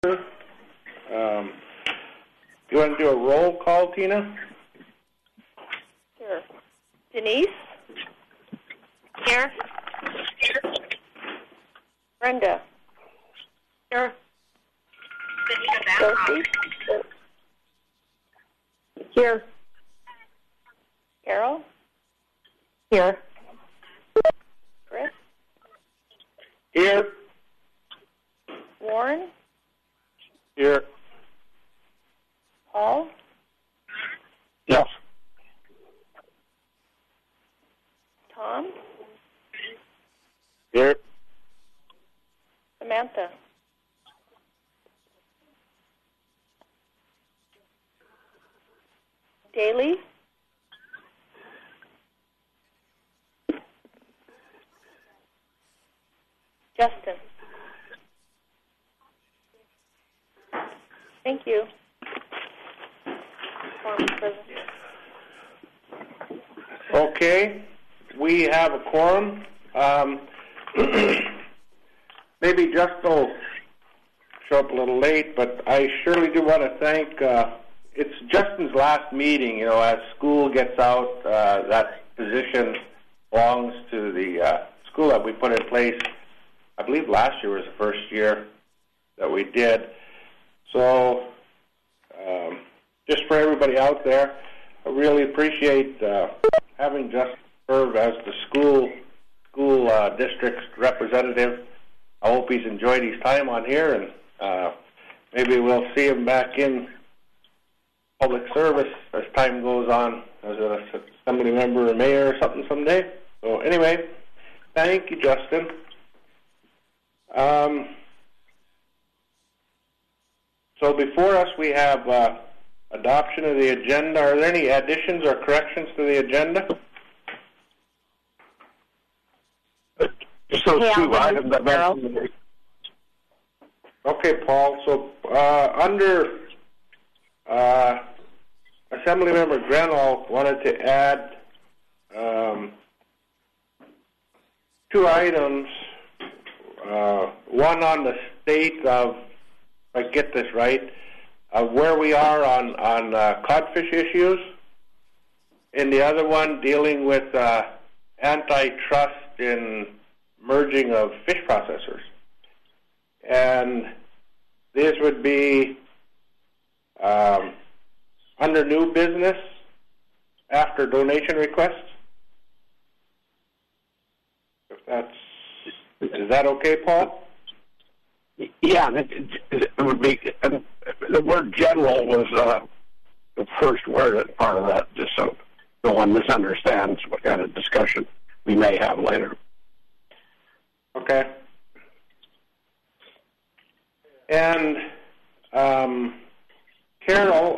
You want to do a roll call, Tina? Sure. Denise? Here. Brenda? Here. Sophie? Here. Carol? Here. Chris? Here. Warren? Here. Paul? Yes. Tom? Here. Samantha? Daly? Justin? Thank you. Okay, we have a quorum. Maybe Justin will show up a little late, but I surely do want to thank, it's Justin's last meeting, you know, as school gets out, that position belongs to the school that we put in place. I believe last year was the first year that we did. So, just for everybody out there, I really appreciate having Justin serve as the school district's representative. I hope he's enjoyed his time on here, and maybe we'll see him back in public service as time goes on, as an assembly member or mayor or something someday. So anyway, thank you, Justin. So before us we have adoption of the agenda. Are there any additions or corrections to the agenda? Just those two items I mentioned. Okay, Paul. So under Assemblymember Grenall wanted to add two items. One on the state of, if I get this right, where we are on codfish issues, and the other one dealing with antitrust in merging of fish processors. And this would be under new business after donation requests. Is that okay, Paul? Yeah, it would be. The word "general" was the first word part of that, just so no one misunderstands what kind of discussion we may have later. Okay. And Carol,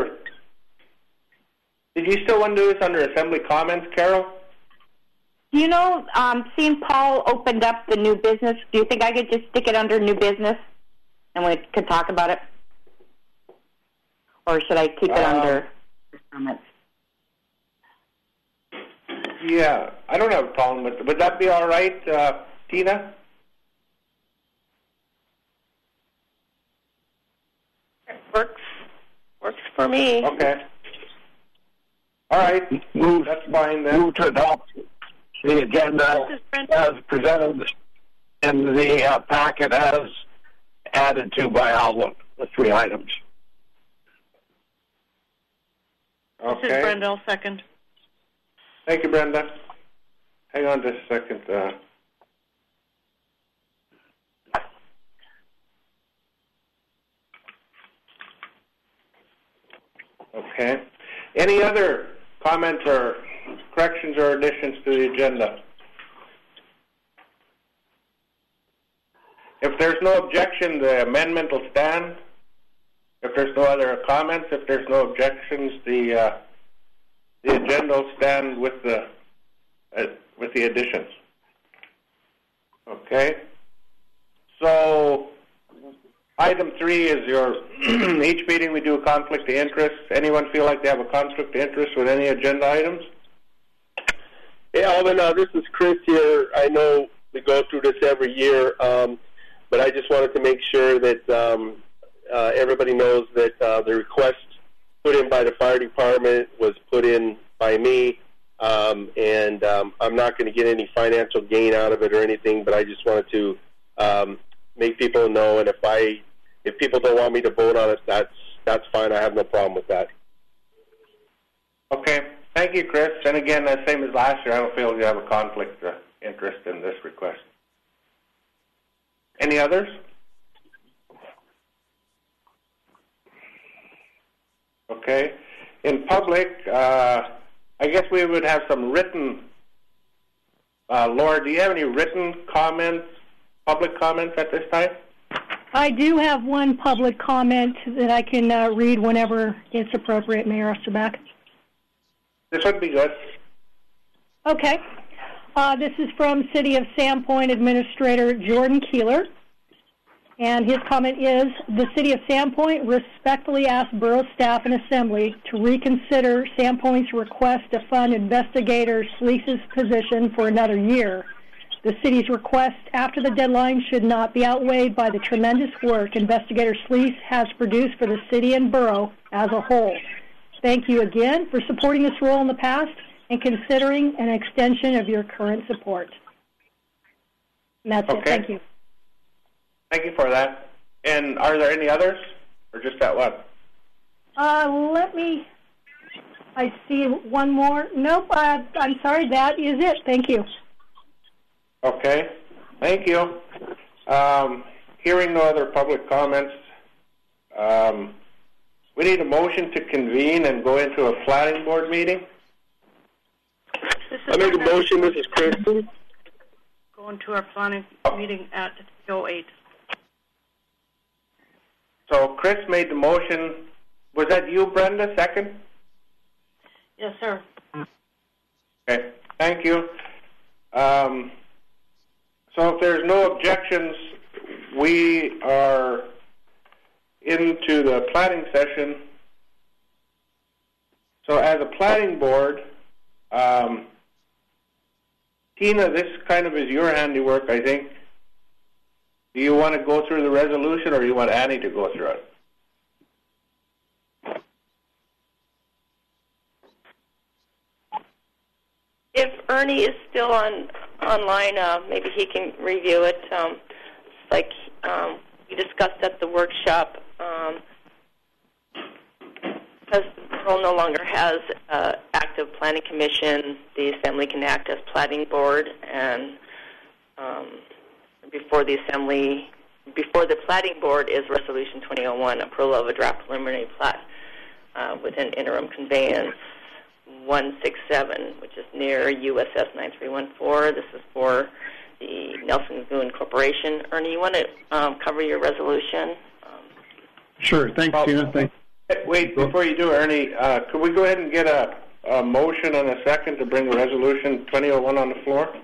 did you still want to do this under assembly comments, Carol? You know, seeing Paul opened up the new business, do you think I could just stick it under new business and we could talk about it? Or should I keep it under comments? Yeah, I don't have a problem with it. Would that be all right, Tina? Works for me. Okay. All right. That's fine then. Move to adopt the agenda as presented in the packet as added to by Outlook, the three items. Okay. This is Brenda, I'll second. Thank you, Brenda. Hang on just a second. Okay. Any other comments or corrections or additions to the agenda? If there's no objection, the amendment will stand. If there's no other comments, if there's no objections, the agenda will stand with the additions. Okay. So item 3 is your each meeting we do a conflict of interest. Anyone feel like they have a conflict of interest with any agenda items? Hey, Alvin, this is Chris here. I know we go through this every year, but I just wanted to make sure that everybody knows that the request put in by the fire department was put in by me, and I'm not going to get any financial gain out of it or anything, but I just wanted to make people know, and if people don't want me to vote on it, that's fine. I have no problem with that. Okay. Thank you, Chris. And again, the same as last year, I don't feel you have a conflict of interest in this request. Any others? Okay. In public, I guess we would have some written. Laura, do you have any written comments, public comments at this time? I do have one public comment that I can read whenever it's appropriate, Mayor Osterbeck. This would be good. Okay. This is from City of Sandpoint Administrator Jordan Keeler. And his comment is, the City of Sandpoint respectfully asks Borough staff and Assembly to reconsider Sandpoint's request to fund Investigator Sleece's position for another year. The City's request after the deadline should not be outweighed by the tremendous work Investigator Sleece has produced for the City and Borough as a whole. Thank you again for supporting this role in the past and considering an extension of your current support. And that's it. Thank you. Thank you for that. And are there any others, or just that one? I see one more. Nope, I'm sorry, that is it. Thank you. Okay, thank you. Hearing no other public comments, we need a motion to convene and go into a planning board meeting. I make a motion, Mrs. Chris. Go into our planning meeting at 08. So Chris made the motion. Was that you, Brenda, second? Yes, sir. Okay, thank you. So if there's no objections, we are into the planning session. So as a planning board, Tina, this kind of is your handiwork, I think. Do you want to go through the resolution, or do you want Annie to go through it? If Ernie is still online, maybe he can review it. Like we discussed at the workshop, because the borough no longer has active planning commission, the Assembly can act as planning board, and before the planning board is Resolution 2001, approval of a draft preliminary plat with an interim conveyance 167, which is near USS 9314. This is for the Nelson Lagoon Corporation. Ernie, you want to cover your resolution? Sure. Thanks, Tina. Thanks. Wait, before you do, Ernie, could we go ahead and get a motion and a second to bring Resolution 2001 on the floor?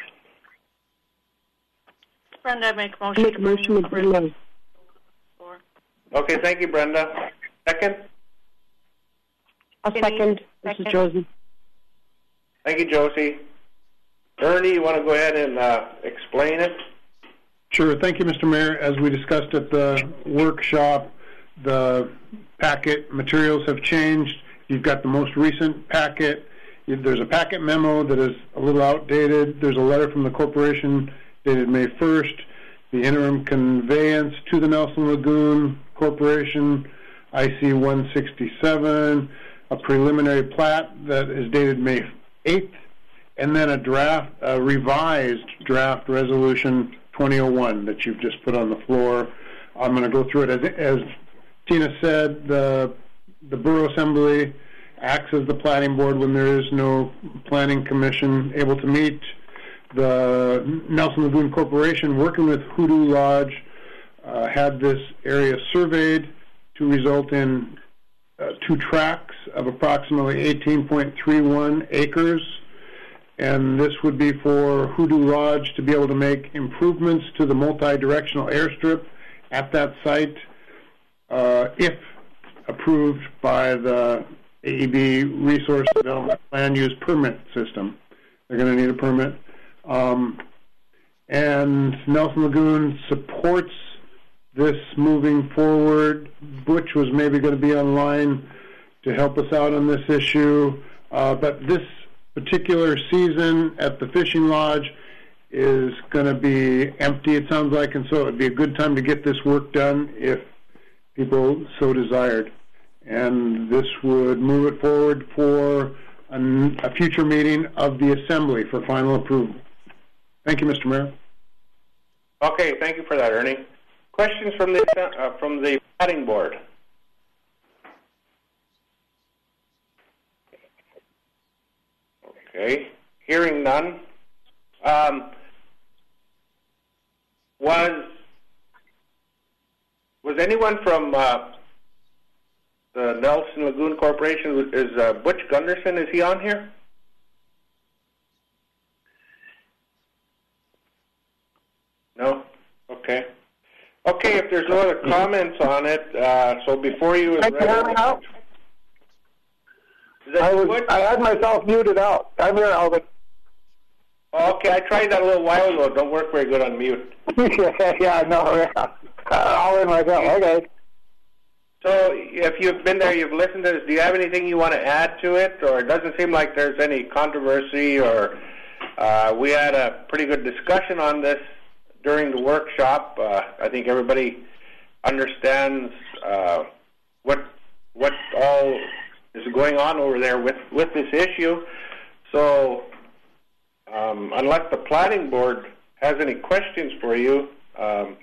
Brenda, make a motion to bring the floor. Okay, thank you, Brenda. Second? I'll second. This is Josie. Thank you, Josie. Ernie, you want to go ahead and explain it? Sure. Thank you, Mr. Mayor. As we discussed at the workshop, the packet materials have changed. You've got the most recent packet. There's a packet memo that is a little outdated. There's a letter from the corporation dated May 1st. The interim conveyance to the Nelson Lagoon Corporation, IC 167, a preliminary plat that is dated May 8th, and then a revised draft resolution 2001 that you've just put on the floor. I'm going to go through it. As Tina said, the Borough Assembly acts as the planning board when there is no planning commission able to meet. The Nelson Lagoon Corporation, working with Hoodoo Lodge, had this area surveyed to result in 2 tracts of approximately 18.31 acres, and this would be for Hoodoo Lodge to be able to make improvements to the multi-directional airstrip at that site if approved by the AEB Resource Development Land Use Permit System. They're going to need a permit. And Nelson Lagoon supports this moving forward. Butch was maybe going to be online to help us out on this issue, but this particular season at the fishing lodge is going to be empty, it sounds like, and so it would be a good time to get this work done if people so desired. And this would move it forward for a future meeting of the Assembly for final approval. Thank you, Mr. Mayor. Okay, thank you for that, Ernie. Questions from the planning board? Okay, hearing none. Was anyone from the Nelson Lagoon Corporation? Is Butch Gunderson? Is he on here? No. Okay. Okay. If there's no other comments on it, so before you. I had myself muted out. I'm here, Alvin. Okay, I tried that a little while ago. Don't work very good on mute. All in myself. Okay. So, if you've been there, you've listened to this. Do you have anything you want to add to it, or it doesn't seem like there's any controversy? Or we had a pretty good discussion on this during the workshop. I think everybody understands what all is going on over there with this issue. So, unless the planning board has any questions for you, or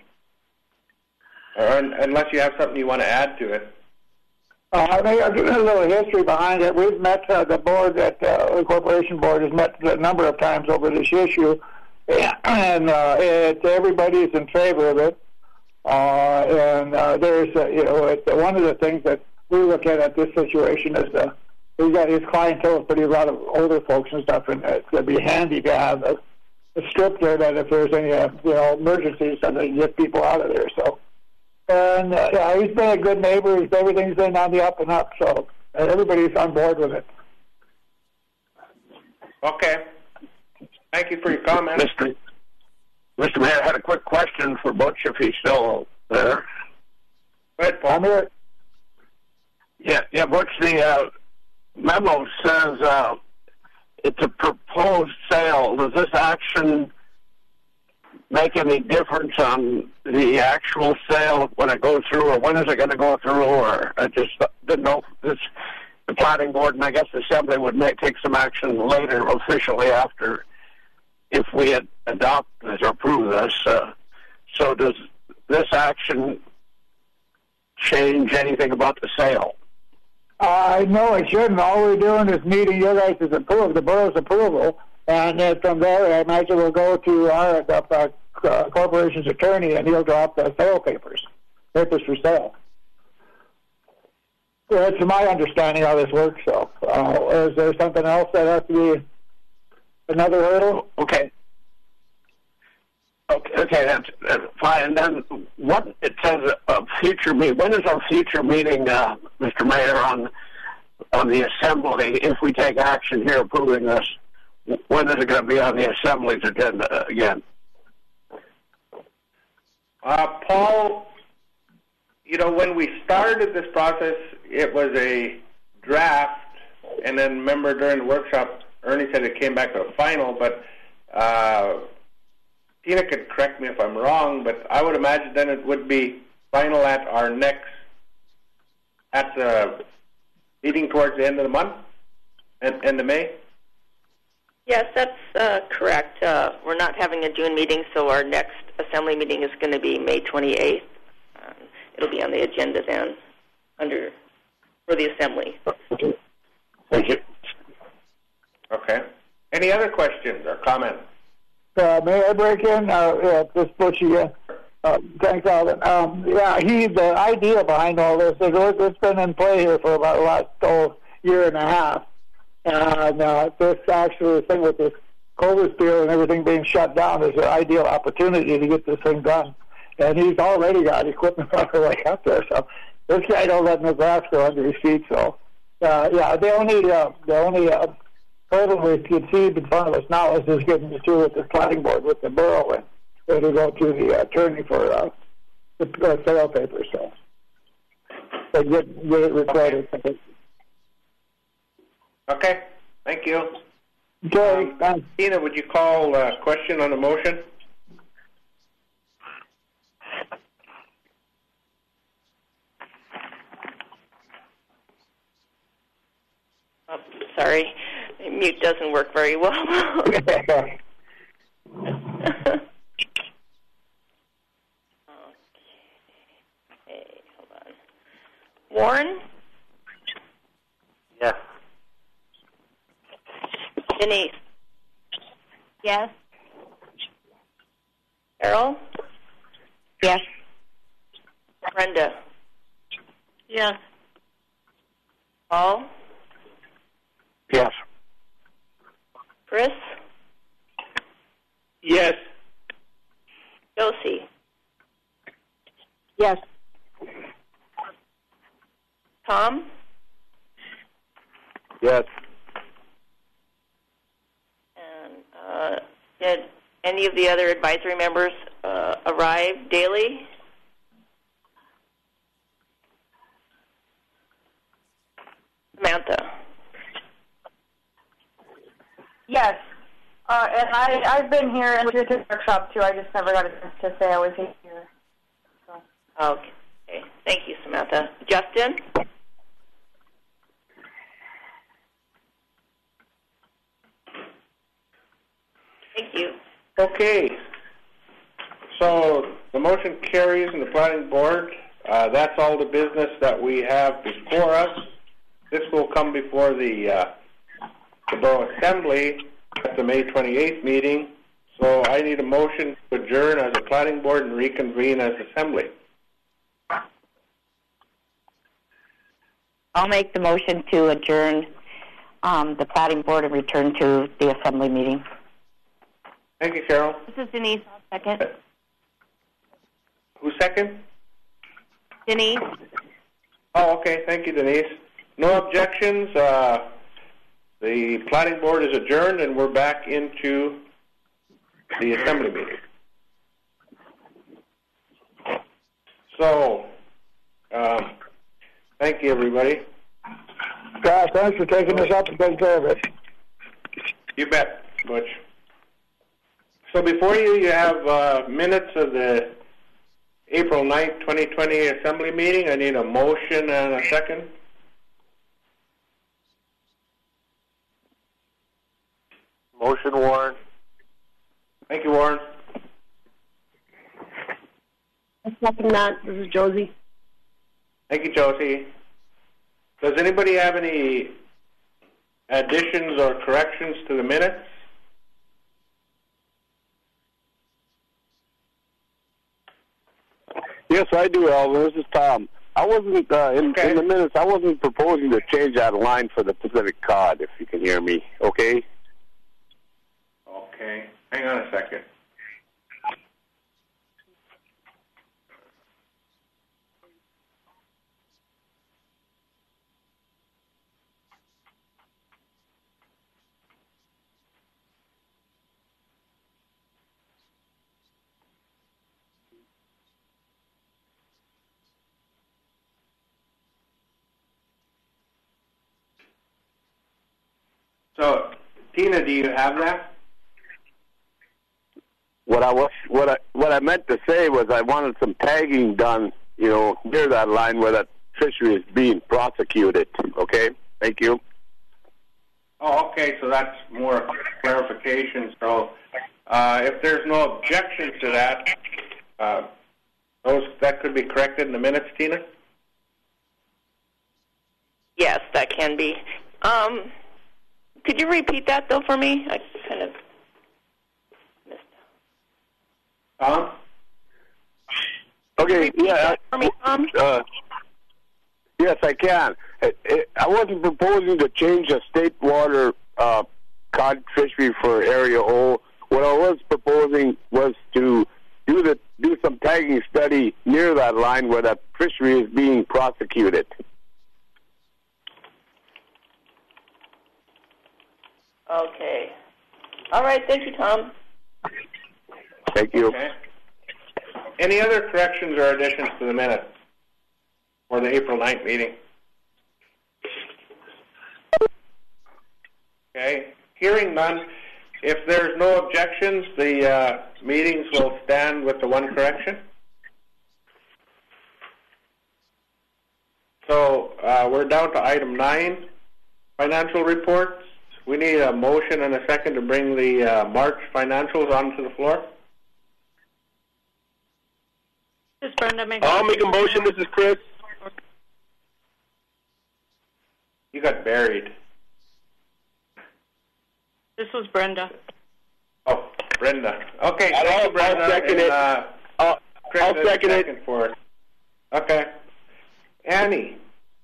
unless you have something you want to add to it. I'll give you a little history behind it. We've met the board, the corporation board has met a number of times over this issue, and everybody's in favor of it. There's, one of the things that we look at this situation is we've got his clientele, pretty a lot of older folks and stuff, and it's going to be handy to have a strip there that if there's any emergencies, that they can get people out of there. So, and he's been a good neighbor. Everything's been on the up and up. So everybody's on board with it. Okay. Thank you for your comment, Mr. Mayor, I had a quick question for Butch if he's still there. Go ahead, Paul. I'm here. Yeah, Butch, the memo says it's a proposed sale. Does this action make any difference on the actual sale when it goes through, or when is it going to go through? Or I just didn't know if the planning board and I guess the Assembly would take some action later officially after if we had adopt this or approve this. So does this action change anything about the sale? No, it shouldn't. All we're doing is meeting your guys' approval, the borough's approval, and then from there, I imagine we'll go to our corporation's attorney, and he'll drop the sale papers for sale. That's my understanding how this works. So, is there something else that has to be another hurdle? Okay, that's fine. And then what it says a future meeting. When is our future meeting, Mr. Mayor, on the Assembly? If we take action here approving this, when is it going to be on the Assembly's agenda again? Paul, when we started this process, it was a draft, and then remember during the workshop, Ernie said it came back to a final, but Tina could correct me if I'm wrong, but I would imagine then it would be final at the meeting towards the end of the month, end of May? Yes, that's correct. We're not having a June meeting, so our next Assembly meeting is going to be May 28th. It'll be on the agenda then for the Assembly. Thank you. Okay. Any other questions or comments? May I break in? This Butch again. Thanks, Alvin. The idea behind all this is it's been in play here for about the last year and a half. And this actually thing with this COVID spiel and everything being shut down is an ideal opportunity to get this thing done. And he's already got equipment on the way up there. So this guy don't let no grass grow under his feet. So, the only hurdle we can see in front of us now is just getting through with the planning board with the borough and to go to the attorney for the sale papers. So. to get it recorded. Okay, thank you. Okay, thanks. Tina, would you call a question on the motion? Oh, sorry, mute doesn't work very well. Okay, hold on. Warren? Yes. Denise? Yes. Carol? Yes. Brenda? Yes. Paul? Yes. Chris? Yes. Josie? Yes. Tom? Yes. And did any of the other advisory members arrive daily? Samantha? Yes. And I've been here and listened to the workshop too. I just never got a chance to say I was here. So. Okay. Thank you, Samantha. Justin? Thank you. Okay. So the motion carries in the planning board. That's all the business that we have before us. This will come before the Borough Assembly at the May 28th meeting. So I need a motion to adjourn as a planning board and reconvene as assembly. I'll make the motion to adjourn the planning board and return to the assembly meeting. Thank you, Carol. This is Denise. I'll second. Who's second? Denise? Oh, okay. Thank you, Denise. No objections. The planning board is adjourned, and we're back into the assembly meeting. So, thank you, everybody. Thanks for taking us up and taking care of it. You bet, Butch. So before you have minutes of the April 9th, 2020 assembly meeting. I need a motion and a second. Motion, Warren. Thank you, Warren. I second that. This is Josie. Thank you, Josie. Does anybody have any additions or corrections to the minutes? Yes, I do, Alvin. This is Tom. I wasn't in the minutes. I wasn't proposing to change that line for the Pacific Cod. If you can hear me, okay? Okay. Hang on a second. So, Tina, do you have that? What I meant to say was I wanted some tagging done, near that line where that fishery is being prosecuted. Okay, thank you. Oh, okay. So that's more clarification. So, if there's no objection to that, that could be corrected in the minutes, Tina. Yes, that can be. Could you repeat that, though, for me? I kind of missed. Tom? Okay, yeah. For me, Tom? Yes, I can. I wasn't proposing to change the state water cod fishery for Area O. What I was proposing was to do some tagging study near that line where that fishery is being prosecuted. Okay. All right. Thank you, Tom. Thank you. Okay. Any other corrections or additions to the minutes? for the April 9th meeting? Okay. Hearing none, if there's no objections, the meetings will stand with the one correction. So we're down to item 9, financial reports. We need a motion and a second to bring the March financials onto the floor. This is Brenda. I'll make a motion. This is Chris. You got buried. This was Brenda. Oh, Brenda. Okay, thank you, Brenda. I'll second it. I'll second it. For it. Okay. Annie.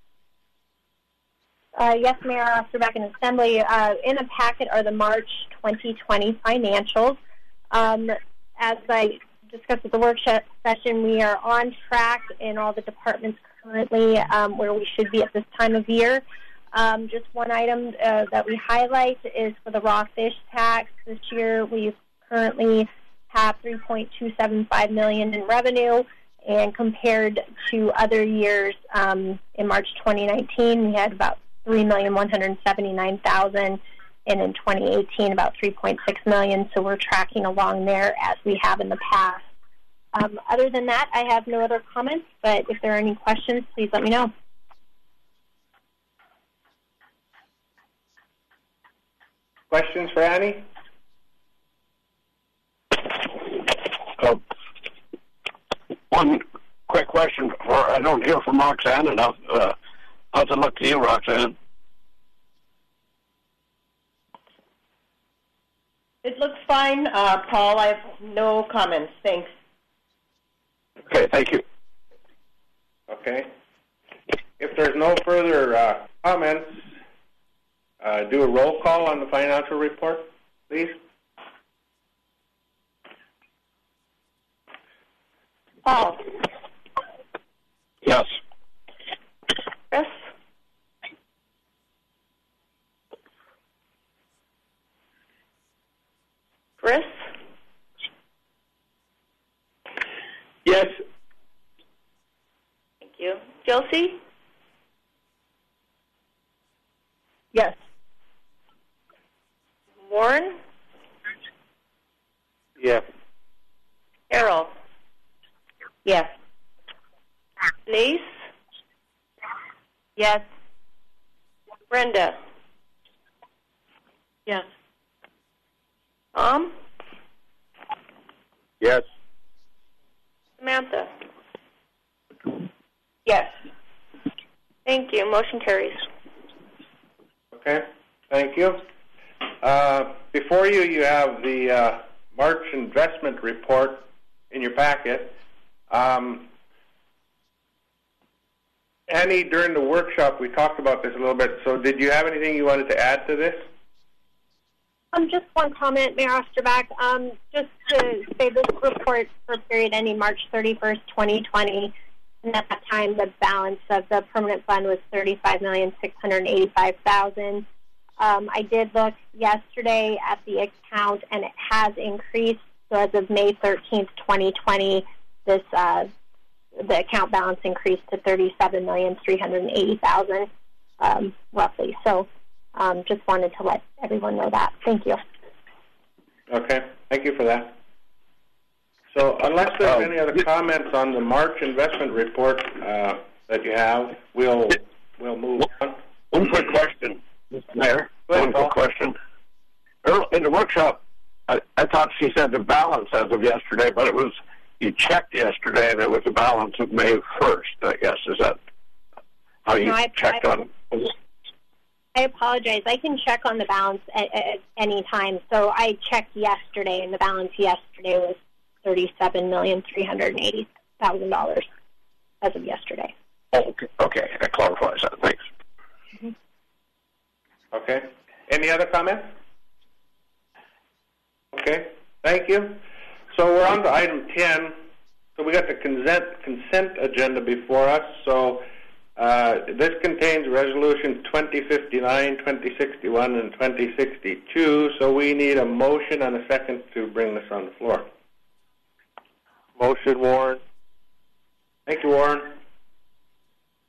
Yes, Mayor Osterbeck and Assembly. In the packet are the March 2020 financials. As I discussed at the workshop session, we are on track in all the departments currently where we should be at this time of year. Just one item that we highlight is for the raw fish tax. This year we currently have $3.275 million in revenue, and compared to other years, in March 2019 we had about $3,179,000, and in 2018 about $3.6 million. So we're tracking along there as we have in the past. Other than that, I have no other comments, but if there are any questions, please let me know. Questions for Annie? One quick question before I don't hear from Roxanne, and how's it look to you, Roxanne? It looks fine, Paul. I have no comments. Thanks. Okay, thank you. Okay. If there's no further comments, do a roll call on the financial report, please. Paul. Yes. Chris? Chris? Yes. Thank you. Josie? Yes. Warren? Yes. Carol? Yes. Denise? Yes. Brenda? Yes. Tom? Yes. Samantha? Yes. Thank you. Motion carries. Okay, thank you. Before you, you have the March investment report in your packet. Annie, during the workshop, we talked about this a little bit. So did you have anything you wanted to add to this? Just one comment, Mayor Osterbeck. Just to say this report for a period ending March 31st, 2020, and at that time the balance of the permanent fund was $35,685,000. I did look yesterday at the account, and it has increased. So as of May 13th, 2020, this the account balance increased to $37,380,000, roughly. So just wanted to let everyone know that. Thank you. Okay, thank you for that. So unless there's any other comments on the March investment report that you have, we'll move on. One quick question, Mr. Mayor. One quick question. In the workshop, I thought she said the balance as of yesterday, but it was, you checked yesterday and it was a balance of May 1st, I guess. Is that how you checked on it? I apologize. I can check on the balance at any time. So I checked yesterday, and the balance yesterday was $37,380,000 as of yesterday. Oh, okay. That clarifies that. Thanks. Mm-hmm. Okay. Any other comments? Okay. Thank you. So we're on to item 10. So we got the consent agenda before us. So this contains resolutions 2059, 2061, and 2062. So we need a motion and a second to bring this on the floor. Motion, Warren. Thank you, Warren.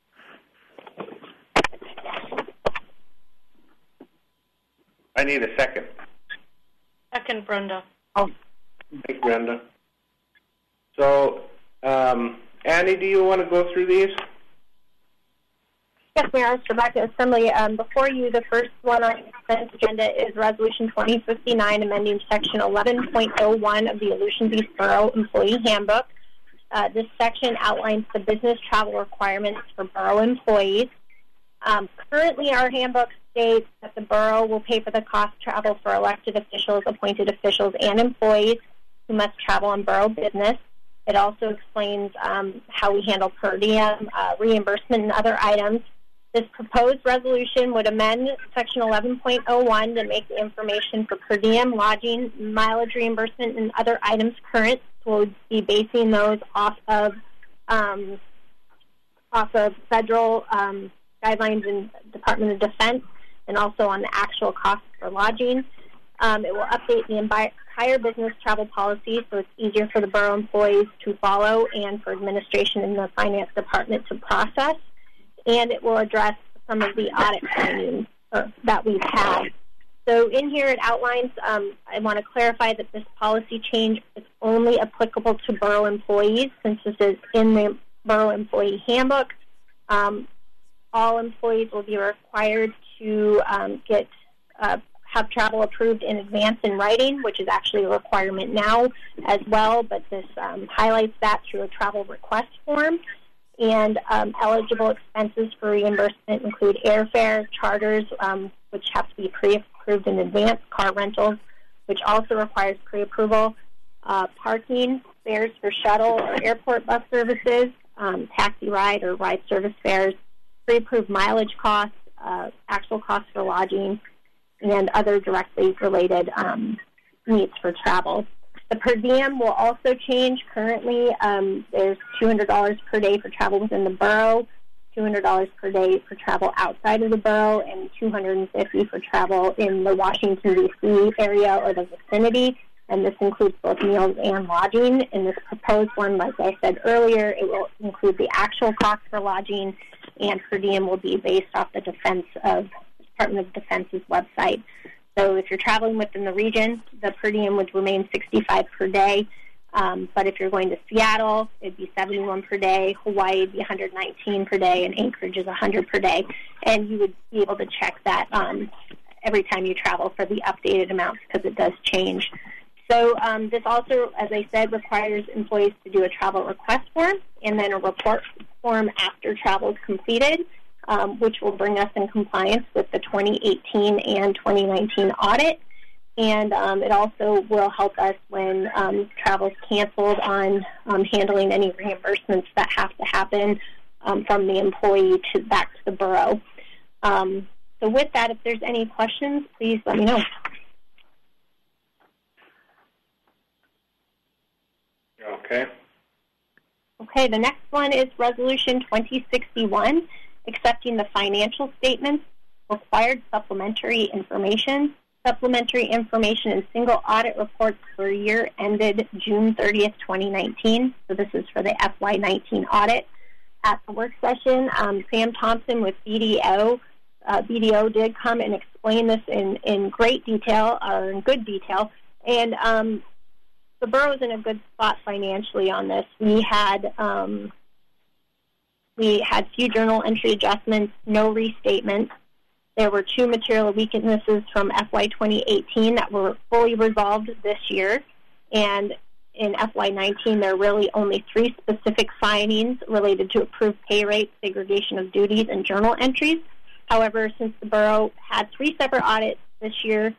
I need a second. Second, Brenda. Oh. Thank Brenda. So, Annie, do you want to go through these? Yes, Mayor. Mr. Rebecca Assembly. Before you, the first one on the consent agenda is Resolution 2059, amending Section 11.01 of the Aleutians East Borough Employee Handbook. This section outlines the business travel requirements for borough employees. Currently, our handbook states that the borough will pay for the cost of travel for elected officials, appointed officials, and employees who must travel on borough business. It also explains how we handle per diem, reimbursement, and other items. This proposed resolution would amend Section 11.01 to make the information for per diem, lodging, mileage reimbursement, and other items current. So we'll be basing those off of federal guidelines in Department of Defense, and also on the actual cost for lodging. It will update the entire business travel policy so it's easier for the borough employees to follow and for administration in the finance department to process. And it will address some of the audit findings that we've had. So in here it outlines, I want to clarify that this policy change is only applicable to borough employees since this is in the borough employee handbook. All employees will be required to have travel approved in advance in writing, which is actually a requirement now as well, but this highlights that through a travel request form. And eligible expenses for reimbursement include airfare, charters, which have to be pre-approved in advance, car rentals, which also requires pre-approval, parking, fares for shuttle or airport bus services, taxi ride or ride service fares, pre-approved mileage costs, actual costs for lodging, and other directly related needs for travel. The per diem will also change. Currently, there's $200 per day for travel within the borough, $200 per day for travel outside of the borough, and $250 for travel in the Washington, D.C. area or the vicinity. And this includes both meals and lodging. In this proposed one, like I said earlier, it will include the actual cost for lodging, and per diem will be based off the Department of Defense's website. So if you're traveling within the region, the per diem would remain $65 per day. But if you're going to Seattle, it'd be $71 per day. Hawaii would be $119 per day, and Anchorage is $100 per day. And you would be able to check that every time you travel for the updated amounts because it does change. So this also, as I said, requires employees to do a travel request form and then a report form after travel is completed, which will bring us in compliance with the 2018 and 2019 audit. And it also will help us when travel is canceled on handling any reimbursements that have to happen from the employee back to the borough. So with that, if there's any questions, please let me know. Okay, the next one is Resolution 2061, accepting the financial statements, required supplementary information and single audit reports for year ended June 30th, 2019. So this is for the FY19 audit. At the work session, Sam Thompson with BDO did come and explain this in great detail, or in good detail, and the borough is in a good spot financially on this. We had few journal entry adjustments, no restatements. There were 2 material weaknesses from FY 2018 that were fully resolved this year. And in FY 19, there are really only 3 specific findings related to approved pay rates, segregation of duties, and journal entries. However, since the borough had 3 separate audits this year,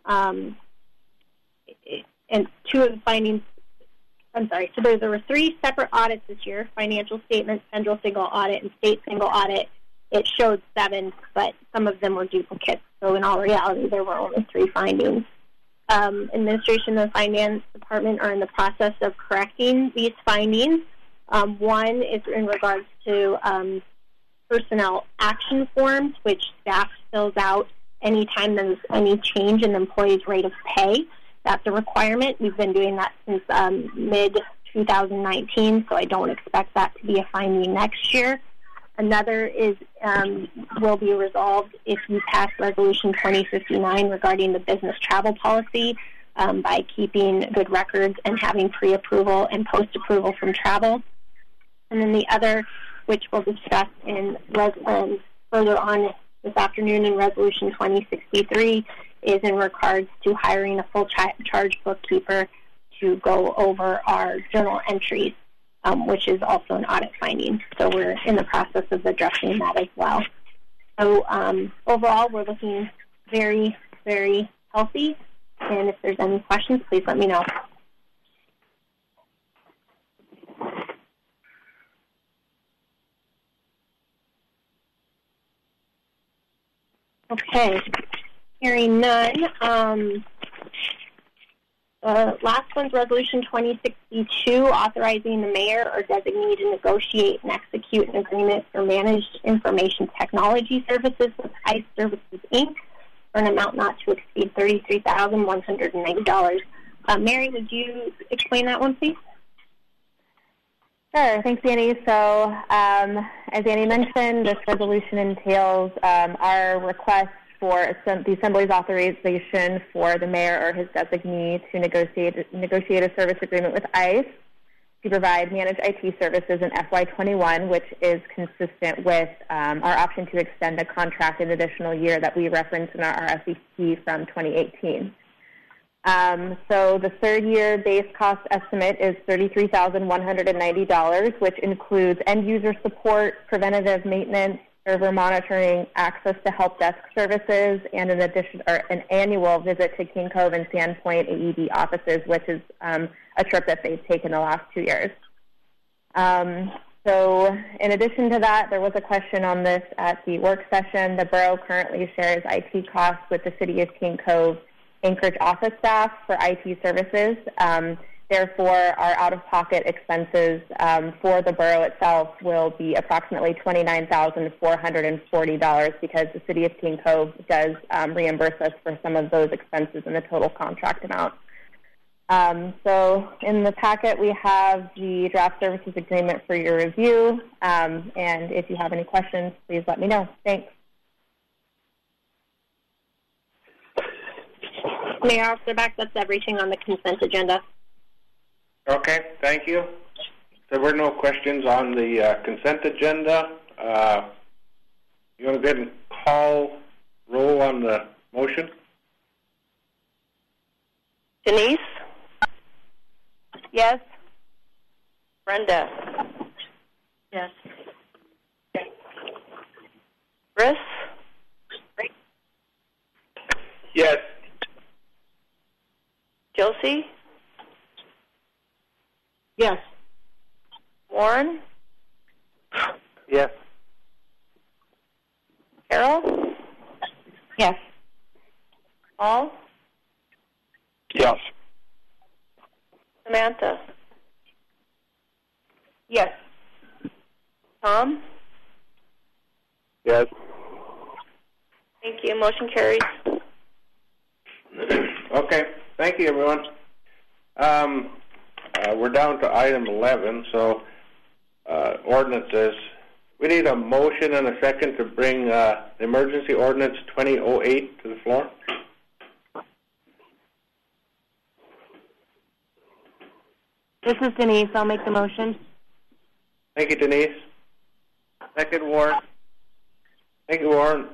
and 2 of the findings, so there were 3 separate audits this year, financial statements, federal single audit, and state single audit. It showed 7, but some of them were duplicates. So in all reality, there were only 3 findings. Administration and the Finance Department are in the process of correcting these findings. One is in regards to personnel action forms, which staff fills out anytime there's any change in the employee's rate of pay. That's a requirement. We've been doing that since mid-2019, so I don't expect that to be a finding next year. Another is will be resolved if you pass Resolution 2059 regarding the business travel policy by keeping good records and having pre-approval and post-approval from travel. And then the other, which we'll discuss in further on this afternoon in Resolution 2063, is in regards to hiring a full charge bookkeeper to go over our journal entries, which is also an audit finding. So we're in the process of addressing that as well. So overall, we're looking very, very healthy. And if there's any questions, please let me know. Okay, hearing none. Last one's Resolution 2062, authorizing the mayor or designee to negotiate and execute an agreement for managed information technology services with ICE Services, Inc., for an amount not to exceed $33,190. Mary, would you explain that one, please? Sure. Thanks, Annie. So, as Annie mentioned, this resolution entails our request for the Assembly's authorization for the mayor or his designee to negotiate a service agreement with ICE to provide managed IT services in FY21, which is consistent with our option to extend the contract an additional year that we referenced in our RFP from 2018. So the third-year base cost estimate is $33,190, which includes end-user support, preventative maintenance, server monitoring, access to help desk services, and an annual visit to King Cove and Sandpoint AED offices, which is a trip that they've taken the last 2 years. So in addition to that, there was a question on this at the work session. The borough currently shares IT costs with the City of King Cove Anchorage office staff for IT services. Therefore, our out-of-pocket expenses for the borough itself will be approximately $29,440 because the City of King Cove does reimburse us for some of those expenses in the total contract amount. So in the packet, we have the draft services agreement for your review. And if you have any questions, please let me know. Thanks. Mayor Osterbeck, that's everything on the consent agenda. Okay, thank you. There were no questions on the consent agenda. You want to go ahead and call roll on the motion? Denise? Yes. Brenda? Yes. Chris? Yes. Josie? Yes. Warren? Yes. Carol? Yes. Paul? Yes. Samantha? Yes. Tom? Yes. Thank you. Motion carries. Okay, thank you, everyone. We're down to item 11, so ordinances. We need a motion and a second to bring the emergency ordinance 2008 to the floor. This is Denise. I'll make the motion. Thank you, Denise. Second, Warren. Thank you, Warren.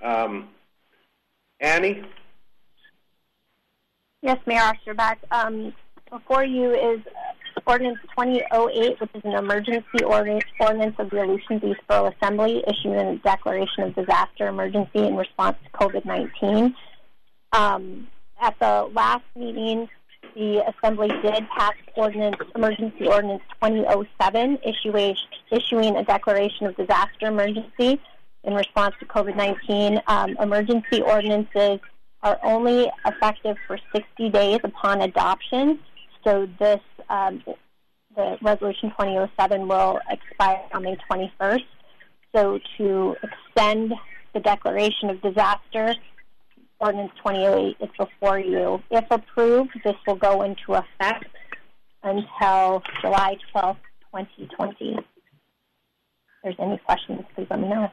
Annie? Yes, Mayor Osterbeck. Before you is Ordinance 2008, which is an emergency ordinance of the Aleutian East Borough Assembly issuing a declaration of disaster emergency in response to COVID-19. At the last meeting, the Assembly did pass Emergency Ordinance 2007, issuing a declaration of disaster emergency in response to COVID-19. Emergency ordinances are only effective for 60 days upon adoption. So this, the Resolution 2007 will expire on May 21st. So to extend the declaration of disaster, Ordinance 2008 is before you. If approved, this will go into effect until July 12th, 2020. there's any questions, please let me know.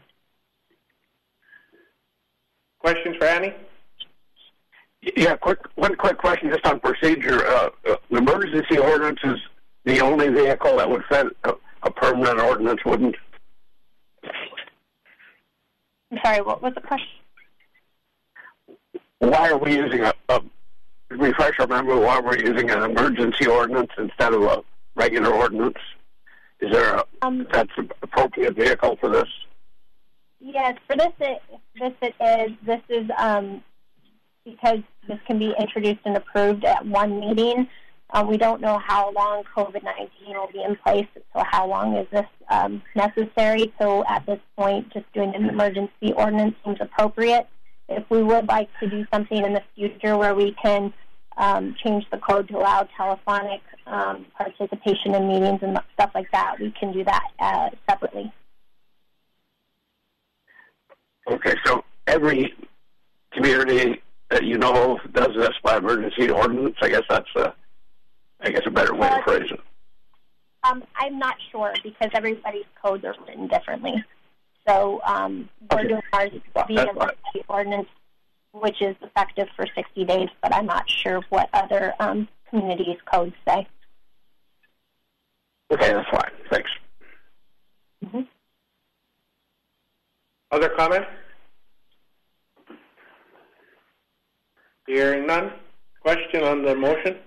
Questions for Annie? Yeah, one quick question just on procedure. The emergency ordinance is the only vehicle that would fit. A permanent ordinance wouldn't. I'm sorry, what was the question? Why are we using refresh our memory, why we're using an emergency ordinance instead of a regular ordinance? Is there that's an appropriate vehicle for this? Yes, for this it is. This is because this can be introduced and approved at one meeting. We don't know how long COVID-19 will be in place, so how long is this necessary? So at this point, just doing an emergency ordinance seems appropriate. If we would like to do something in the future where we can change the code to allow telephonic participation in meetings and stuff like that, we can do that separately. Okay, so every community that you know of does this by emergency ordinance. I guess that's a better way to phrase it. I'm not sure because everybody's codes are written differently. So we're doing ours via emergency ordinance, which is effective for 60 days, but I'm not sure what other communities' codes say. Okay, that's fine. Thanks. Mm-hmm. Other comments? Hearing none. Question on the motion?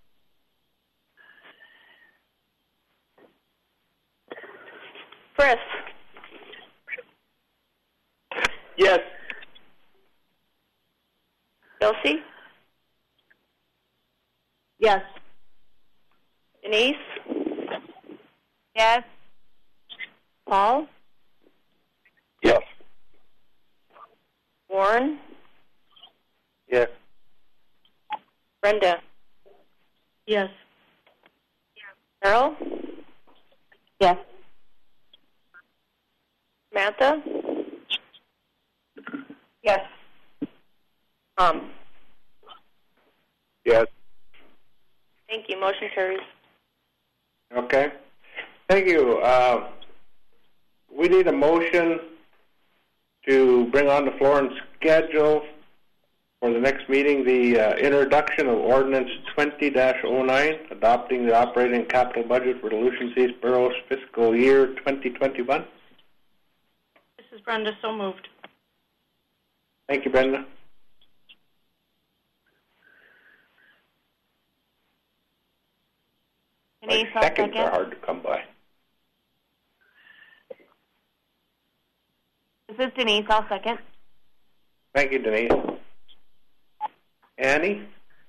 Chris? Yes. Kelsey? Yes. Denise? Yes. Paul? Yes. Warren? Yes. Brenda? Yes. Carol? Yes. Samantha? Yes. Yes. Thank you. Motion carries. Okay. Thank you. We need a motion to bring on the floor and schedule for the next meeting the introduction of Ordinance 20-09, adopting the operating capital budget for the Aleutians East Borough's fiscal year 2021. This is Brenda, so moved. Thank you, Brenda. Denise, Like seconds are hard to come by. This is Denise. I'll second. Thank you, Denise. Annie?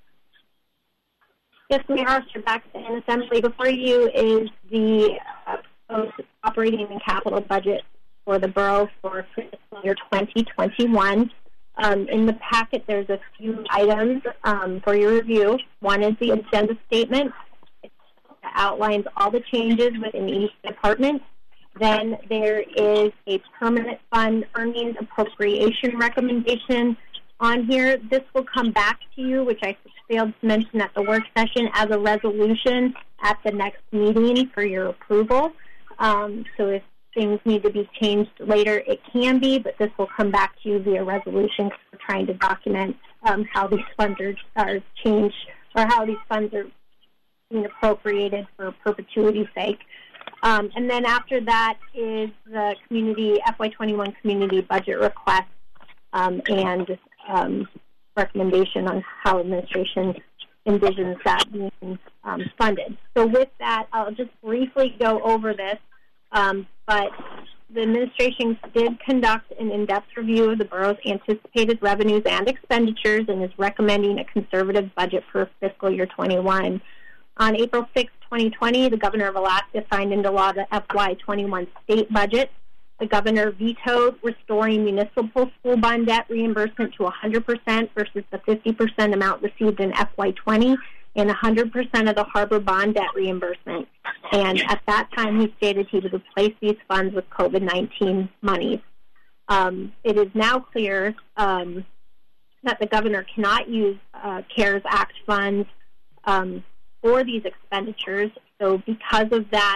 Yes, Mayor Osterbeck, in Assembly before you is the operating and capital budget for the borough for fiscal year 2021. In the packet, there's a few items for your review. One is the agenda statement. It outlines all the changes within each department. Then there is a permanent fund earnings appropriation recommendation on here. This will come back to you, which I failed to mention at the work session, as a resolution at the next meeting for your approval. So if things need to be changed later, it can be, but this will come back to you via resolution because we're trying to document how these funds are changed or how these funds are being appropriated for perpetuity's sake. And then after that is the community FY21 community budget request and recommendation on how administration envisions that being funded. So with that, I'll just briefly go over this. But the administration did conduct an in-depth review of the borough's anticipated revenues and expenditures and is recommending a conservative budget for fiscal year 21. On April 6, 2020, the governor of Alaska signed into law the FY21 state budget. The governor vetoed restoring municipal school bond debt reimbursement to 100% versus the 50% amount received in FY20 and 100% of the harbor bond debt reimbursement. And at that time, he stated he would replace these funds with COVID-19 monies. It is now clear that the governor cannot use CARES Act funds for these expenditures. So because of that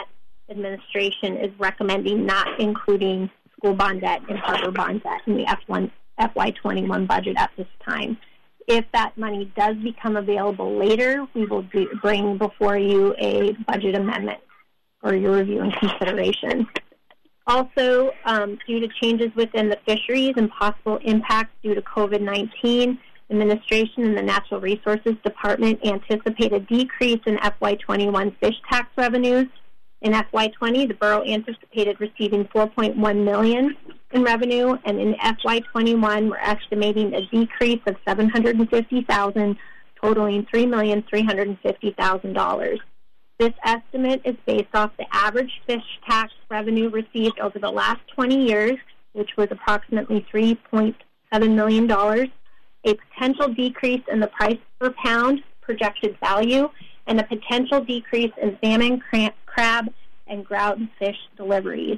administration is recommending not including school bond debt and harbor bond debt in the FY21 budget at this time. If that money does become available later, we will bring before you a budget amendment for your review and consideration. Also, due to changes within the fisheries and possible impacts due to COVID-19, administration and the Natural Resources Department anticipate a decrease in FY21 fish tax revenues. In FY20, the borough anticipated receiving $4.1 million in revenue, and in FY21, we're estimating a decrease of $750,000, totaling $3,350,000. This estimate is based off the average fish tax revenue received over the last 20 years, which was approximately $3.7 million, a potential decrease in the price per pound projected value, and a potential decrease in salmon, crab, and ground fish deliveries.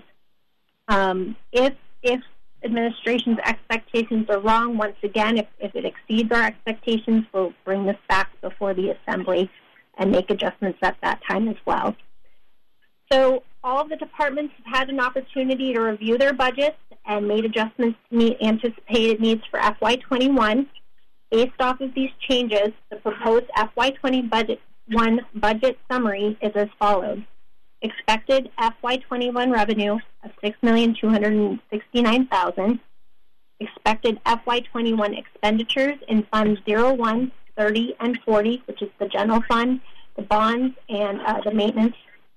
If administration's expectations are wrong, once again, if it exceeds our expectations, we'll bring this back before the Assembly and make adjustments at that time as well. So all of the departments have had an opportunity to review their budgets and made adjustments to meet anticipated needs for FY21. Based off of these changes, the proposed FY21 budget summary is as follows. Expected FY21 revenue of $6,269,000. Expected FY21 expenditures in Funds 01, 30, and 40, which is the general fund, the bonds, and the maintenance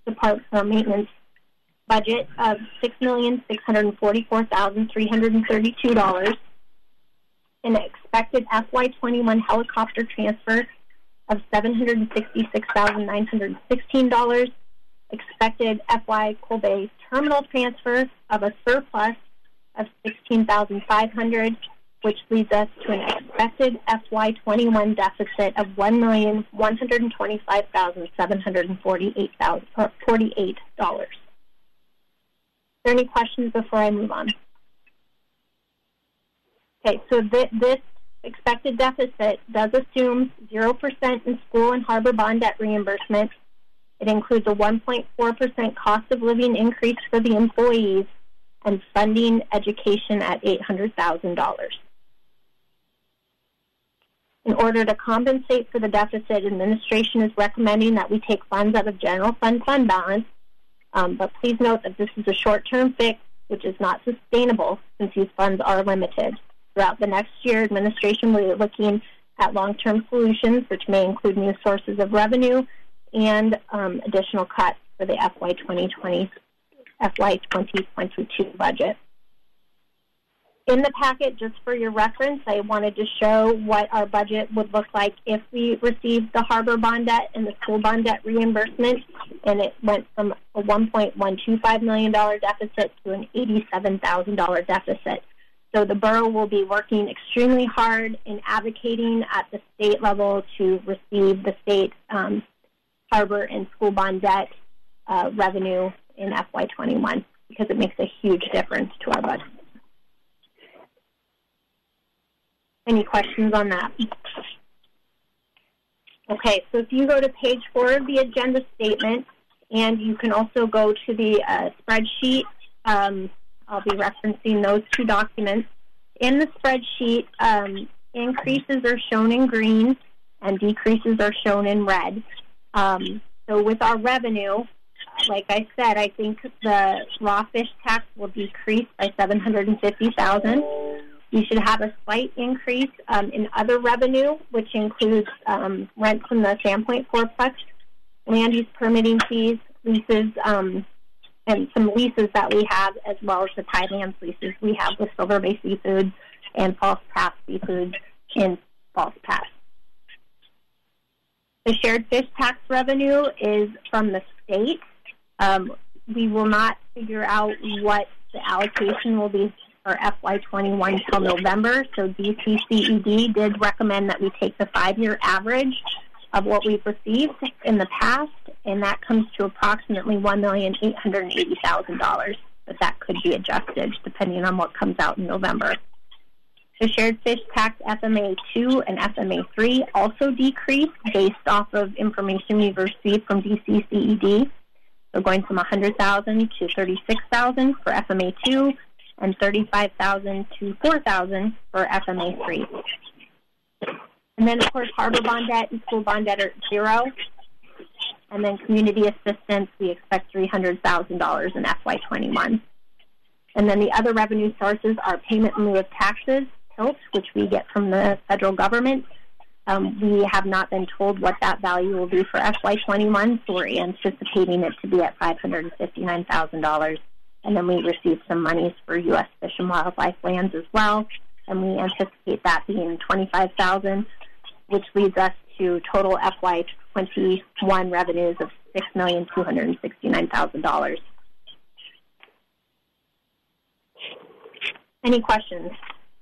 budget of $6,644,332. An expected FY21 helicopter transfer of $766,916. Expected FY Coal Bay terminal transfer of a surplus of $16,500, which leads us to an expected FY21 deficit of $1,125,748. Are there any questions before I move on? Okay, so this expected deficit does assume 0% in school and harbor bond debt reimbursement. It includes a 1.4% cost of living increase for the employees and funding education at $800,000. In order to compensate for the deficit, administration is recommending that we take funds out of general fund balance, but please note that this is a short-term fix, which is not sustainable since these funds are limited. Throughout the next year, administration will be looking at long-term solutions, which may include new sources of revenue and additional cuts for the FY 2022 budget. In the packet, just for your reference, I wanted to show what our budget would look like if we received the harbor bond debt and the school bond debt reimbursement, and it went from a $1.125 million deficit to an $87,000 deficit. So the borough will be working extremely hard in advocating at the state level to receive the state harbor and school bond debt revenue in FY21 because it makes a huge difference to our budget. Any questions on that? Okay, so if you go to page 4 of the agenda statement, and you can also go to the spreadsheet, I'll be referencing those two documents. In the spreadsheet, increases are shown in green and decreases are shown in red. So with our revenue, like I said, I think the raw fish tax will decrease by $750,000. You should have a slight increase in other revenue, which includes rent from the Sandpoint Fourplex, land use permitting fees, leases, and some leases that we have, as well as the Thailand leases we have with Silver Bay Seafoods and False Pass Seafoods in False Pass. The shared fish tax revenue is from the state. We will not figure out what the allocation will be for FY21 till November, so DCCED did recommend that we take the 5-year average of what we've received in the past, and that comes to approximately $1,880,000, but that could be adjusted depending on what comes out in November. The shared fish tax FMA 2 and FMA 3 also decreased based off of information we've received from DCCED. So going from $100,000 to $36,000 for FMA2 and $35,000 to $4,000 for FMA3. And then, of course, harbor bond debt and school bond debt are zero. And then community assistance, we expect $300,000 in FY21. And then the other revenue sources are payment in lieu of taxes, PILT, which we get from the federal government. We have not been told what that value will be for FY21, so we're anticipating it to be at $559,000. And then we received some monies for U.S. Fish and Wildlife lands as well, and we anticipate that being $25,000, which leads us to total FY21 revenues of $6,269,000. Any questions?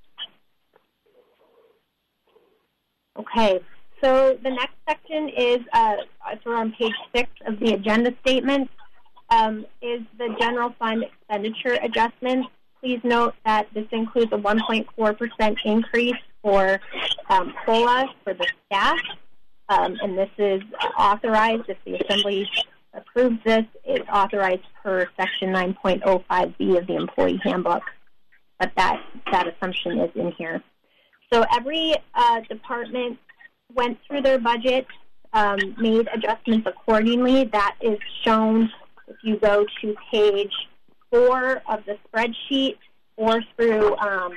Okay, so the next section is, we're on page 6 of the agenda statement, is the general fund expenditure adjustments. Please note that this includes a 1.4% increase for COLA for the staff, and this is authorized. If the Assembly approves this, it's authorized per Section 9.05B of the Employee Handbook, but that assumption is in here. So every department went through their budget, made adjustments accordingly. That is shown if you go to page 4 of the spreadsheet, 4 through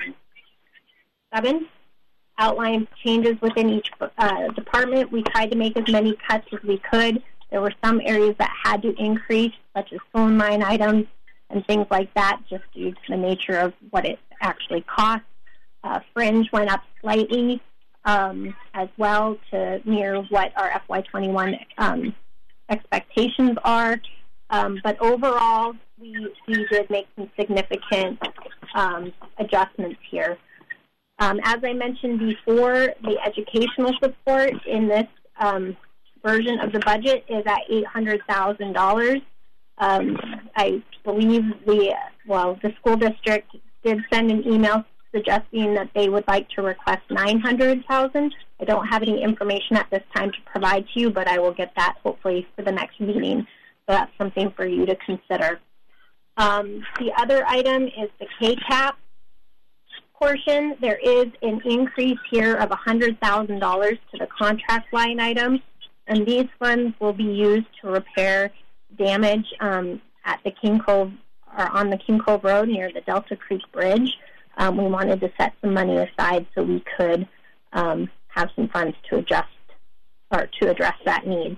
7, outlines changes within each department. We tried to make as many cuts as we could. There were some areas that had to increase, such as phone line items and things like that, just due to the nature of what it actually costs. Fringe went up slightly as well to mirror what our FY21 expectations are. But overall, we did make some significant adjustments here. As I mentioned before, the educational support in this version of the budget is at $800,000. I believe the school district did send an email suggesting that they would like to request $900,000. I don't have any information at this time to provide to you, but I will get that hopefully for the next meeting. So that's something for you to consider. The other item is the KCAP portion. There is an increase here of $100,000 to the contract line item, and these funds will be used to repair damage at the King Cove, or on the King Cove Road near the Delta Creek Bridge. We wanted to set some money aside so we could have some funds to adjust or to address that need.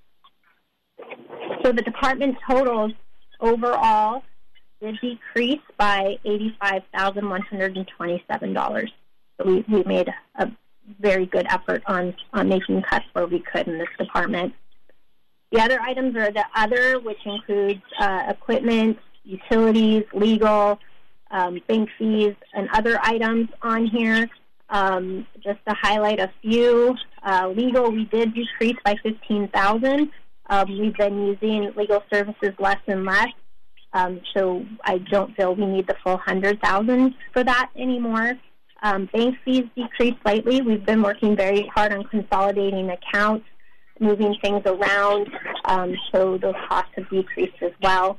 So the department totals overall did decrease by $85,127. So we made a very good effort on making cuts where we could in this department. The other items are the other, which includes equipment, utilities, legal, bank fees, and other items on here. Just to highlight a few, legal, we did decrease by $15,000. We've been using legal services less and less, so I don't feel we need the full $100,000 for that anymore. Bank fees decreased slightly. We've been working very hard on consolidating accounts, moving things around, so those costs have decreased as well.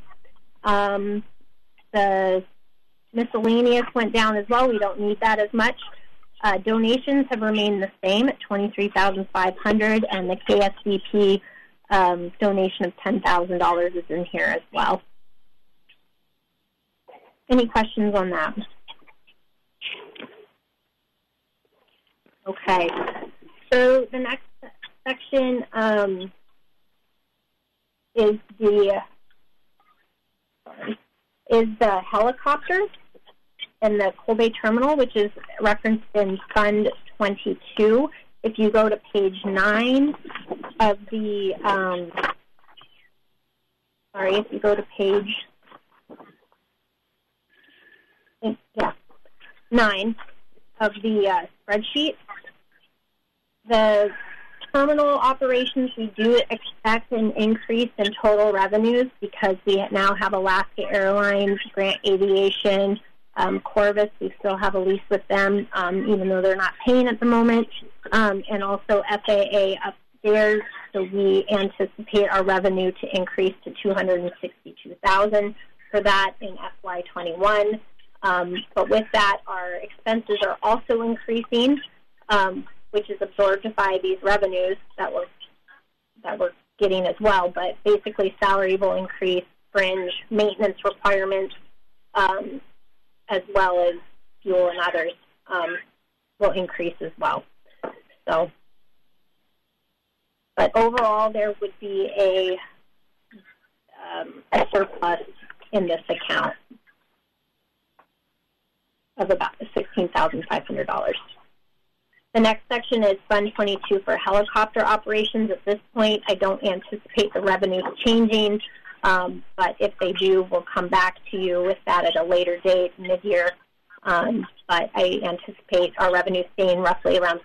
The miscellaneous went down as well. We don't need that as much. Donations have remained the same at $23,500, and the KSCP donation of $10,000 is in here as well. Any questions on that? Okay. So the next section is the helicopter and the Coal Bay Terminal, which is referenced in Fund 22. If you go to page 9 of the, if you go to page 9 of the spreadsheet, the terminal operations, we do expect an increase in total revenues because we now have Alaska Airlines, Grant Aviation, Corvus. We still have a lease with them, even though they're not paying at the moment, and also FAA upstairs. So we anticipate our revenue to increase to $262,000 for that in FY21. But with that, our expenses are also increasing, which is absorbed by these revenues that we're getting as well. But basically, salary will increase, fringe, maintenance requirements, as well as fuel and others will increase as well. So, but overall, there would be a surplus in this account of about $16,500. The next section is Fund 22 for helicopter operations. At this point, I don't anticipate the revenues changing, but if they do, we'll come back to you with that at a later date, mid-year. But I anticipate our revenue staying roughly around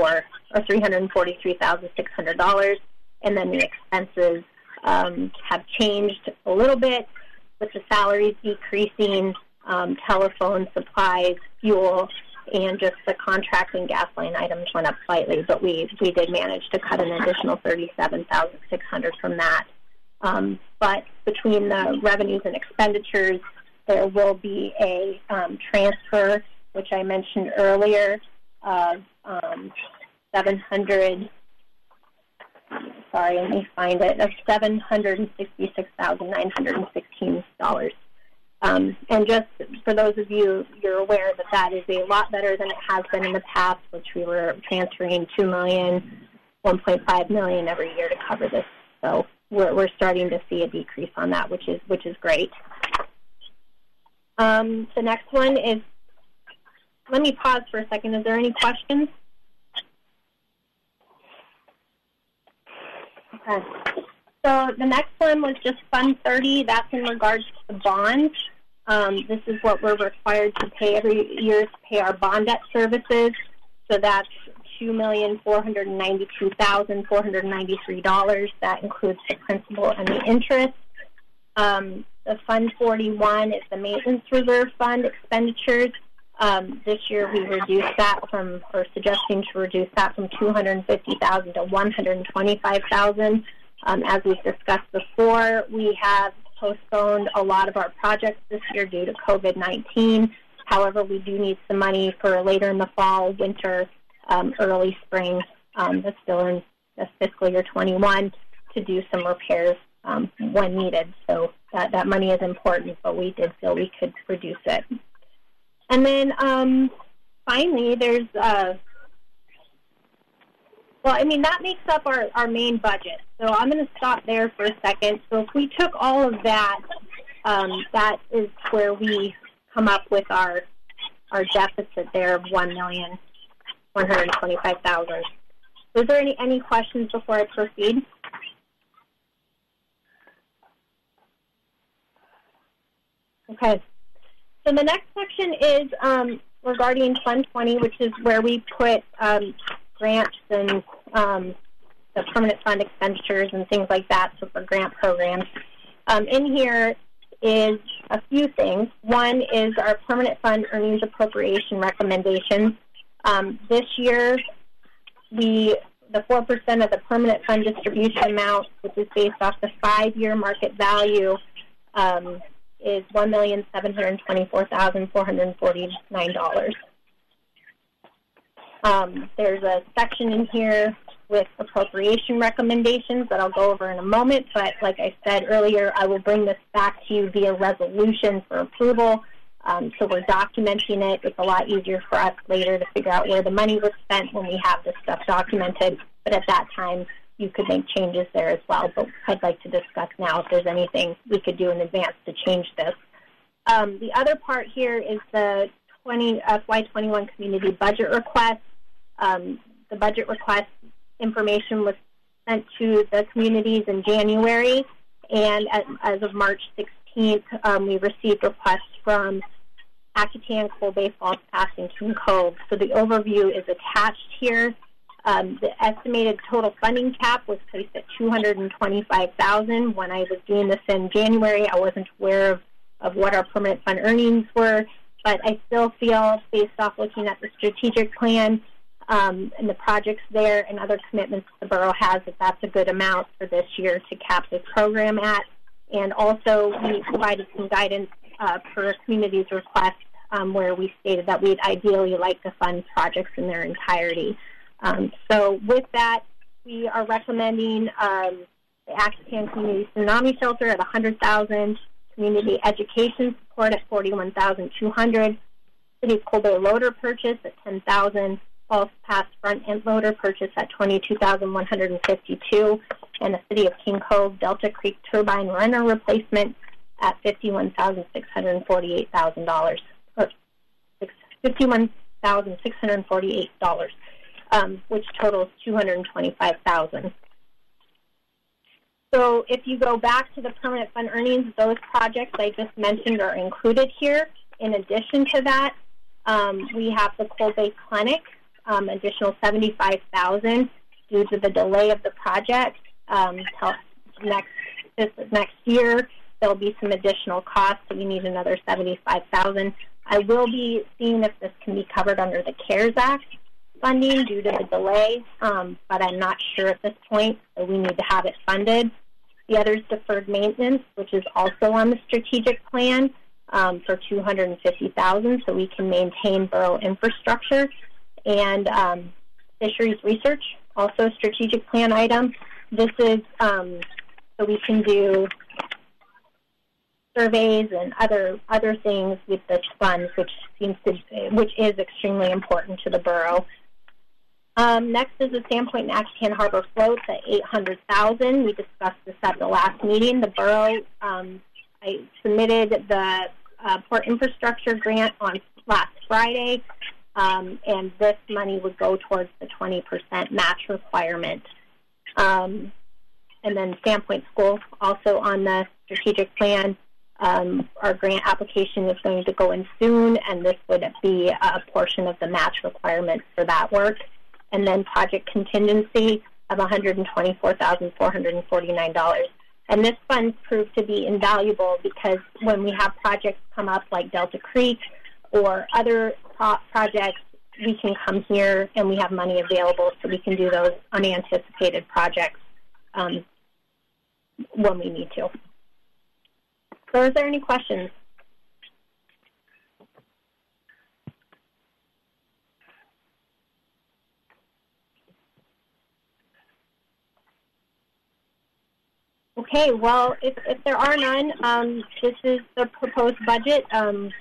$343,600, and then the expenses have changed a little bit with the salaries decreasing, telephone, supplies, fuel, and just the contract and gas line items went up slightly, but we did manage to cut an additional $37,600 from that. But between the revenues and expenditures, there will be a transfer, which I mentioned earlier, of $766,916. And just for those of you, you're aware that that is a lot better than it has been in the past, which we were transferring $2 million, $1.5 million every year to cover this. So we're starting to see a decrease on that, which is great. The next one is, let me pause for a second. Is there any questions? Okay. So the next one was just Fund 30. That's in regards to the bonds. This is what we're required to pay every year to pay our bond debt services. So that's $2,492,493. That includes the principal and the interest. The Fund 41 is the maintenance reserve fund expenditures. This year we reduced that suggesting to reduce that from $250,000 to $125,000. As we've discussed before, we have postponed a lot of our projects this year due to COVID-19. However, we do need some money for later in the fall, winter, early spring, that's still in the fiscal year 21, to do some repairs when needed. So that money is important, but we did feel we could reduce it. And then finally, there's that makes up our main budget. So I'm going to stop there for a second. So if we took all of that, that is where we come up with our deficit there of $1,125,000. Was there any questions before I proceed? Okay. So the next section is regarding Fund 20, which is where we put grants and the permanent fund expenditures and things like that, so for grant programs. In here is a few things. One is our permanent fund earnings appropriation recommendations. This year, the 4% of the permanent fund distribution amount, which is based off the 5-year market value, is $1,724,449. There's a section in here with appropriation recommendations that I'll go over in a moment, but like I said earlier, I will bring this back to you via resolution for approval. So we're documenting it. It's a lot easier for us later to figure out where the money was spent when we have this stuff documented, but at that time, you could make changes there as well. But I'd like to discuss now if there's anything we could do in advance to change this. The other part here is the FY21 community budget request. The budget request information was sent to the communities in January, and as of March 16th, we received requests from Acatan, Coal Bay, Falls Pass, and King Cove. So the overview is attached here. The estimated total funding cap was placed at $225,000. When I was doing this in January, I wasn't aware of what our permanent fund earnings were, but I still feel, based off looking at the strategic plan and the projects there and other commitments the borough has, that's a good amount for this year to cap this program at. And also, we provided some guidance for a community's request where we stated that we'd ideally like to fund projects in their entirety. So with that, we are recommending the Axpan Community Tsunami Shelter at $100,000, community education support at $41,200, City of Colbert loader purchase at $10,000, Falls Pass front end loader purchase at $22,152, and the City of King Cove Delta Creek turbine runner replacement at $51,648, which totals $225,000. So if you go back to the permanent fund earnings, those projects I just mentioned are included here. In addition to that, we have the Cold Bay Clinic, additional $75,000 due to the delay of the project. Till next year, there'll be some additional costs, so we need another $75,000. I will be seeing if this can be covered under the CARES Act funding due to the delay, but I'm not sure at this point, so we need to have it funded. The other is deferred maintenance, which is also on the strategic plan for $250,000, so we can maintain borough infrastructure. And fisheries research, also a strategic plan item. This is so we can do surveys and other things with the funds, which is extremely important to the borough. Next is the Sandpoint and Axpan Harbor floats at $800,000. We discussed this at the last meeting. The borough, I submitted the port infrastructure grant on last Friday, and this money would go towards the 20% match requirement. And then Sandpoint School also on the strategic plan. Our grant application is going to go in soon, and this would be a portion of the match requirement for that work. And then project contingency of $124,449. And this fund proved to be invaluable because when we have projects come up like Delta Creek or other projects, we can come here and we have money available so we can do those unanticipated projects when we need to. So is there any questions? Okay, well, if there are none, this is the proposed budget, and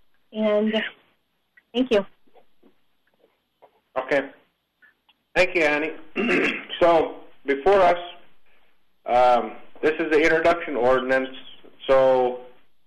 thank you. Okay. Thank you, Annie. So, before us, this is the introduction ordinance. So,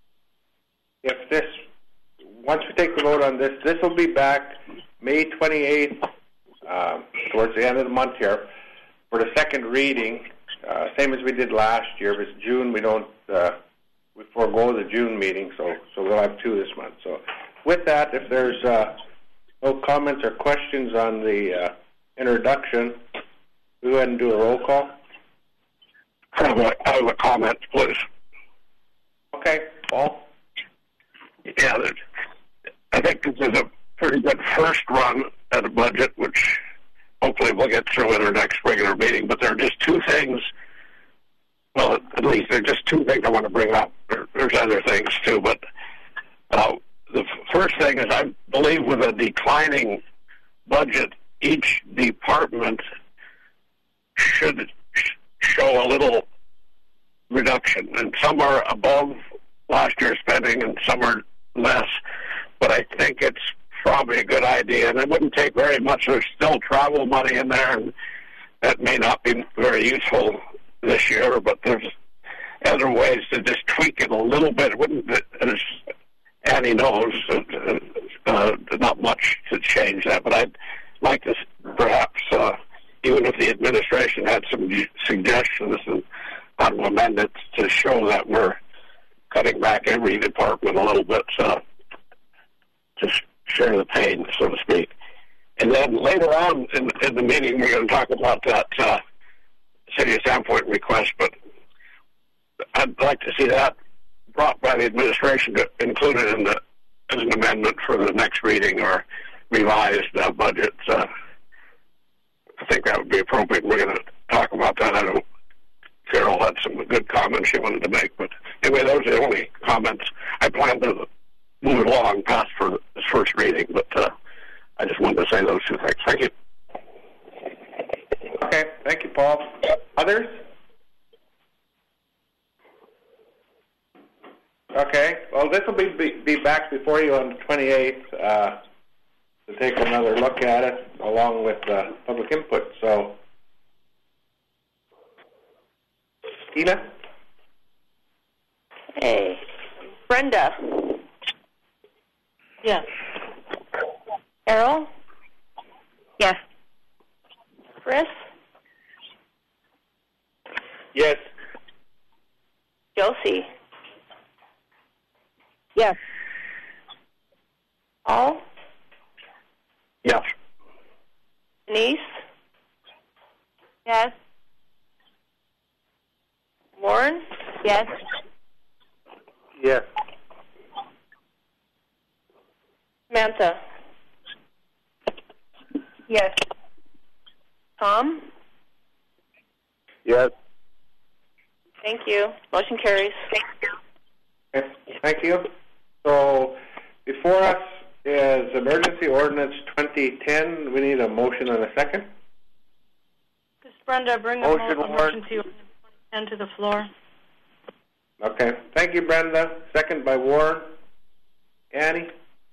once we take the vote on this, this will be back May 28th, towards the end of the month here, for the second reading. Same as we did last year. It was June. We forego the June meeting, so we'll have two this month. So, with that, if there's no comments or questions on the introduction, we'll go ahead and do a roll call. I have a comment, please. Okay, Paul? Yeah, I think this is a pretty good first run at a budget, which hopefully we'll get through in our next regular meeting. But there are just two things. Well, at least there are just two things I want to bring up. There's other things too, but the first thing is I believe with a declining budget, each department should show a little reduction, and some are above last year's spending and some are less. But I think it's probably a good idea, and it wouldn't take very much. There's still travel money in there, and that may not be very useful this year, but there's other ways to just tweak it a little bit. It wouldn't, as Annie knows, not much to change that, but I'd like to perhaps, even if the administration had some suggestions and how to amend it to show that we're cutting back every department a little bit to share the pain, so to speak. And then later on in the meeting, we're going to talk about that City of Sandpoint request, but I'd like to see that brought by the administration included in as an amendment for the next reading or revised budget think that would be appropriate. We're going to talk about that. I know Carol had some good comments she wanted to make, but anyway, those are the only comments. I plan to move it along past for this first reading, but I just wanted to say those two things. Thank you. Okay, thank you, Paul. Others? Okay, well, this will be back before you on the 28th to take another look at it along with public input. So, Tina? Hey. Brenda? Yes. Carol? Yes. Chris? Yes. Josie? Yes. Paul? Yes. Denise? Yes. Warren? Yes. Yes. Samantha? Yes. Tom? Yes. Thank you. Motion carries. Okay, thank you. So, before us is Emergency Ordinance 2010. We need a motion and a second. This is Brenda. Bring a Motion, emergency ordinance 2010 to the floor. Okay, thank you, Brenda. Second by Warren. Annie?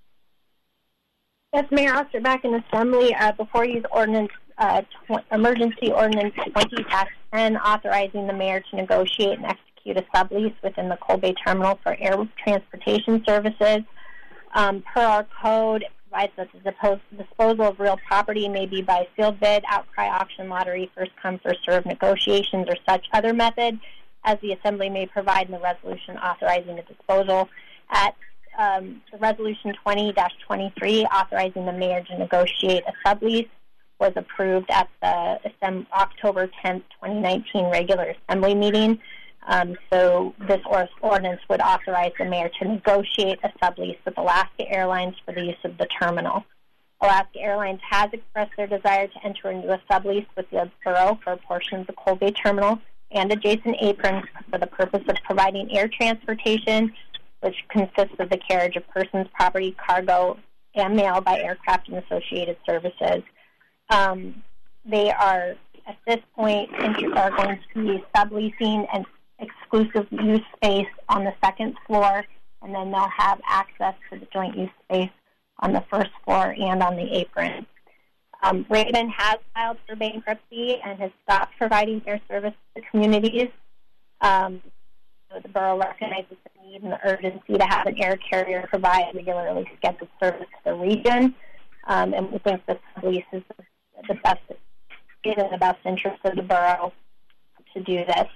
Yes, Mayor Osterbeck in Assembly. Before you, ordinance Emergency Ordinance 2010, authorizing the mayor to negotiate and execute a sublease within the Coal Bay Terminal for air transportation services. Per our code, it provides that the disposal of real property may be by sealed bid, outcry, auction, lottery, first come, first served negotiations, or such other method, as the Assembly may provide in the resolution authorizing the disposal. At the Resolution 20-23, authorizing the mayor to negotiate a sublease, was approved at the October 10th, 2019 regular Assembly meeting. So this ordinance would authorize the mayor to negotiate a sublease with Alaska Airlines for the use of the terminal. Alaska Airlines has expressed their desire to enter into a sublease with the borough for a portion of the Coal Bay Terminal and adjacent aprons for the purpose of providing air transportation, which consists of the carriage of persons, property, cargo, and mail by aircraft and associated services. They are, at this point, are going to be subleasing an exclusive use space on the second floor, and then they'll have access to the joint use space on the first floor and on the apron. Raven has filed for bankruptcy and has stopped providing air service to communities. So the borough recognizes the need and the urgency to have an air carrier provide regularly scheduled service to the region, and we think the lease is in the best interest of the borough to do this.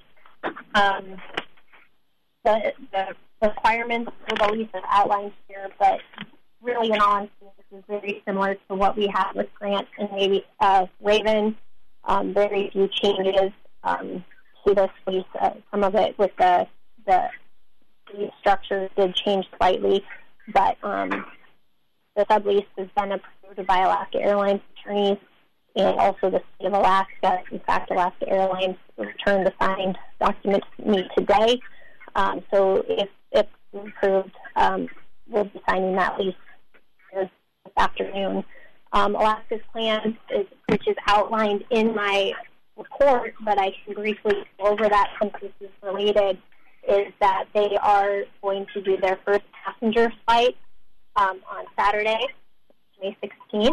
The requirements for the lease are outlined here, but really in all honesty, this is very similar to what we have with Grant and maybe Raven. Very few changes to this lease. Some of it with the lease structure did change slightly, but the sublease has been approved by Alaska Airlines attorneys and also the state of Alaska. In fact, Alaska Airlines returned the signed document to me today. So if it's approved, we'll be signing that lease this afternoon. Alaska's plan, which is outlined in my report, but I can briefly go over that since this is related, is that they are going to do their first passenger flight on Saturday, May 16th.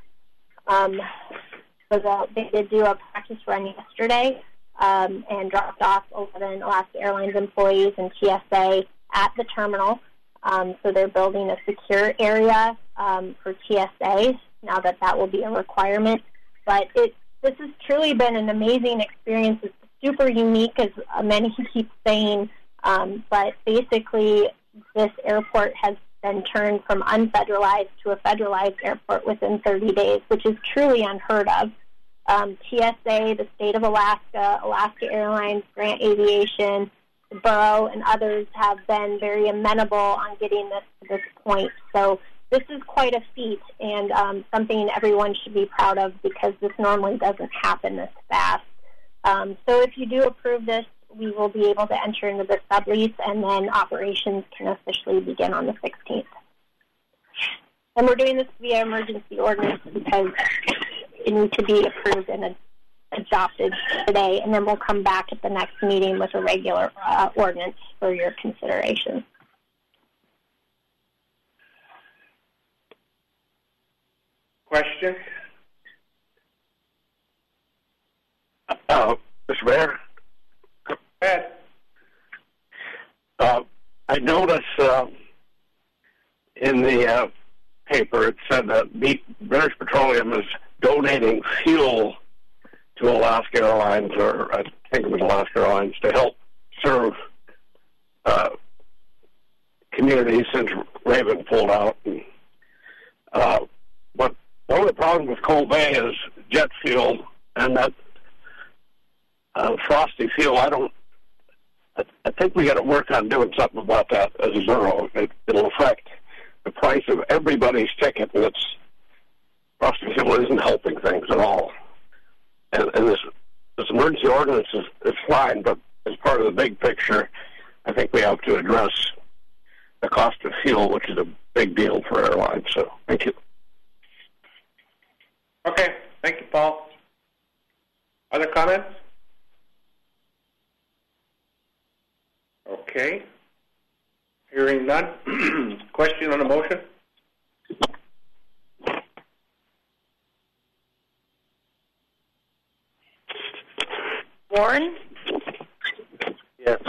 So they did do a practice run yesterday and dropped off 11 Alaska Airlines employees and TSA at the terminal. So they're building a secure area for TSA now that will be a requirement. But this has truly been an amazing experience. It's super unique, as many keep saying, but basically this airport has been turned from unfederalized to a federalized airport within 30 days, which is truly unheard of. TSA, the state of Alaska, Alaska Airlines, Grant Aviation, the borough, and others have been very amenable on getting this to this point. So this is quite a feat and something everyone should be proud of because this normally doesn't happen this fast. So if you do approve this, we will be able to enter into the sublease, and then operations can officially begin on the 16th. And we're doing this via emergency ordinance because it needs to be approved and adopted today, and then we'll come back at the next meeting with a regular ordinance for your consideration. Question? Mr. Mayor? Go ahead. I noticed in the paper it said that British Petroleum is donating fuel to Alaska Airlines, or I think it was Alaska Airlines, to help serve communities since Raven pulled out. And, but one of the problems with Coal Bay is jet fuel, and that frosty fuel, I think we got to work on doing something about that as a borough. It'll affect the price of everybody's ticket, and frosty fuel isn't helping things at all. And this emergency ordinance is fine, but as part of the big picture, I think we have to address the cost of fuel, which is a big deal for airlines. So, thank you. Okay, thank you, Paul. Other comments? Okay. Hearing none. Question on the motion? Warren? Yes.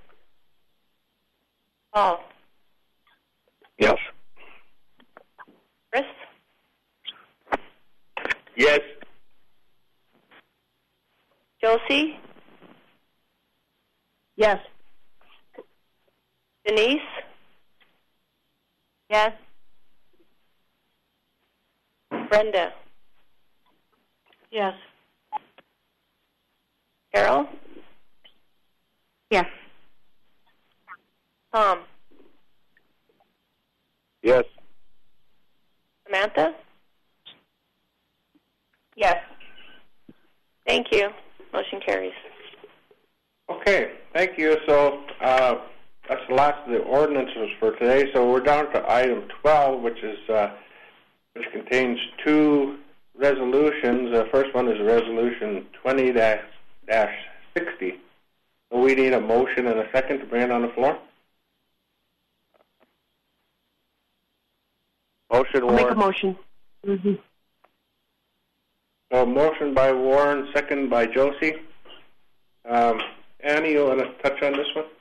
Paul? Yes. Chris? Yes. Josie? Yes. Denise? Yes. Brenda? Yes. Carol? Yes. Tom? Yes. Samantha? Yes. Thank you. Motion carries. Okay, thank you. So that's the last of the ordinances for today. So we're down to item 12, which contains two resolutions. The first one is Resolution 20-60. So we need a motion and a second to bring it on the floor. Motion, I'll Warren. make a motion. Mm-hmm. So motion by Warren, second by Josie. Annie, you want to touch on this one?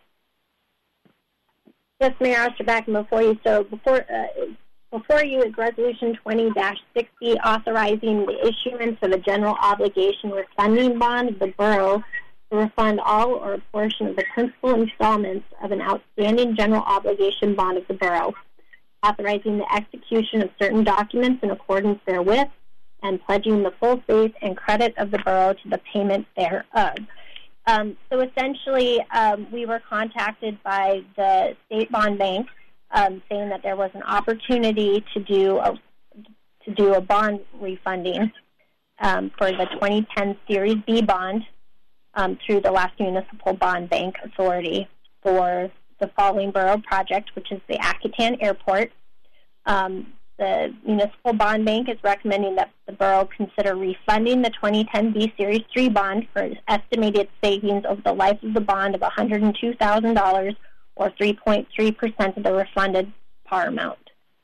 Yes, Mayor Osterback, before you. So before you is Resolution 20-60, authorizing the issuance of a general obligation refunding bond of the borough to refund all or a portion of the principal installments of an outstanding general obligation bond of the borough, authorizing the execution of certain documents in accordance therewith, and pledging the full faith and credit of the borough to the payment thereof. So essentially, we were contacted by the State Bond Bank saying that there was an opportunity to do a bond refunding for the 2010 Series B bond through the Alaska Municipal Bond Bank Authority for the following borough project, which is the Akutan Airport. The Municipal Bond Bank is recommending that the borough consider refunding the 2010 B Series 3 bond for an estimated savings over the life of the bond of $102,000 or 3.3% of the refunded par amount.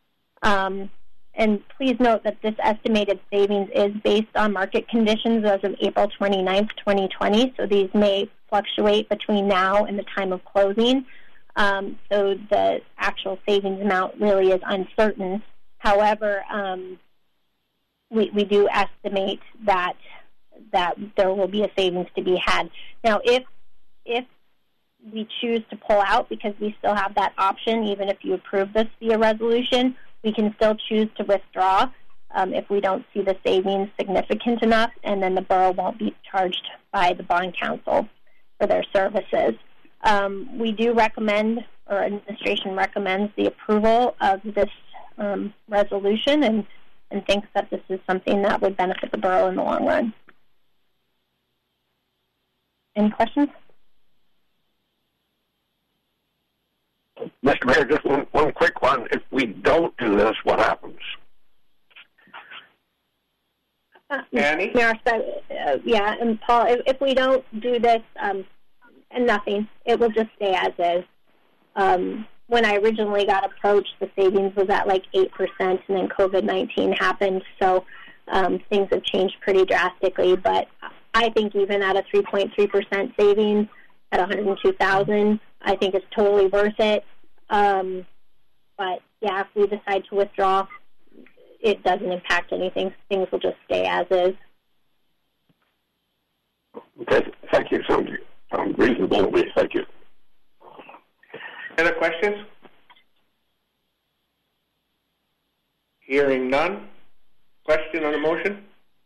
And please note that this estimated savings is based on market conditions as of April 29th, 2020, so these may fluctuate between now and the time of closing. So the actual savings amount really is uncertain. However, we do estimate that there will be a savings to be had. Now, if we choose to pull out, because we still have that option, even if you approve this via resolution, we can still choose to withdraw if we don't see the savings significant enough, and then the borough won't be charged by the bond council for their services. We do recommend, or administration recommends, the approval of this resolution and thinks that this is something that would benefit the borough in the long run. Any questions? Mr. Mayor, just one quick one. If we don't do this, what happens? Annie? Yeah, and Paul, if we don't do this, nothing. It will just stay as is. When I originally got approached, the savings was at like 8%, and then COVID-19 happened, so things have changed pretty drastically. But I think even at a 3.3% savings at $102,000, I think it's totally worth it. But yeah, if we decide to withdraw, it doesn't impact anything. Things will just stay as is. Okay, thank you. Sounds reasonable to me. Thank you. Other questions? Hearing none. Question on the motion?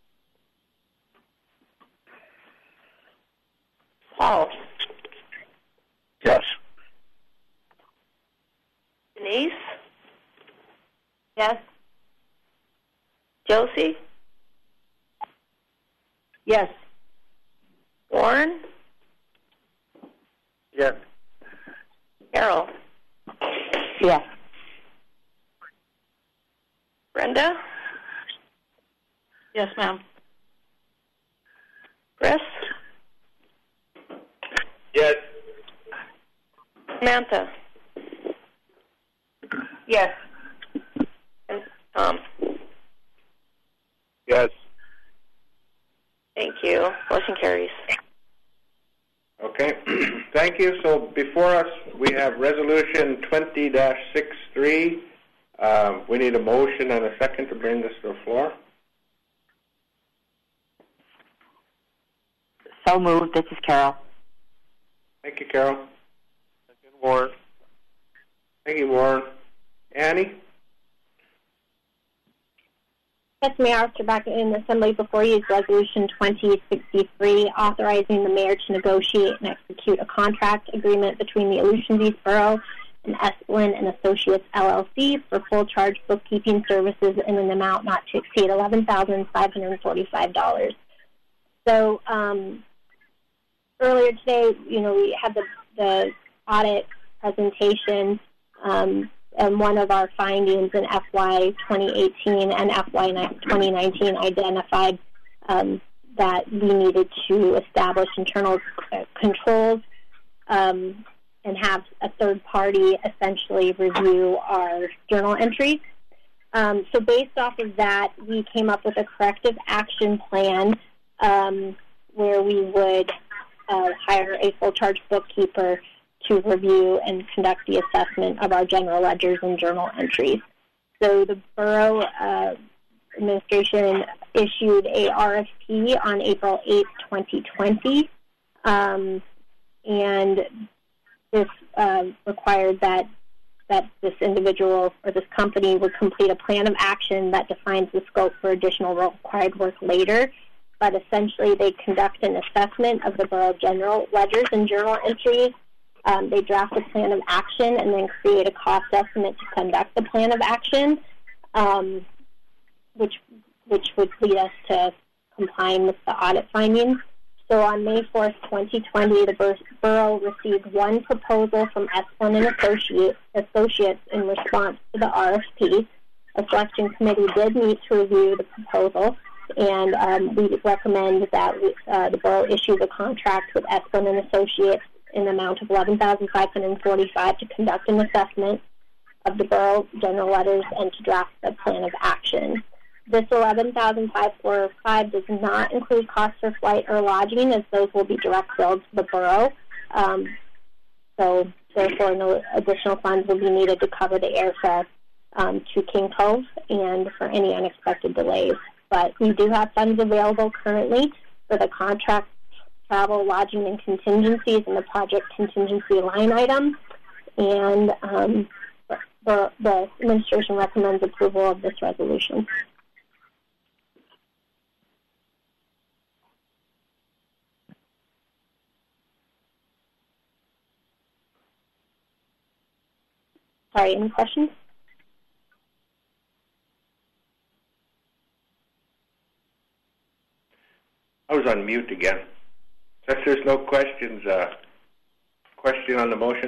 Paul? Yes. Denise? Yes. Josie? Yes. Warren? Yes. Carol? Yes. Brenda? Yes, ma'am. Chris? Yes. Samantha? Yes. And Tom? Yes. Thank you. Motion carries. Okay, thank you. So before us, we have Resolution 20-63. We need a motion and a second to bring this to the floor. So moved. This is Carol. Thank you, Carol. Second, Warren. Thank you, Warren. Annie? Yes, Mayor Arthur, back in the Assembly before you is Resolution 2063, authorizing the mayor to negotiate and execute a contract agreement between the Aleutians East Borough and Esplin and Associates LLC for full charge bookkeeping services in an amount not to exceed $11,545. So earlier today, we had the audit presentation. And one of our findings in FY 2018 and FY 2019 identified that we needed to establish internal controls and have a third party essentially review our journal entries. So based off of that, we came up with a corrective action plan where we would hire a full charge bookkeeper to review and conduct the assessment of our general ledgers and journal entries. So the Borough Administration issued a RFP on April 8, 2020, and this required that this individual or this company would complete a plan of action that defines the scope for additional required work later. But essentially, they conduct an assessment of the Borough general ledgers and journal entries. They draft a plan of action and then create a cost estimate to conduct the plan of action, which would lead us to complying with the audit findings. So on May 4th, 2020, the Borough received one proposal from Esplin and Associates in response to the RFP. A selection committee did meet to review the proposal, and we recommend that the Borough issue the contract with Esplin and Associates in the amount of $11,545 to conduct an assessment of the Borough general letters and to draft the plan of action. This $11,545 does not include costs for flight or lodging, as those will be direct billed to the Borough. So therefore, no additional funds will be needed to cover the airfare to King Cove and for any unexpected delays. But we do have funds available currently for the contract, travel, lodging, and contingencies in the project contingency line item, and the administration recommends approval of this resolution. Sorry, any questions? I was on mute again. Since there's no questions, question on the motion?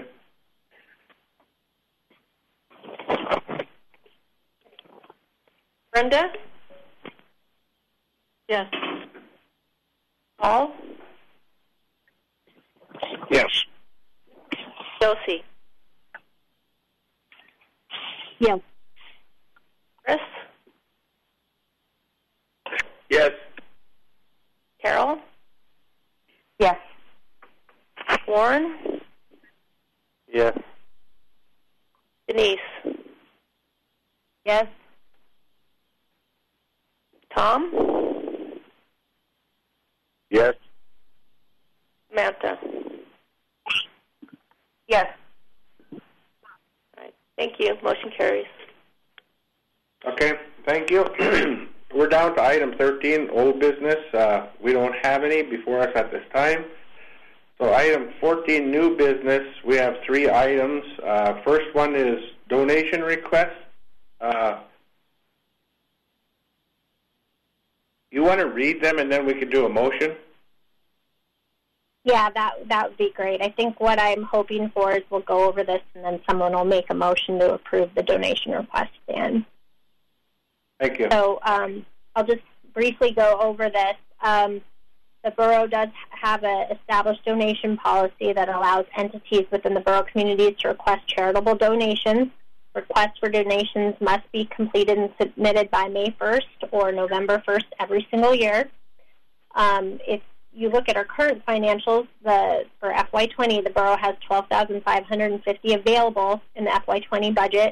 Brenda? Yes. Paul? Yes. Josie? Yes. Chris? Yes. Carol? Yes. Warren? Yes. Denise? Yes. Tom? Yes. Samantha? Yes. All right. Thank you. Motion carries. Okay, thank you. We're down to item 13, old business. We don't have any before us at this time. So item 14, new business. We have 3 items. First one is donation request. You want to read them and then we can do a motion? Yeah, that would be great. I think what I'm hoping for is we'll go over this and then someone will make a motion to approve the donation request then. Thank you. So I'll just briefly go over this. The borough does have an established donation policy that allows entities within the borough communities to request charitable donations. Requests for donations must be completed and submitted by May 1st or November 1st every single year. If you look at our current financials, for FY20, the borough has $12,550 available in the FY20 budget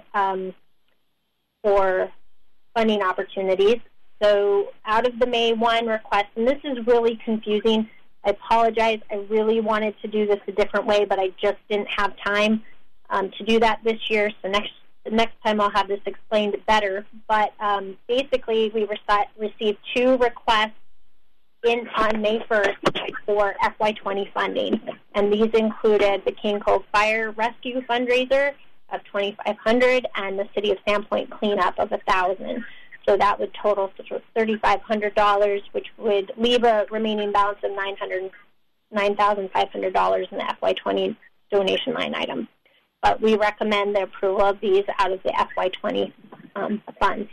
for funding opportunities. So out of the May 1 request, and this is really confusing, I apologize. I really wanted to do this a different way, but I just didn't have time to do that this year. So next time I'll have this explained better. But basically, we received 2 requests on May 1st for FY20 funding, and these included the King Cove Fire Rescue fundraiser of $2,500 and the City of Sandpoint cleanup of $1,000. So that would total $3,500, which would leave a remaining balance of $9,500 in the FY20 donation line item. But we recommend the approval of these out of the FY20 funds.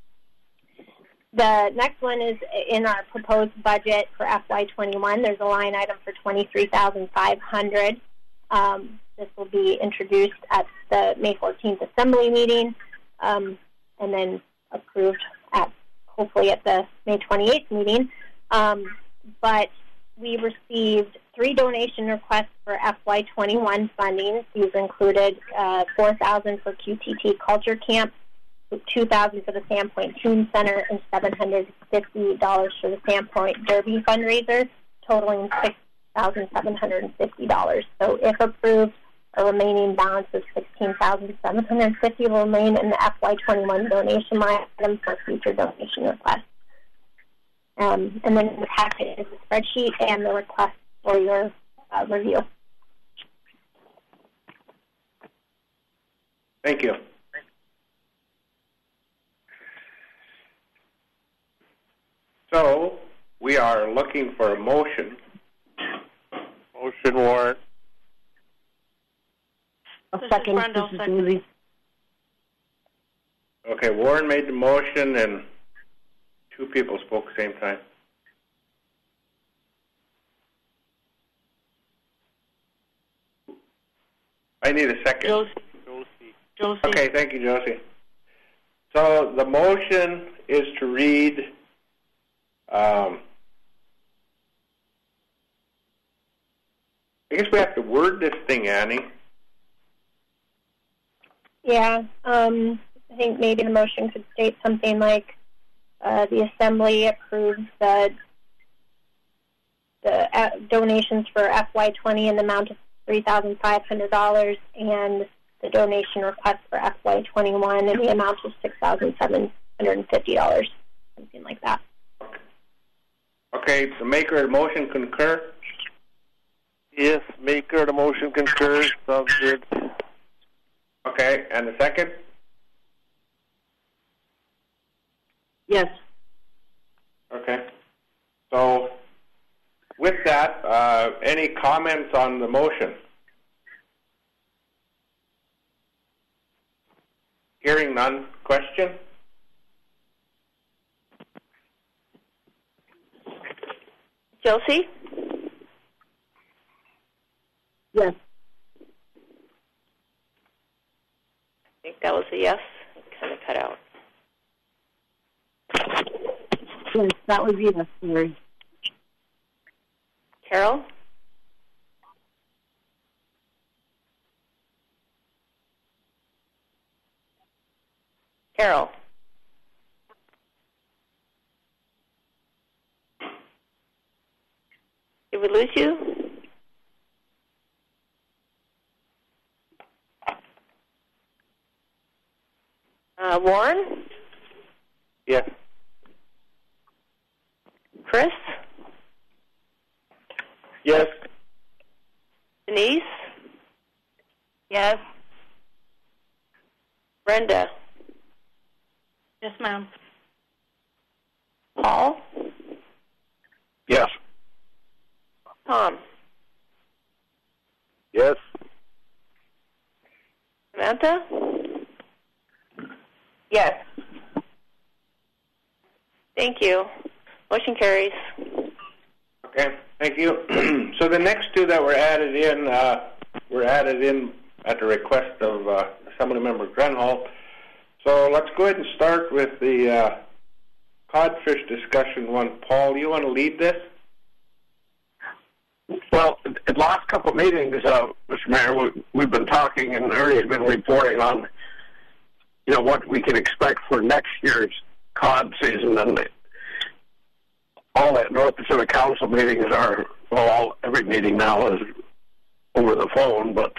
The next one is in our proposed budget for FY21. There's a line item for $23,500. This will be introduced at the May 14th Assembly meeting and then approved hopefully at the May 28th meeting. But we received 3 donation requests for FY21 funding. These included $4,000 for QTT Culture Camp, $2,000 for the Sandpoint Teen Center, and $750 for the Sandpoint Derby fundraiser, totaling $6,750. So if approved, a remaining balance of $16,750 will remain in the FY21 donation line item for future donation requests. And then in the packet is the spreadsheet and the request for your review. Thank you. So we are looking for a motion. Motion, Warren. Second. Brenda, second. Okay, Warren made the motion and 2 people spoke at the same time. I need a second. Josie. Okay, thank you, Josie. So the motion is to read I guess we have to word this thing, Annie. Yeah, I think maybe the motion could state something like the Assembly approves the donations for FY20 in the amount of $3,500 and the donation request for FY21 in the amount of $6,750, something like that. Okay, the maker of the motion concur? Yes, maker of the motion concurs. Sounds good. Okay, and the second? Yes. Okay. So Any comments on the motion? Hearing none. Question? Josie? Yes. I think that was a yes. It kind of cut out. Yes, that was yes, sorry. Carol? Carol? Did we lose you? Warren? Yes. Chris? Yes. Denise? Yes. Brenda? Yes, ma'am. Paul? Yes. Tom? Yes. Samantha? Yes. Thank you. Motion carries. Okay, thank you. So the next two that were added in at the request of Assemblymember Grenhall. So let's go ahead and start with the codfish discussion one. Paul, you want to lead this? Well, in the last couple of meetings, Mr. Mayor, we've been talking, and Ernie has been reporting on, what we can expect for next year's cod season. And all at North Pacific Council meetings are, every meeting now is over the phone, but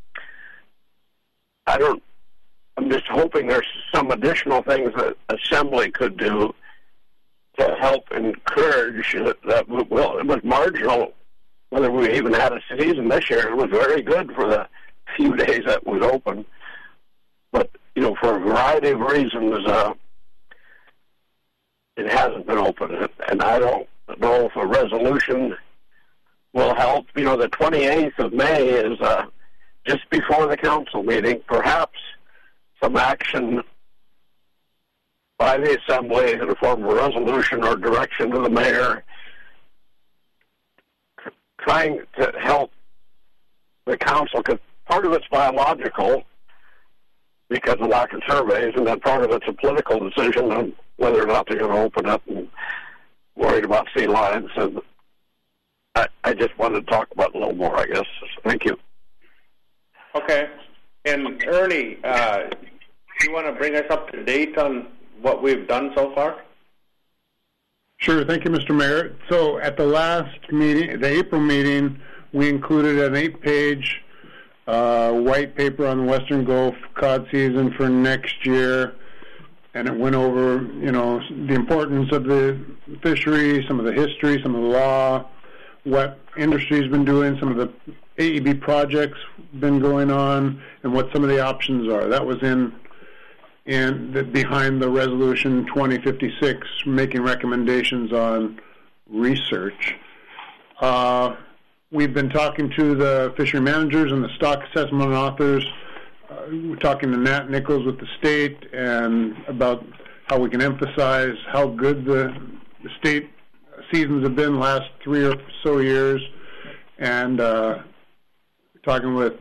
I'm just hoping there's some additional things that Assembly could do to help encourage that. Well, it was marginal whether we even had a season this year. It was very good for the few days that was open. But, for a variety of reasons, it hasn't been open. And I don't know if a resolution will help. The 28th of May is just before the council meeting. Perhaps some action by the Assembly in the form of a resolution or direction to the mayor trying to help the council, because part of it's biological because of lack of surveys, and then part of it's a political decision on whether or not they're going to open up, and worried about sea lions. And I just wanted to talk about it a little more, I guess. Thank you. Okay. And Ernie, do you want to bring us up to date on what we've done so far? Sure. Thank you, Mr. Mayor. So at the last meeting, the April meeting, we included an 8-page white paper on the Western Gulf cod season for next year, and it went over, the importance of the fishery, some of the history, some of the law, what industry's been doing, some of the AEB projects been going on, and what some of the options are. That was behind the Resolution 2056, making recommendations on research. We've been talking to the fishery managers and the stock assessment authors. We're talking to Nat Nichols with the state and about how we can emphasize how good the state seasons have been the last 3 or so years, and talking with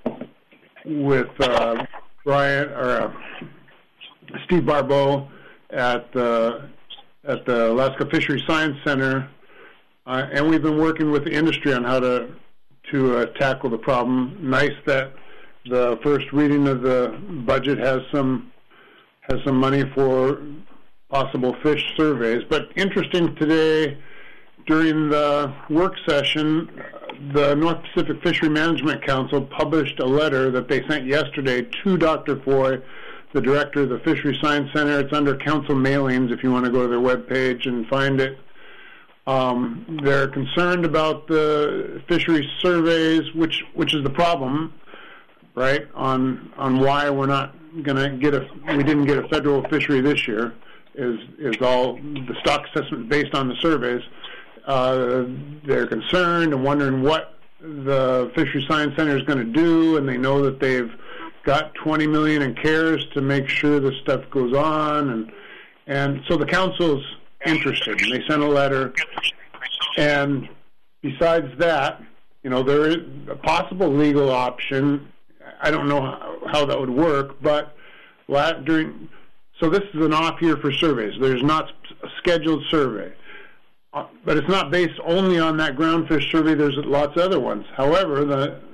Brian or Steve Barbeau at the Alaska Fishery Science Center, and we've been working with the industry on how to tackle the problem. Nice that the first reading of the budget has some money for possible fish surveys. But interesting today, during the work session, the North Pacific Fishery Management Council published a letter that they sent yesterday to Dr. Foy, the director of the Fishery Science Center. It's under council mailings if you want to go to their webpage and find it. They're concerned about the fishery surveys, which is the problem, right, on why we're not going to we didn't get a federal fishery this year, is all the stock assessment based on the surveys. they're concerned and wondering what the Fisheries Science Center is going to do, and they know that they've got $20 million in CARES to make sure this stuff goes on, and so the council's interested, and they sent a letter. And besides that, there is a possible legal option. I don't know how that would work, but so this is an off year for surveys. There's not a scheduled survey. But it's not based only on that groundfish survey. There's lots of other ones. However,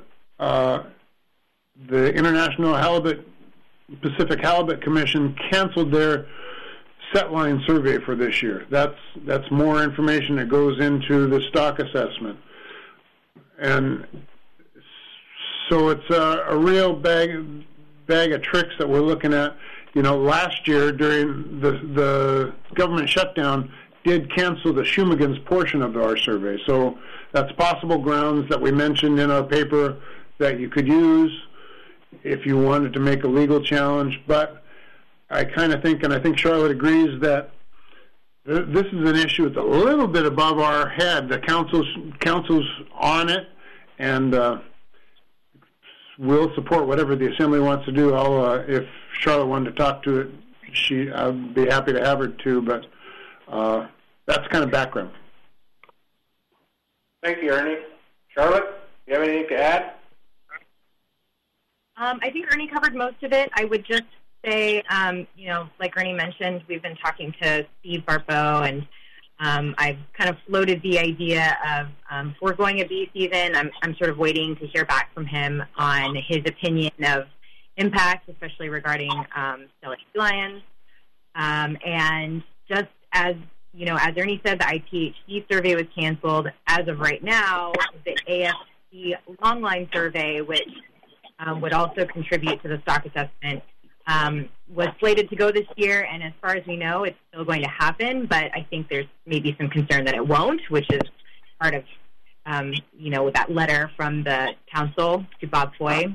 the International Pacific Halibut Commission canceled their set line survey for this year. That's more information that goes into the stock assessment. And so it's a real bag of tricks that we're looking at. Last year during the government shutdown did cancel the Shumagon's portion of our survey. So that's possible grounds that we mentioned in our paper that you could use if you wanted to make a legal challenge. But I kind of think, and I think Charlotte agrees, that this is an issue that's a little bit above our head. The council's on it, and we'll support whatever the Assembly wants to do. If Charlotte wanted to talk to it, I'd be happy to have her too, but that's kind of background. Thank you, Ernie. Charlotte, you have anything to add? I think Ernie covered most of it. I would just say, like Ernie mentioned, we've been talking to Steve Barbeau, and I've kind of floated the idea of foregoing a bee season. I'm sort of waiting to hear back from him on his opinion of impacts, especially regarding Steller sea lions. And just as Ernie said, the IPHC survey was canceled. As of right now, the AFC longline survey, which would also contribute to the stock assessment, was slated to go this year, and as far as we know, it's still going to happen, but I think there's maybe some concern that it won't, which is part of, that letter from the council to Bob Foy.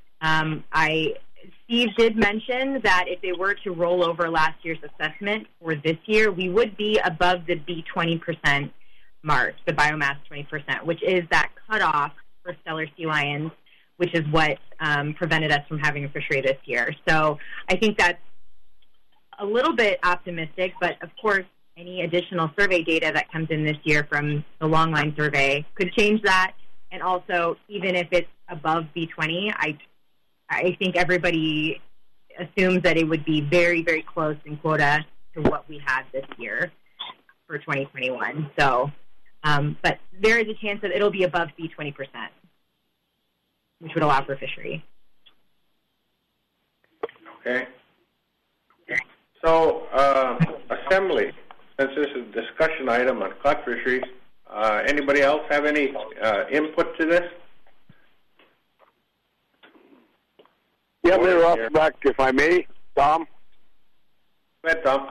Steve did mention that if they were to roll over last year's assessment for this year, we would be above the B20% mark, the biomass 20%, which is that cutoff for Steller sea lions, which is what prevented us from having a fishery this year. So I think that's a little bit optimistic, but of course any additional survey data that comes in this year from the longline survey could change that. And also, even if it's above B20, I think everybody assumes that it would be very, very close in quota to what we had this year for 2021. So, but there is a chance that it'll be above B20%. Which would allow for fishery. Okay. So, Assembly, since this is a discussion item on cod fisheries, anybody else have any input to this? Yeah, Mayor Offenbach, if I may, Tom. Go ahead, Tom.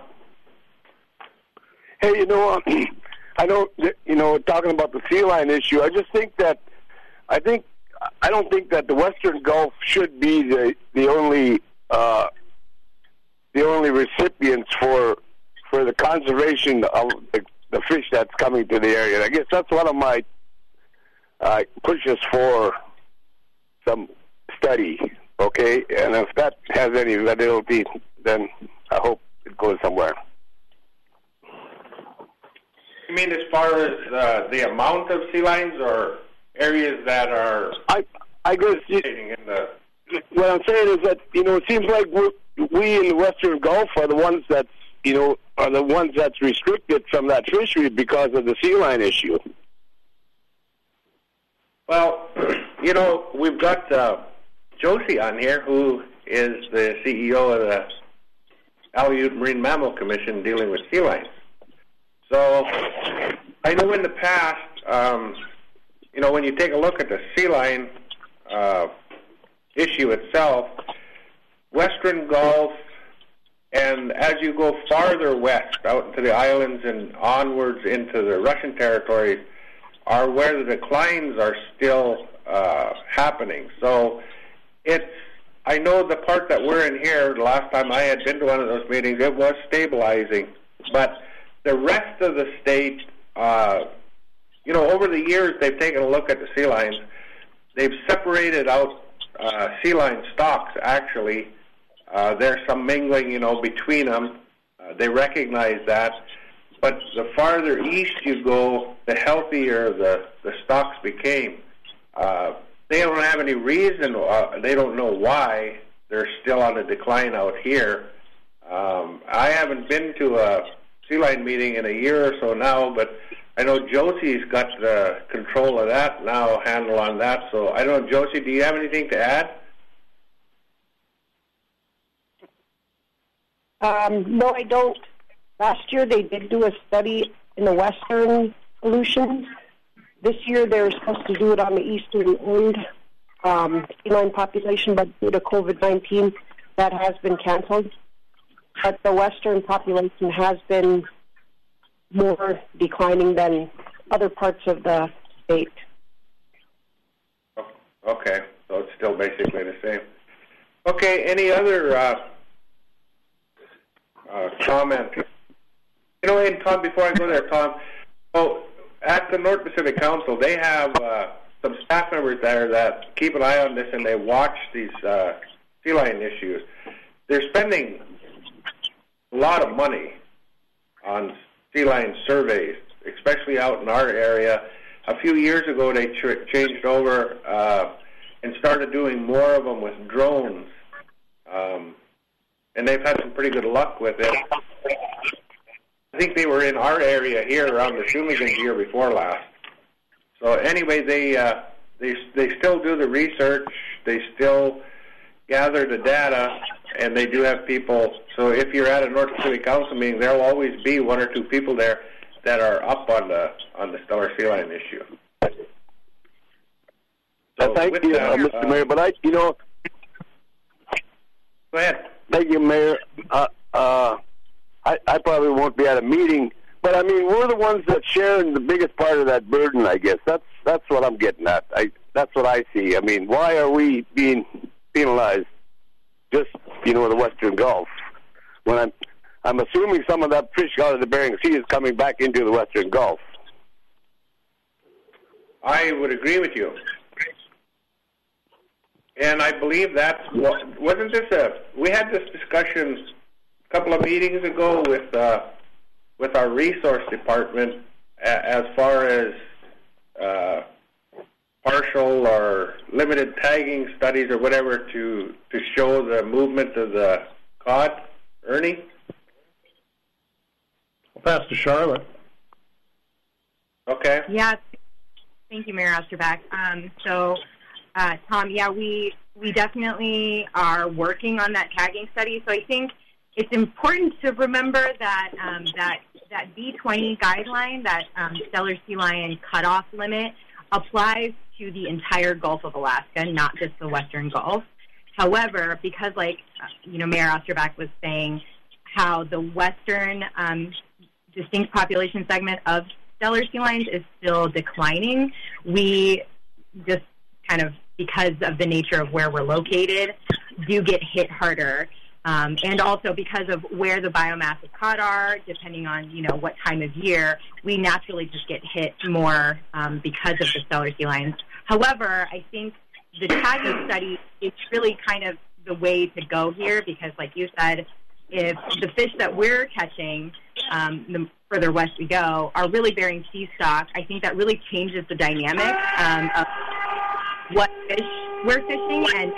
Hey, I don't, talking about the sea lion issue, I just think that, I don't think that the Western Gulf should be the only recipients for the conservation of the fish that's coming to the area. And I guess that's one of my pushes for some study. Okay, and if that has any validity, then I hope it goes somewhere. You mean as far as the amount of sea lions, or areas that are? I guess what I'm saying is that it seems like we in the Western Gulf are the ones that's that's restricted from that fishery because of the sea lion issue. Well, we've got Josie on here, who is the CEO of the Aleut Marine Mammal Commission dealing with sea lions. So I know in the past, when you take a look at the sea lion issue itself, Western Gulf, and as you go farther west out into the islands and onwards into the Russian territories, are where the declines are still happening. So I know the part that we're in here, the last time I had been to one of those meetings, it was stabilizing. But the rest of the state, over the years they've taken a look at the sea lions. They've separated out sea lion stocks, actually. There's some mingling, between them. They recognize that. But the farther east you go, the healthier the stocks became. They don't have any reason. They don't know why they're still on a decline out here. I haven't been to a sea lion meeting in a year or so now, but I know Josie's got the control of that now, handle on that. So I don't know, Josie, do you have anything to add? No, I don't. Last year they did do a study in the western solutions. This year they were supposed to do it on the eastern end feline population, but due to COVID-19, that has been canceled. But the western population has been more declining than other parts of the state. Okay, so it's still basically the same. Okay, any other comment? And Tom, before I go there, Tom, at the North Pacific Council, they have some staff members there that keep an eye on this and they watch these sea lion issues. They're spending a lot of money on sea lion surveys, especially out in our area. A few years ago, they changed over and started doing more of them with drones, and they've had some pretty good luck with it. I think they were in our area here around the Shumigan year before last. So anyway, they still do the research. They still gather the data, and they do have people. So if you're at a North Pacific Council meeting, there'll always be one or two people there that are up on the Steller sea lion issue. So thank you, Mr. Mayor. But go ahead. Thank you, Mayor. I probably won't be at a meeting, but I mean, we're the ones that share the biggest part of that burden, I guess. That's what I'm getting at. That's what I see. I mean, why are we being penalized just, the Western Gulf, when I'm assuming some of that fish out of the Bering Sea is coming back into the Western Gulf? I would agree with you. And I believe wasn't this we had this discussion a couple of meetings ago with our resource department as far as partial or limited tagging studies or whatever to show the movement of the cod, Ernie? I'll pass to Charlotte. Okay. Yeah. Thank you, Mayor Osterbeck. Tom, yeah, we definitely are working on that tagging study. So I think it's important to remember that that B20 guideline, that Steller sea lion cutoff limit, applies to the entire Gulf of Alaska, not just the Western Gulf. However, because Mayor Osterbeck was saying how the western distinct population segment of Steller sea lions is still declining, we just kind of, because of the nature of where we're located, do get hit harder. And also because of where the biomass of cod are, depending on, what time of year, we naturally just get hit more because of the Steller sea lions. However, I think the tagging study is really kind of the way to go here because, like you said, if the fish that we're catching, the further west we go, are really Bering Sea stock, I think that really changes the dynamic of what fish we're fishing. And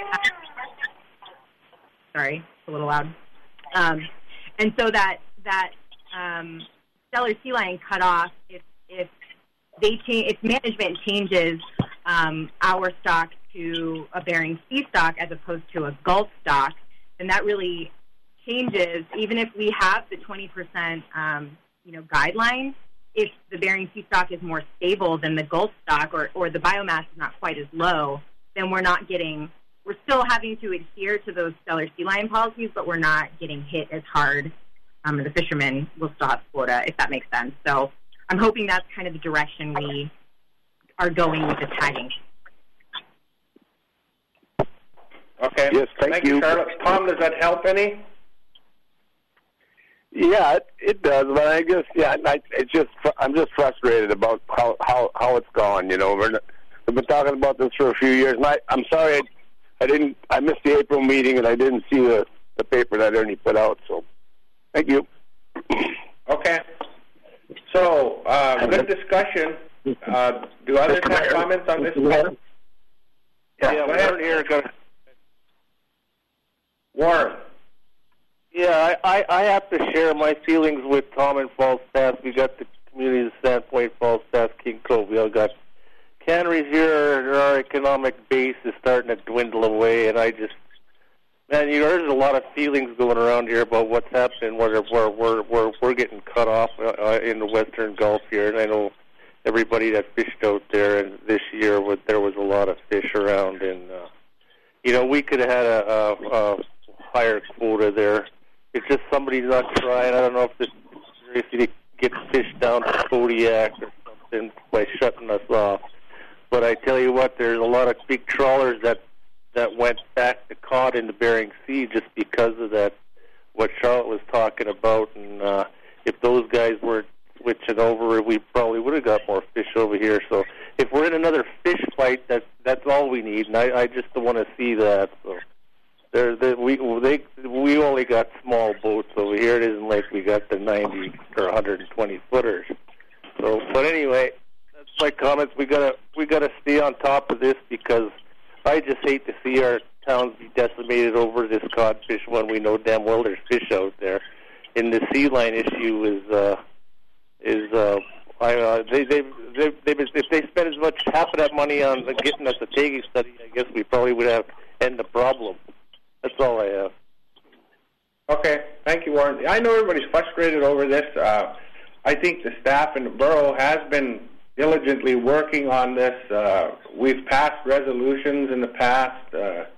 sorry, it's a little loud. And so that Steller sea lion cutoff, if management changes our stock to a Bering Sea stock as opposed to a Gulf stock, then that really changes. Even if we have the 20% guideline, if the Bering Sea stock is more stable than the Gulf stock, or the biomass is not quite as low, then we're still having to adhere to those Steller sea lion policies, but we're not getting hit as hard. The fishermen will still have quota, if that makes sense. So I'm hoping that's kind of the direction we are going with the tagging. Okay. Yes, thank you. Charlotte. Tom, does that help any? Yeah, it does, but I guess I'm just frustrated about how it's gone. You know, we've been talking about this for a few years, and I'm sorry I missed the April meeting and I didn't see the paper that Ernie put out. So, thank you. Okay. So, good discussion. Do others have comments on this? Yeah, Warren here. Warren. Yeah, I have to share my feelings with Tom and Falstaff. We got the community of Sandpoint, Falstaff, King Cove. We all got canneries here. Our economic base is starting to dwindle away, and there's a lot of feelings going around here about what's happening. We're getting cut off in the Western Gulf here, and I know everybody that fished out there, and this year there was a lot of fish around, and we could have had a higher quota there. It's just somebody's not trying. I don't know if this is seriously to get fish down to Kodiak or something by shutting us off. But I tell you what, there's a lot of big trawlers that went back to cod in the Bering Sea just because of that, what Charlotte was talking about. And if those guys weren't switching over, we probably would have got more fish over here. So if we're in another fish fight, that's all we need. And I just don't want to see that. So. We only got small boats over here. It isn't like we got the 90 or 120 footers. So, but anyway, that's my comments. We gotta stay on top of this because I just hate to see our towns be decimated over this codfish when we know damn well there's fish out there. And the sea line issue is if they spent as much half of that money on getting us a tagging study, I guess we probably would have ended the problem. That's all I have. Okay, thank you, Warren. I know everybody's frustrated over this. I think the staff in the borough has been diligently working on this. We've passed resolutions in the past.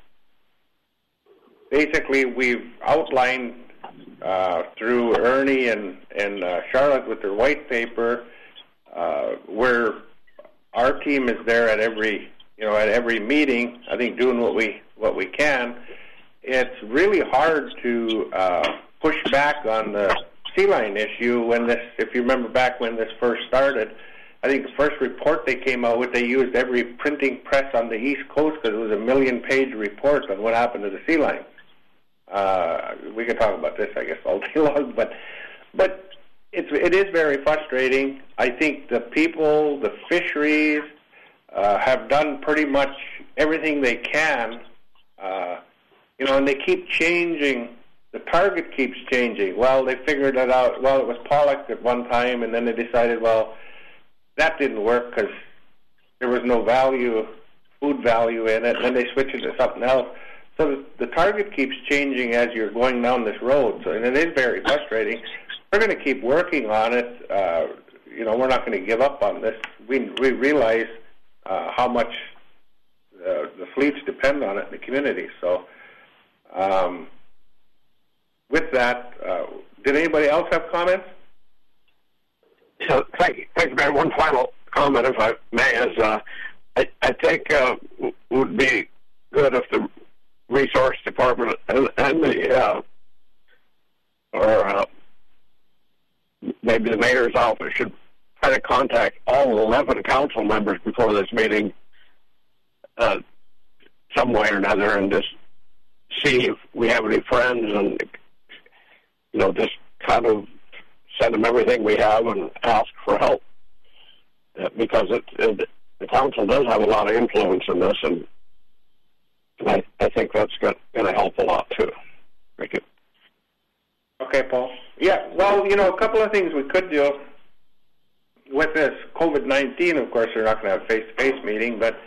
Basically, we've outlined through Ernie and Charlotte with their white paper where our team is there at every meeting. I think doing what we can. It's really hard to push back on the sea line issue if you remember back when this first started. I think the first report they came out with, they used every printing press on the East Coast because it was a 1 million-page report on what happened to the sea line. We could talk about this, I guess, all day long, but it is very frustrating. I think the people, the fisheries, have done pretty much everything they can. And they keep changing. The target keeps changing. Well, they figured it out. Well, it was pollock at one time, and then they decided, well, that didn't work because there was no food value in it. And then they switched it to something else. So the target keeps changing as you're going down this road. So, and it is very frustrating. We're going to keep working on it. We're not going to give up on this. We realize how much the fleets depend on it in the community. So. With that, did anybody else have comments? So, thank you, Mayor. One final comment, if I may, is I think it would be good if the Resource Department and maybe the Mayor's office should try to contact all 11 council members before this meeting some way or another and just see if we have any friends and, just kind of send them everything we have and ask for help. Because the council does have a lot of influence in this, and I think that's going to help a lot, too. Thank you. Okay, Paul. Yeah, well, a couple of things we could do with this COVID-19. Of course, they're not going to have a face-to-face meeting, but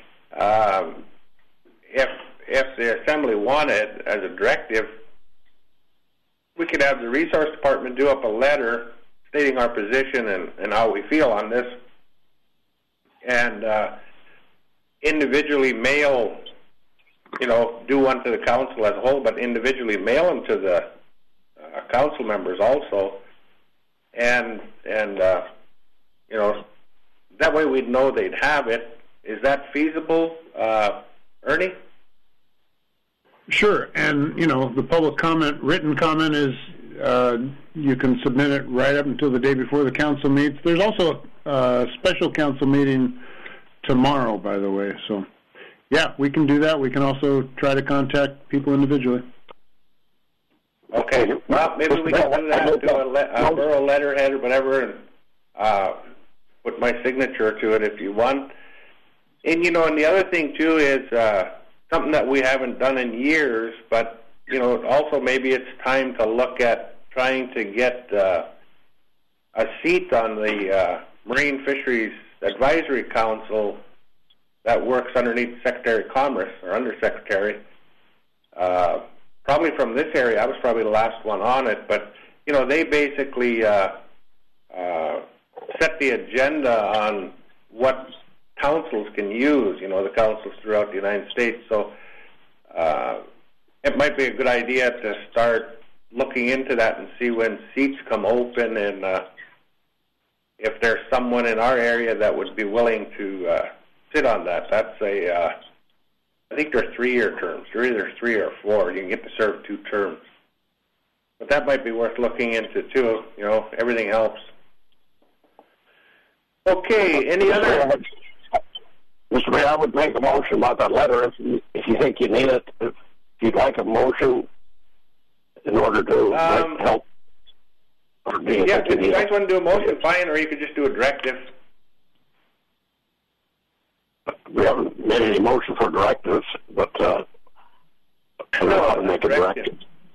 if the Assembly wanted, as a directive, we could have the Resource Department do up a letter stating our position and how we feel on this, and individually mail, do one to the council as a whole, but individually mail them to the council members also, and that way we'd know they'd have it. Is that feasible, Ernie? Sure, and the public comment, written comment is You can submit it right up until the day before the council meets. There's also a special council meeting tomorrow, by the way. So, yeah, we can do that. We can also try to contact people individually. Okay. Well, maybe we can do that, do a borough letterhead or whatever, and put my signature to it if you want. And, you know, and the other thing, too, is something that we haven't done in years, but, you know, also maybe it's time to look at trying to get a seat on the Marine Fisheries Advisory Council that works underneath Secretary of Commerce, or Undersecretary. Probably from this area. I was probably the last one on it, but, you know, they basically set the agenda on what councils can use, you know, the councils throughout the United States. So it might be a good idea to start looking into that and see when seats come open, and if there's someone in our area that would be willing to sit on that. That's I think they're 3-year terms. They're either 3 or 4. You can get to serve 2 terms. But that might be worth looking into, too. You know, everything helps. Okay, any other? Mr. Mayor, I would make a motion about that letter if you think you need it. If you'd like a motion in order to help. Or do you if you guys want to do a motion, fine, or you could just do a directive. We haven't made any motion for directives, but I want to make a directive.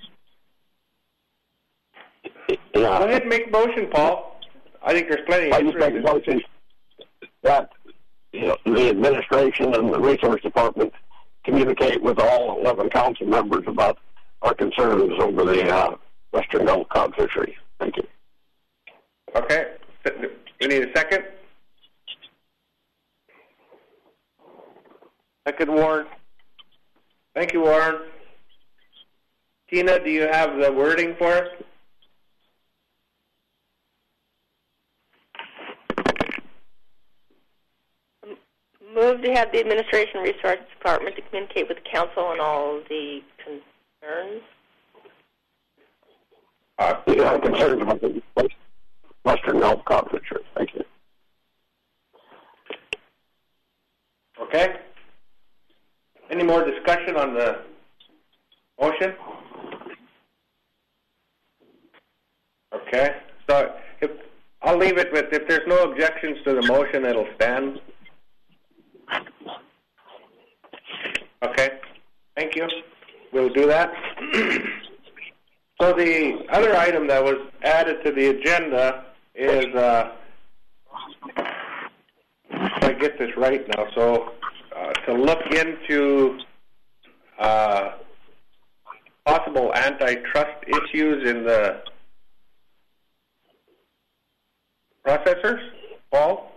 Yeah. Go ahead and make a motion, Paul. I think there's plenty of interest. I just make a motion that, you know, the administration and the resource department communicate with all 11 council members about our concerns over the Western Gulf cod fishery. Thank you. Okay. We need a second. Second, Warren. Thank you, Warren. Tina, do you have the wording for us? Move to have the Administration Resource Department to communicate with the council on all the concerns. Concerns about the Western Gulf cod fishery. Thank you. Okay. Any more discussion on the motion? Okay. So I'll leave it with, if there's no objections to the motion, it'll stand. Okay. Thank you. We'll do that. So the other item that was added to the agenda is, if I get this right now, so to look into possible antitrust issues in the processors, Paul?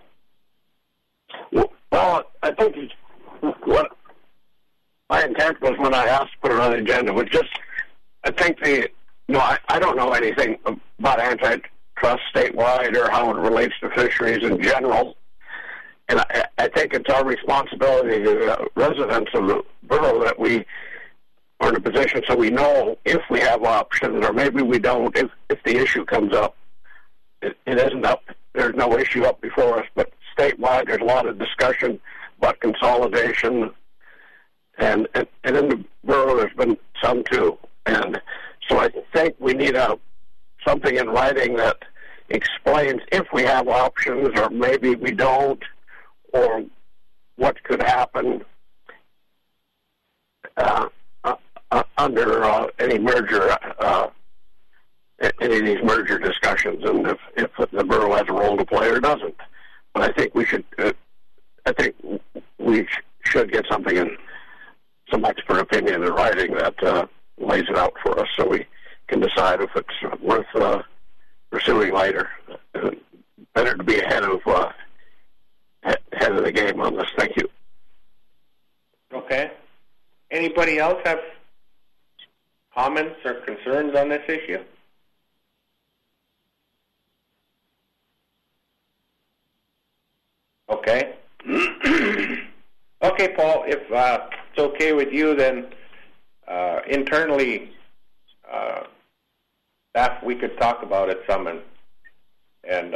Well, I think what my intent was when I asked to put it on the agenda was just, I think I don't know anything about antitrust statewide or how it relates to fisheries in general. And I think it's our responsibility to residents of the borough that we are in a position so we know if we have options, or maybe we don't if the issue comes up. It isn't up. There's no issue up before us, but statewide there's a lot of discussion about consolidation, and in the borough there's been some too. And so I think we need something in writing that explains if we have options or maybe we don't, or what could happen under any merger, any of these merger discussions, and if the borough has a role to play or doesn't. But I think we should. I think we should get something in some expert opinion in writing that lays it out for us, so we can decide if it's worth pursuing later. Better to be ahead of the game on this. Thank you. Okay. Anybody else have comments or concerns on this issue? Okay. Okay, Paul, if it's okay with you, then internally staff, we could talk about it some and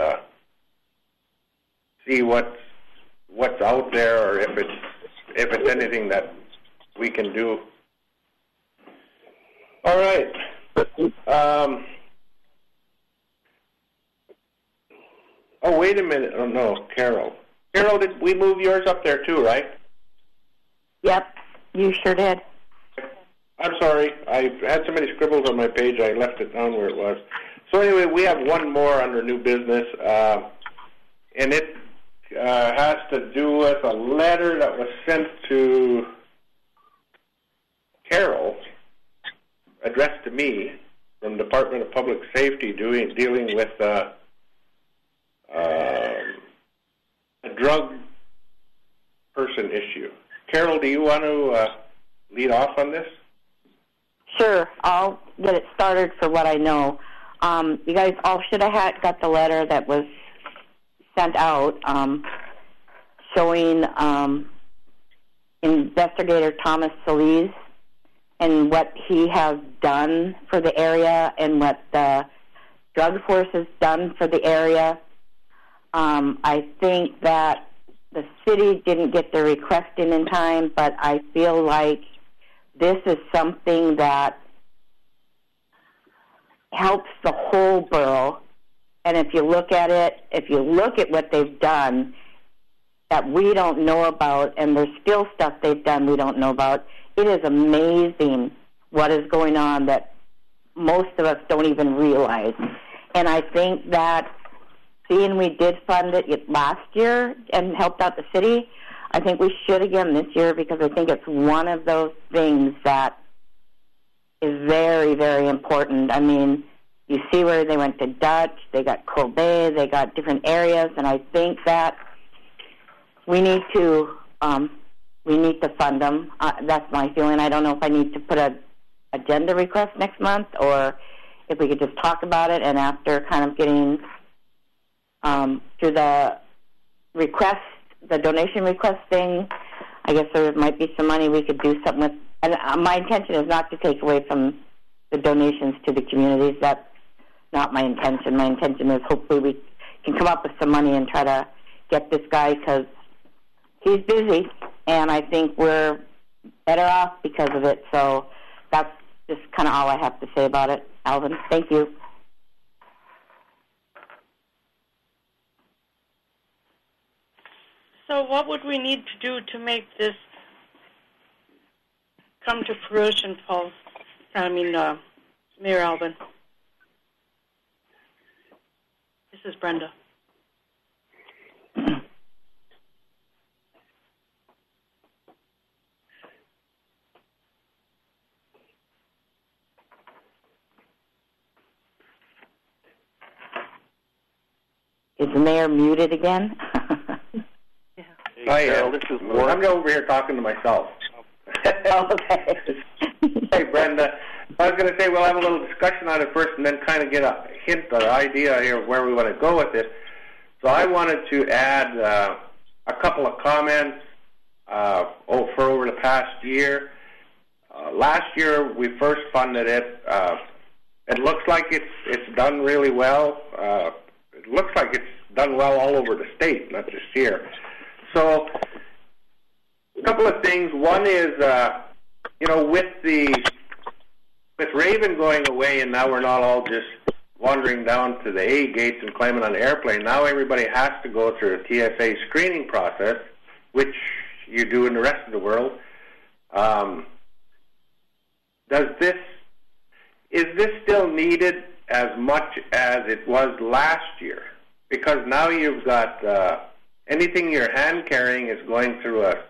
see what's out there, or if it's anything that we can do. All right. Oh, wait a minute. Oh, no, Carol. Carol, did we move yours up there too, right? Yep, you sure did. I'm sorry. I had so many scribbles on my page, I left it down where it was. So anyway, we have one more under new business, and it has to do with a letter that was sent to Carol, addressed to me, from Department of Public Safety, dealing with a drug person issue. Carol, do you want to lead off on this? Sure, I'll get it started for what I know. You guys all should have got the letter that was sent out showing Investigator Thomas Solis and what he has done for the area and what the drug force has done for the area. I think that the city didn't get the request in time, but I feel like this is something that helps the whole borough. And if you look at it, if you look at what they've done that we don't know about, and there's still stuff they've done we don't know about, it is amazing what is going on that most of us don't even realize. And I think that seeing we did fund it last year and helped out the city, I think we should again this year, because I think it's one of those things that is very, very important. I mean, you see where they went to Dutch, they got Cold Bay, they got different areas, and I think that we need to fund them. That's my feeling. I don't know if I need to put a agenda request next month, or if we could just talk about it, and after kind of getting through the request, the donation request thing, I guess there might be some money we could do something with. And my intention is not to take away from the donations to the communities. That's not my intention. My intention is hopefully we can come up with some money and try to get this guy, because he's busy, and I think we're better off because of it. So that's just kind of all I have to say about it. Alvin, thank you. So what would we need to do to make this come to fruition, Paul? Mayor Alvin. This is Brenda. Is the mayor muted again? This is Warren. I'm over here talking to myself. Okay. Hey, Brenda. I was going to say we'll have a little discussion on it first, and then kind of get a hint or idea here of where we want to go with it. So I wanted to add a couple of comments for over the past year. Last year we first funded it. It looks like it's done really well. It looks like it's done well all over the state, not just here. So a couple of things. One is, with Raven going away, and now we're not all just wandering down to the A gates and climbing on an airplane. Now everybody has to go through a TSA screening process, which you do in the rest of the world. Is this still needed as much as it was last year? Because now you've got anything you're hand carrying is going through a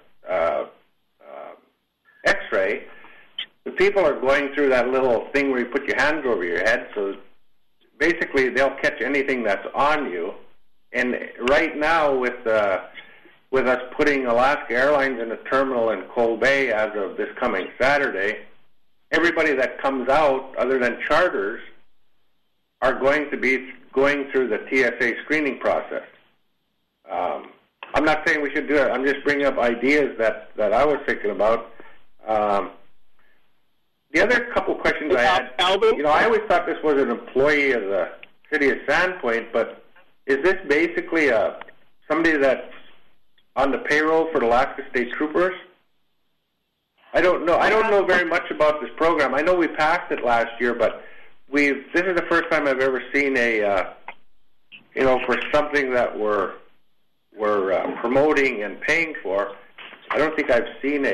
X-ray. The people are going through that little thing where you put your hands over your head, so basically they'll catch anything that's on you. And right now, with us putting Alaska Airlines in a terminal in Cold Bay as of this coming Saturday, everybody that comes out, other than charters, are going to be going through the TSA screening process. I'm not saying we should do it. I'm just bringing up ideas that I was thinking about. The other couple questions I had, Alvin? I always thought this was an employee of the City of Sandpoint, but is this basically somebody that's on the payroll for the Alaska State Troopers? I don't know. I don't know very much about this program. I know we passed it last year, but this is the first time I've ever seen for something that we're promoting and paying for. I don't think I've seen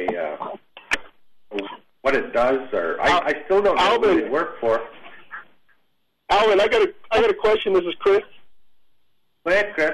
what it does, or I still don't know who they work for. Alvin, I got a question. This is Chris. Go ahead, Chris.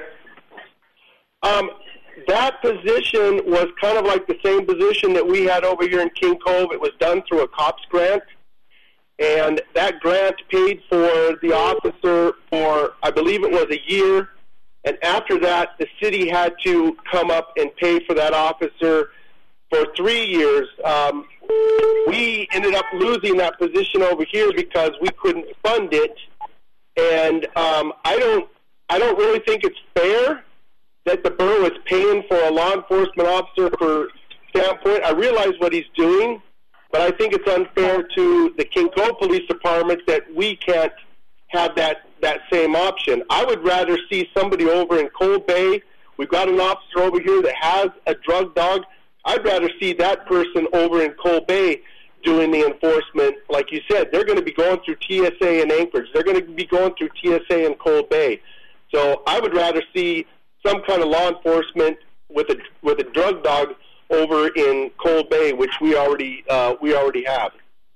That position was kind of like the same position that we had over here in King Cove. It was done through a COPS grant, and that grant paid for the officer for, I believe it was a year, and after that, the city had to come up and pay for that officer for 3 years. We ended up losing that position over here because we couldn't fund it, and I don't really think it's fair that the borough is paying for a law enforcement officer for Sandpoint. I realize what he's doing, but I think it's unfair to the King Cove Police Department that we can't have that same option. I would rather see somebody over in Cold Bay. We've got an officer over here that has a drug dog. I'd rather see that person over in Cold Bay doing the enforcement. Like you said, they're going to be going through TSA in Anchorage. They're going to be going through TSA in Cold Bay. So I would rather see some kind of law enforcement with a drug dog over in Cold Bay, which we already have.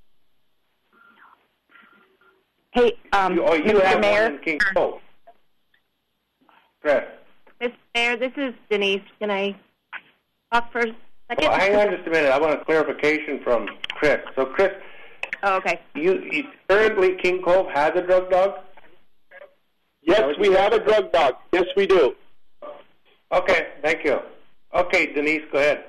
Hey, you have Mayor. one in King Cove. Chris. Mr. Mayor, this is Denise. Can I talk for a second? Well, hang on just a minute. I want a clarification from Chris. So, Chris. Oh, okay. You currently King Cove has a drug dog? Yes, we have a drug dog. Yes, we do. Okay, thank you. Okay, Denise, go ahead.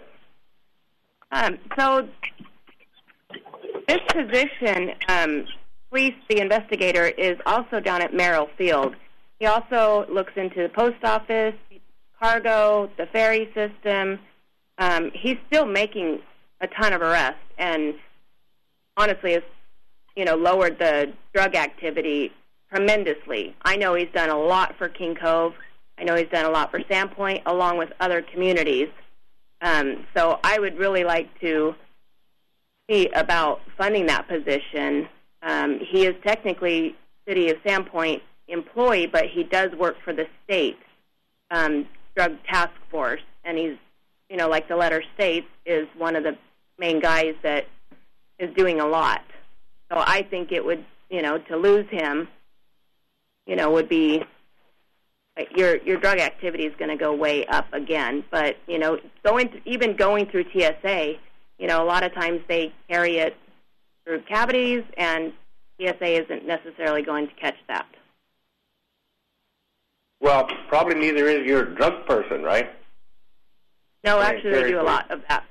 So this position, Police, the investigator, is also down at Merrill Field. He also looks into the post office, cargo, the ferry system. He's still making a ton of arrests, and honestly, has lowered the drug activity tremendously. I know he's done a lot for King Cove. I know he's done a lot for Sandpoint, along with other communities. So I would really like to see about funding that position. He is technically City of Sandpoint employee, but he does work for the state drug task force, and he's, like the letter states, is one of the main guys that is doing a lot. So I think it would, to lose him, would be your drug activity is going to go way up again. But going through TSA, a lot of times they carry it through cavities, and TSA isn't necessarily going to catch that. Well, probably neither is your drug person, right? No, actually, they do a lot of that.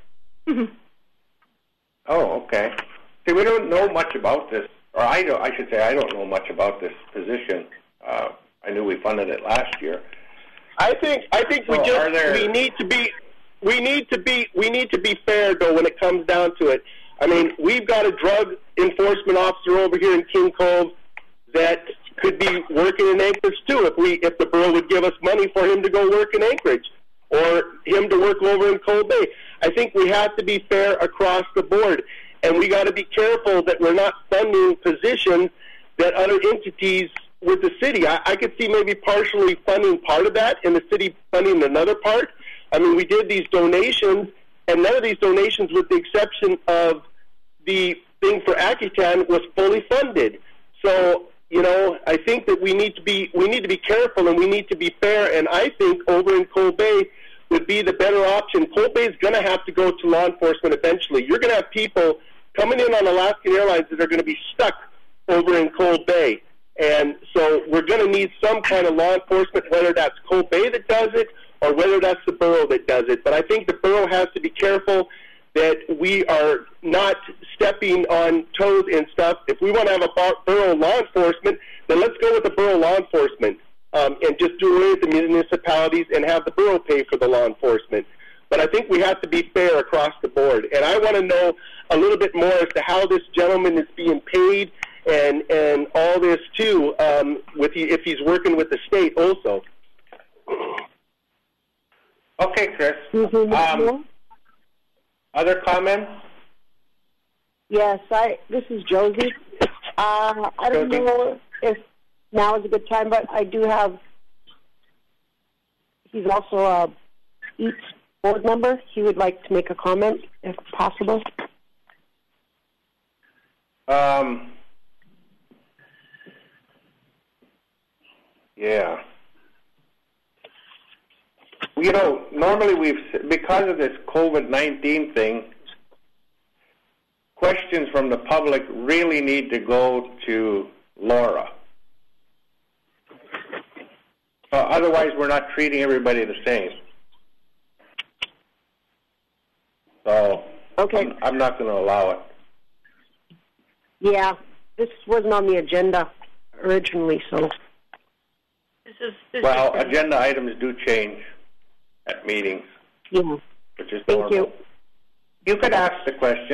Oh, okay. See, we don't know much about this, or I should say I don't know much about this position. I knew we funded it last year. I think we need to be fair though when it comes down to it. I mean, we've got a drug enforcement officer over here in King Cove that could be working in Anchorage too if the borough would give us money for him to go work in Anchorage or him to work over in Cold Bay. I think we have to be fair across the board, and we got to be careful that we're not funding positions that other entities with the city. I could see maybe partially funding part of that and the city funding another part. I mean, we did these donations, and none of these donations, with the exception of the thing for Akitan, was fully funded. So, I think that we need to be careful and we need to be fair, and I think over in Cold Bay would be the better option. Cold Bay is going to have to go to law enforcement eventually. You're going to have people coming in on Alaskan Airlines that are going to be stuck over in Cold Bay. And so we're going to need some kind of law enforcement, whether that's Cold Bay that does it or whether that's the borough that does it. But I think the borough has to be careful that we are not stepping on toes and stuff. If we want to have a borough law enforcement, then let's go with the borough law enforcement and just do away with the municipalities and have the borough pay for the law enforcement. But I think we have to be fair across the board. And I want to know a little bit more as to how this gentleman is being paid and all this too, if he's working with the state also. Okay, Chris. Other comments? Yes, this is Josie. I don't know if now is a good time, but I do have. He's also a EATS board member. He would like to make a comment, if possible. Yeah. You know, normally because of this COVID-19 thing, questions from the public really need to go to Laura. Otherwise, we're not treating everybody the same. So, okay. I'm not going to allow it. Yeah, this wasn't on the agenda originally, so. Well, agenda items do change at meetings. Yeah. Which is normal. Thank you. You could ask the question.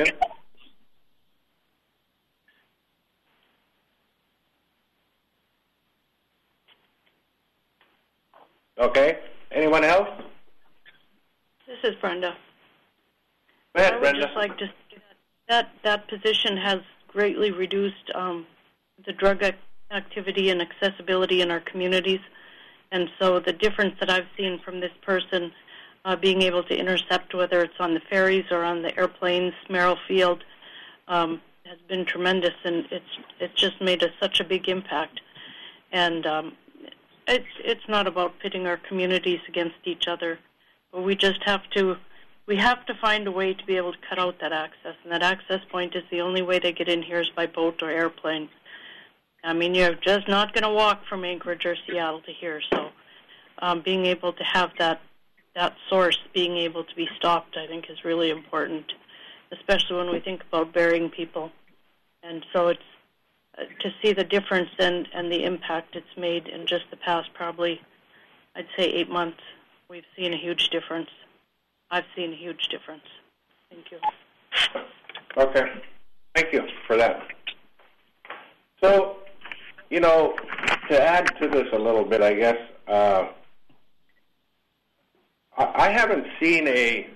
Okay. Anyone else? This is Brenda. Go ahead, I would Brenda. just like to say that position has greatly reduced the drug activity and accessibility in our communities. And so the difference that I've seen from this person being able to intercept, whether it's on the ferries or on the airplanes, Merrill-Field, has been tremendous, and it's just made such a big impact. And it's not about pitting our communities against each other, but we just have to find a way to be able to cut out that access, and that access point is the only way they get in here is by boat or airplane. I mean, you're just not going to walk from Anchorage or Seattle to here, so being able to have that source being able to be stopped, I think, is really important, especially when we think about burying people. And so it's to see the difference and the impact it's made in just the past probably, I'd say 8 months, we've seen a huge difference. I've seen a huge difference. Thank you. Okay. Thank you for that. So, you know, to add to this a little bit, I guess, I haven't seen a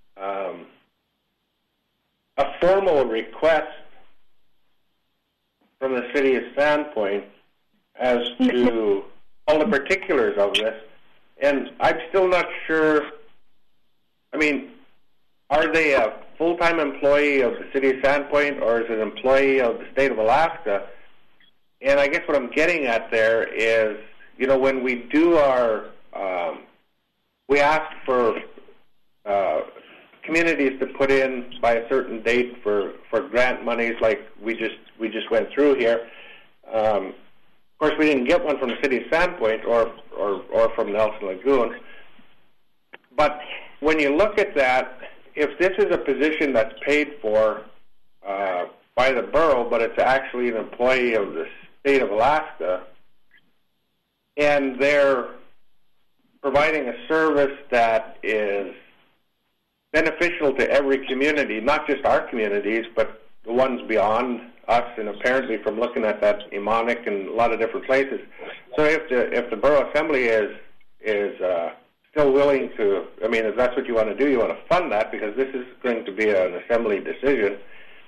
formal request from the city of Sandpoint as to all the particulars of this, and I'm still not sure. I mean, are they a full-time employee of the city of Sandpoint, or is it an employee of the state of Alaska? And I guess what I'm getting at there is, you know, when we do our, we ask for communities to put in by a certain date for grant monies, like we just went through here. Of course, we didn't get one from the city of Sandpoint or from Nelson Lagoon. But when you look at that, if this is a position that's paid for by the borough, but it's actually an employee of the state of Alaska, and they're providing a service that is beneficial to every community, not just our communities, but the ones beyond us, and apparently from looking at that, Emonic and a lot of different places. So if the borough assembly is still willing to, I mean, if that's what you want to do, you want to fund that, because this is going to be an assembly decision.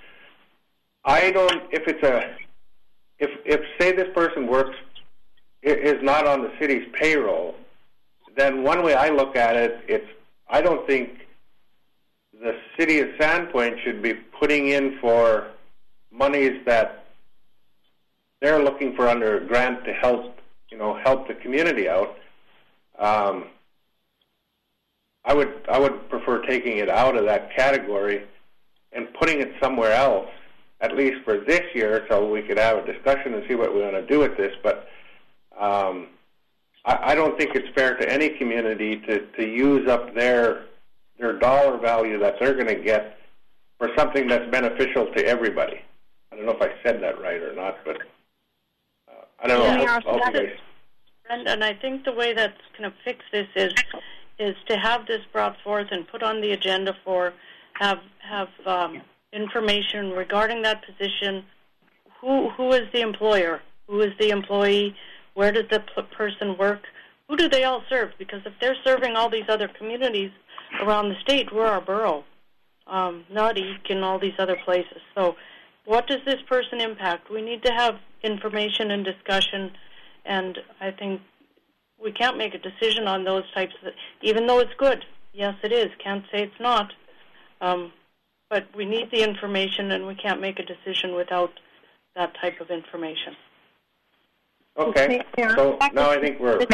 If say this person is not on the city's payroll, then one way I look at it, I don't think the city of Sandpoint should be putting in for monies that they're looking for under a grant to help the community out. I would prefer taking it out of that category and putting it somewhere else, at least for this year, so we could have a discussion and see what we want to do with this. But I don't think it's fair to any community to use up their dollar value that they're going to get for something that's beneficial to everybody. I don't know if I said that right or not, but I don't know. And I think the way that's going to fix this is to have this brought forth and put on the agenda for have information regarding that position. Who is the employer? Who is the employee? Where does the person work? Who do they all serve? Because if they're serving all these other communities around the state, we're our borough, not Eek and all these other places. So what does this person impact? We need to have information and discussion, and I think we can't make a decision on those types of, even though it's good. Yes, it is. Can't say it's not. But we need the information, and we can't make a decision without that type of information. Okay. So now I think we're...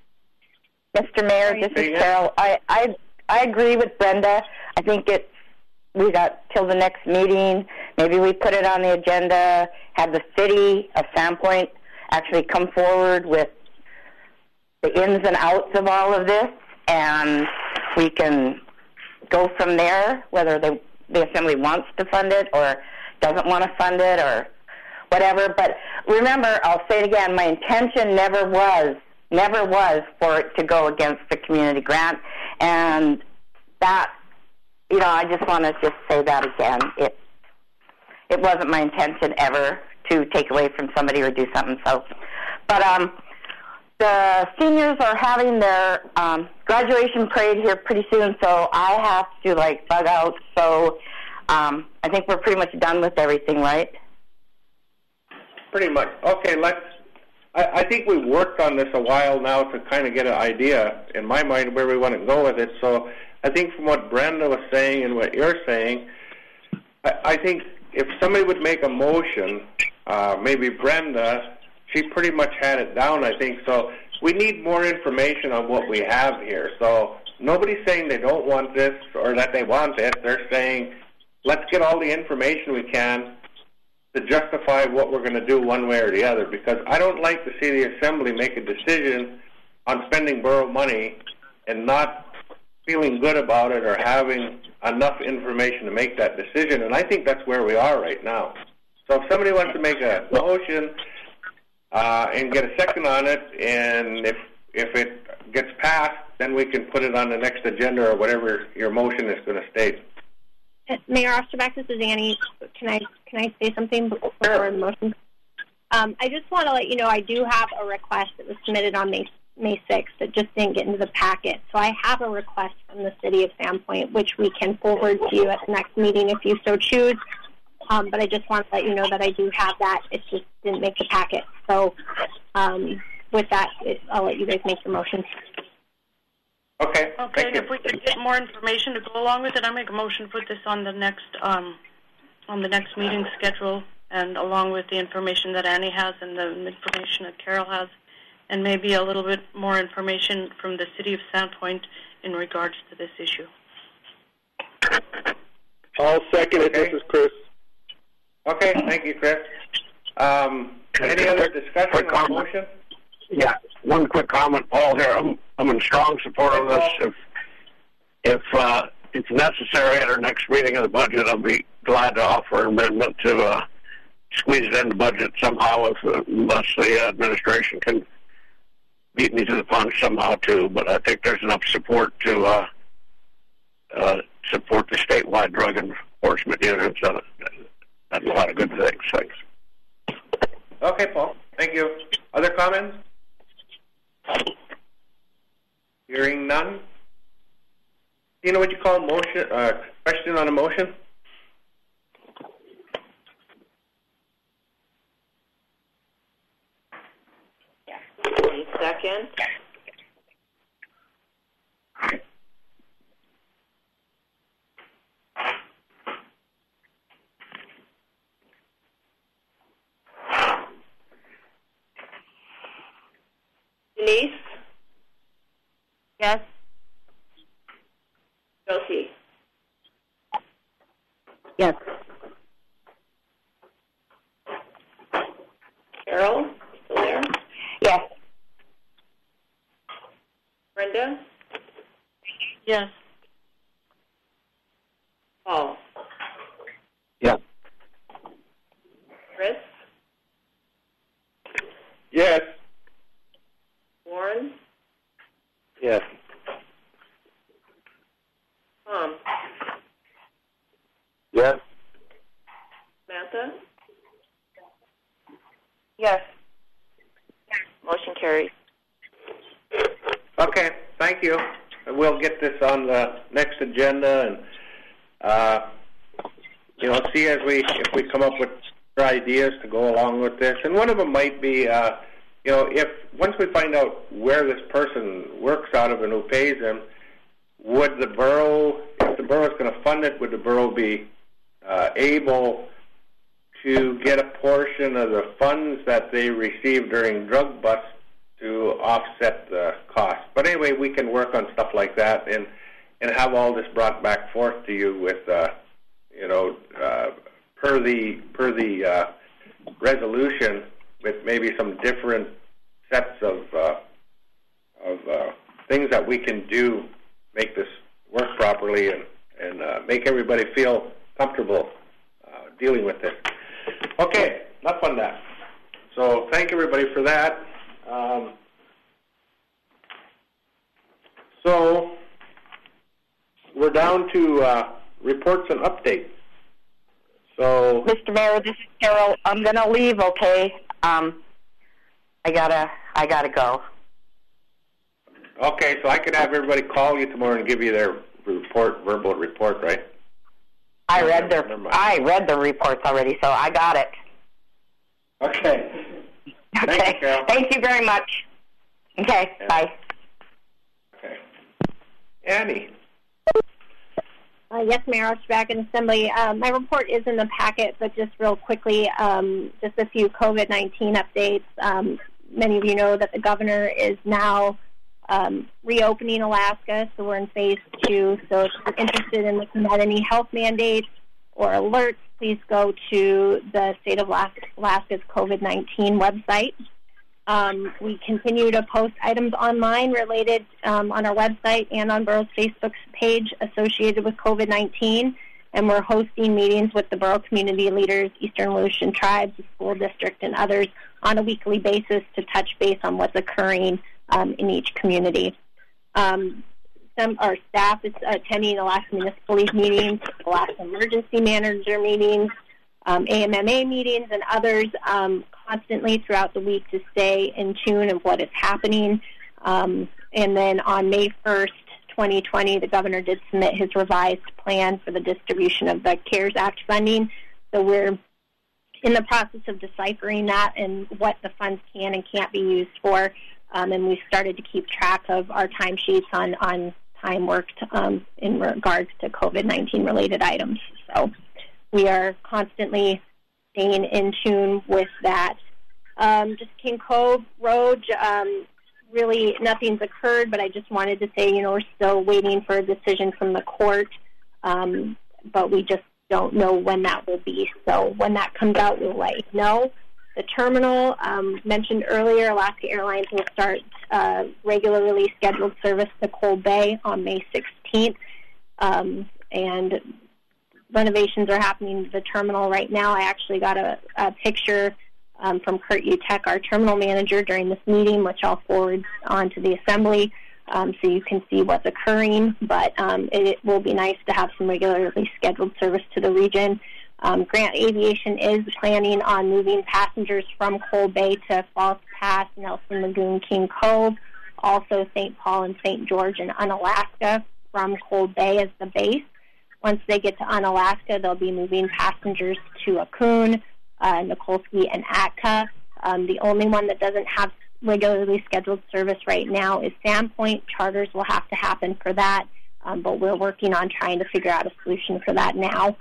Mr. Mayor, this is Carol. I agree with Brenda. I think we got till the next meeting. Maybe we put it on the agenda, have the city of Sandpoint actually come forward with the ins and outs of all of this, and we can go from there, whether the Assembly wants to fund it or doesn't want to fund it or whatever. But remember, I'll say it again, my intention never was for it to go against the community grant. And that, I just want to just say that again. It wasn't my intention ever to take away from somebody or do something. So, but the seniors are having their graduation parade here pretty soon, so I have to bug out. So I think we're pretty much done with everything, right? Pretty much. Okay, I think we've worked on this a while now to kind of get an idea, in my mind, where we want to go with it. So I think from what Brenda was saying and what you're saying, I think if somebody would make a motion, maybe Brenda, she pretty much had it down, I think. So we need more information on what we have here. So nobody's saying they don't want this or that they want it. They're saying, let's get all the information we can to justify what we're going to do one way or the other, because I don't like to see the Assembly make a decision on spending borough money and not feeling good about it or having enough information to make that decision, and I think that's where we are right now. So if somebody wants to make a motion and get a second on it, and if it gets passed, then we can put it on the next agenda or whatever your motion is going to state. Mayor Osterbeck, this is Annie. Can I say something before the motion? I just want to let you know I do have a request that was submitted on May 6th that just didn't get into the packet. So I have a request from the City of Sandpoint, which we can forward to you at the next meeting if you so choose. But I just want to let you know that I do have that. It just didn't make the packet. So with that, I'll let you guys make your motion. Okay. Okay, and if we could get more information to go along with it, I make a motion to put this on the next meeting schedule, and along with the information that Annie has and the information that Carol has, and maybe a little bit more information from the City of Sandpoint in regards to this issue. I'll second it. This is Chris. Okay, thank you, Chris. Any other discussion on the motion? Yeah, one quick comment, Paul. Here, I'm in strong support of this. If it's necessary at our next reading of the budget, I'll be glad to offer an amendment to squeeze it in the budget somehow, unless the administration can beat me to the punch somehow too. But I think there's enough support to support the statewide drug enforcement units. That's a lot of good things. Thanks. Okay, Paul. Thank you. Other comments? Hearing none. Do you know what you call motion? Question on a motion? Yeah. 1 second. Denise? Yes. Josie? Yes. Carol? Still there? Yes. Brenda? Yes. Paul? Yeah. Chris? Yes. Warren? Yes. Tom? Yes. Yes. Motion carries. Okay, thank you. We'll get this on the next agenda and, see if we come up with ideas to go along with this. And one of them might be, if once we find out where this person works out of and who pays them, would the borough, if the borough is going to fund it, would the borough be able to get a portion of the funds that they receive during drug busts to offset the cost? But anyway, we can work on stuff like that and have all this brought back forth to you with, per the resolution, with maybe some different sets of things that we can do, make this work properly and make everybody feel comfortable dealing with this. Okay, enough on that. So thank everybody for that. So we're down to reports and updates. So, Mr. Mayor, this is Carol. I'm going to leave. Okay. I gotta go. Okay, so I could have everybody call you tomorrow and give you their verbal report, right? I read the reports already, so I got it. Okay. Okay. Thank you, Carol. Thank you very much. Okay. Yeah. Bye. Okay. Annie. Yes, Mayor, I'll be back in Assembly. My report is in the packet, but just real quickly, just a few COVID-19 updates. Many of you know that the governor is now reopening Alaska, so we're in phase 2. So if you're interested in looking at any health mandates or alerts, please go to the State of Alaska's COVID-19 website. We continue to post items online related on our website and on Borough's Facebook page associated with COVID-19, and we're hosting meetings with the Borough community leaders, Eastern Aleutian Tribes, the school district, and others on a weekly basis to touch base on what's occurring in each community. Our staff is attending Alaska Municipal League meetings, Alaska Emergency Manager meetings, AMMA meetings, and others constantly throughout the week to stay in tune of what is happening. And then on May 1st, 2020, the governor did submit his revised plan for the distribution of the CARES Act funding. So we're in the process of deciphering that and what the funds can and can't be used for. And we started to keep track of our timesheets on time worked in regards to COVID-19 related items. So we are constantly staying in tune with that. Just King Cove Road, really nothing's occurred, but I just wanted to say, we're still waiting for a decision from the court, but we just don't know when that will be. So when that comes out, we'll let you know. The terminal, mentioned earlier, Alaska Airlines will start regularly scheduled service to Cold Bay on May 16th, and renovations are happening to the terminal right now. I actually got a picture from Kurt Utek, our terminal manager, during this meeting, which I'll forward on to the Assembly so you can see what's occurring. But it will be nice to have some regularly scheduled service to the region. Grant Aviation is planning on moving passengers from Cold Bay to Falls Pass, Nelson Lagoon, King Cove, also St. Paul and St. George and Unalaska from Cold Bay as the base. Once they get to Unalaska, they'll be moving passengers to Akun, Nikolsky, and Atka. The only one that doesn't have regularly scheduled service right now is Sandpoint. Charters will have to happen for that, but we're working on trying to figure out a solution for that now.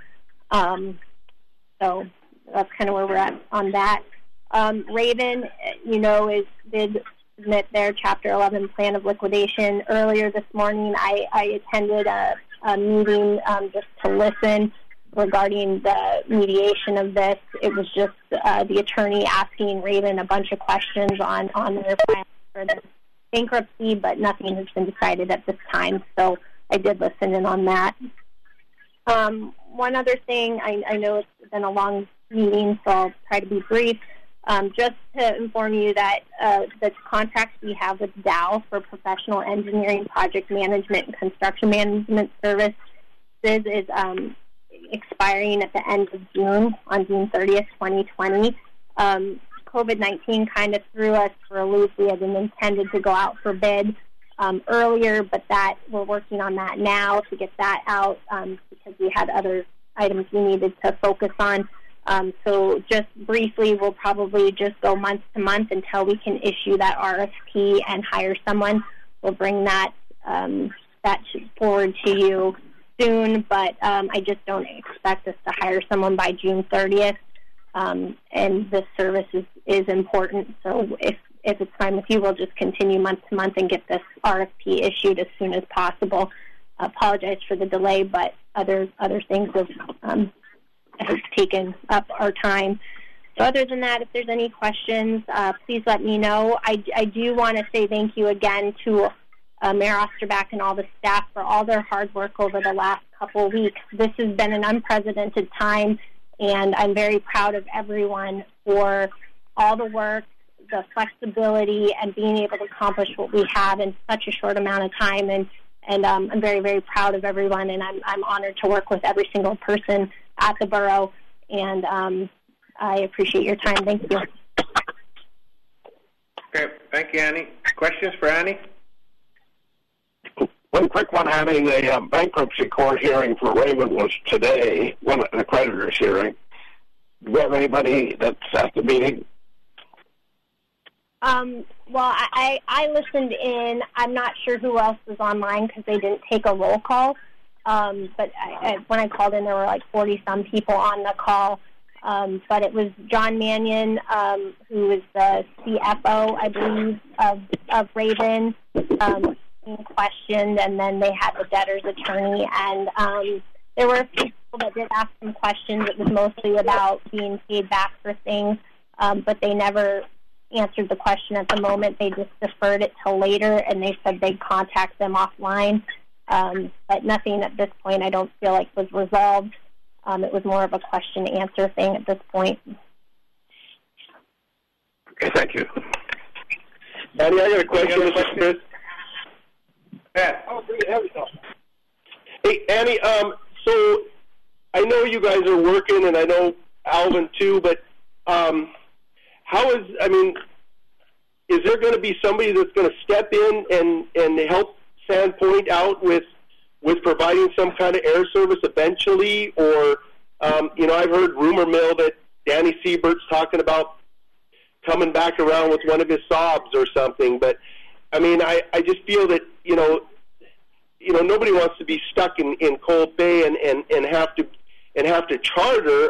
So that's kind of where we're at on that. Raven, did submit their Chapter 11 plan of liquidation. Earlier this morning, I attended a meeting just to listen regarding the mediation of this. It was just the attorney asking Raven a bunch of questions on their plan for the bankruptcy, but nothing has been decided at this time. So I did listen in on that. One other thing, I know it's been a long meeting, so I'll try to be brief. Just to inform you that the contracts we have with Dow for professional engineering, project management, and construction management services is expiring at the end of June, on June 30th, 2020. COVID-19 kind of threw us for a loop. We had intended to go out for bid earlier, but that we're working on that now to get that out because we had other items we needed to focus on. So just briefly, we'll probably just go month to month until we can issue that RFP and hire someone. We'll bring that forward to you soon, but I just don't expect us to hire someone by June 30th. And the service is important. So if it's fine with you, we'll just continue month to month and get this RFP issued as soon as possible. I apologize for the delay, but other things have taken up our time. So other than that, if there's any questions, please let me know. I do want to say thank you again to Mayor Osterback and all the staff for all their hard work over the last couple of weeks. This has been an unprecedented time, and I'm very proud of everyone for all the work, the flexibility, and being able to accomplish what we have in such a short amount of time. And I'm very, very proud of everyone, and I'm honored to work with every single person at the borough. And I appreciate your time. Thank you. Okay, thank you, Annie. Questions for Annie? One quick one, Annie. The bankruptcy court hearing for Raymond was today, the creditor's hearing. Do we have anybody that's at the meeting? Well, I listened in. I'm not sure who else was online because they didn't take a roll call. But when I called in, there were like 40-some people on the call. But it was John Mannion, who is the CFO, I believe, of Raven, being questioned, and then they had the debtor's attorney. And there were a few people that did ask some questions. It was mostly about being paid back for things, but they never answered the question at the moment. They just deferred it till later, and they said they'd contact them offline. But nothing at this point I don't feel like was resolved. It was more of a question-answer thing at this point. Okay, thank you. Annie, I got a question. This is Chris. Yeah. Oh, there we go. Hey, Annie, so I know you guys are working, and I know Alvin too, but is there going to be somebody that's going to step in and help Sandpoint out with providing some kind of air service eventually? Or, I've heard rumor mill that Danny Siebert's talking about coming back around with one of his Saabs or something. But, I just feel that, nobody wants to be stuck in Cold Bay and have to charter.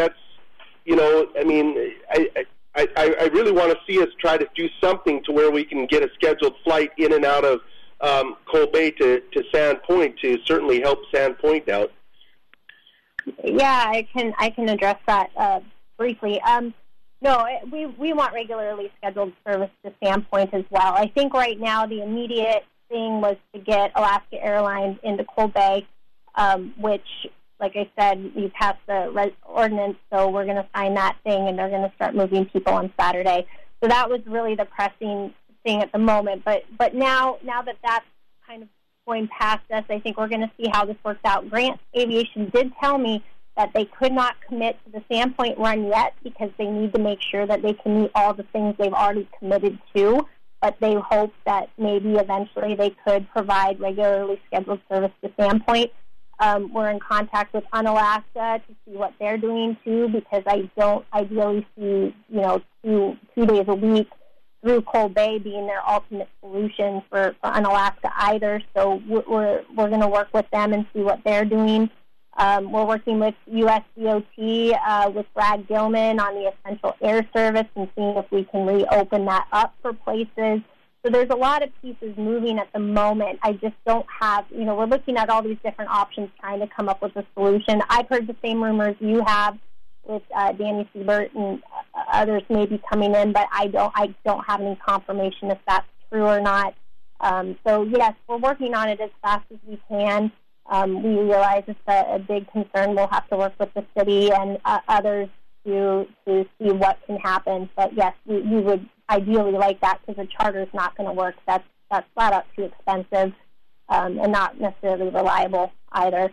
I really want to see us try to do something to where we can get a scheduled flight in and out of Cold Bay to Sandpoint to certainly help Sandpoint out. Yeah, I can address that briefly. No, we want regularly scheduled service to Sandpoint as well. I think right now the immediate thing was to get Alaska Airlines into Cold Bay, which, like I said, we passed the ordinance, so we're going to sign that thing, and they're going to start moving people on Saturday. So that was really the pressing thing at the moment. But now that that's kind of going past us, I think we're going to see how this works out. Grant Aviation did tell me that they could not commit to the Sandpoint run yet because they need to make sure that they can meet all the things they've already committed to, but they hope that maybe eventually they could provide regularly scheduled service to Sandpoint. We're in contact with Unalaska to see what they're doing too, because I don't ideally see, 2 days a week through Cold Bay being their ultimate solution for Unalaska either. So we're going to work with them and see what they're doing. We're working with USDOT, with Brad Gilman on the essential air service and seeing if we can reopen that up for places. So there's a lot of pieces moving at the moment. I just don't have, we're looking at all these different options trying to come up with a solution. I've heard the same rumors you have with Danny Siebert and others maybe coming in, but I don't have any confirmation if that's true or not. So yes, we're working on it as fast as we can. We realize it's a big concern. We'll have to work with the city and others to see what can happen. But yes, we would ideally like that because a charter is not going to work. That's flat out too expensive and not necessarily reliable either.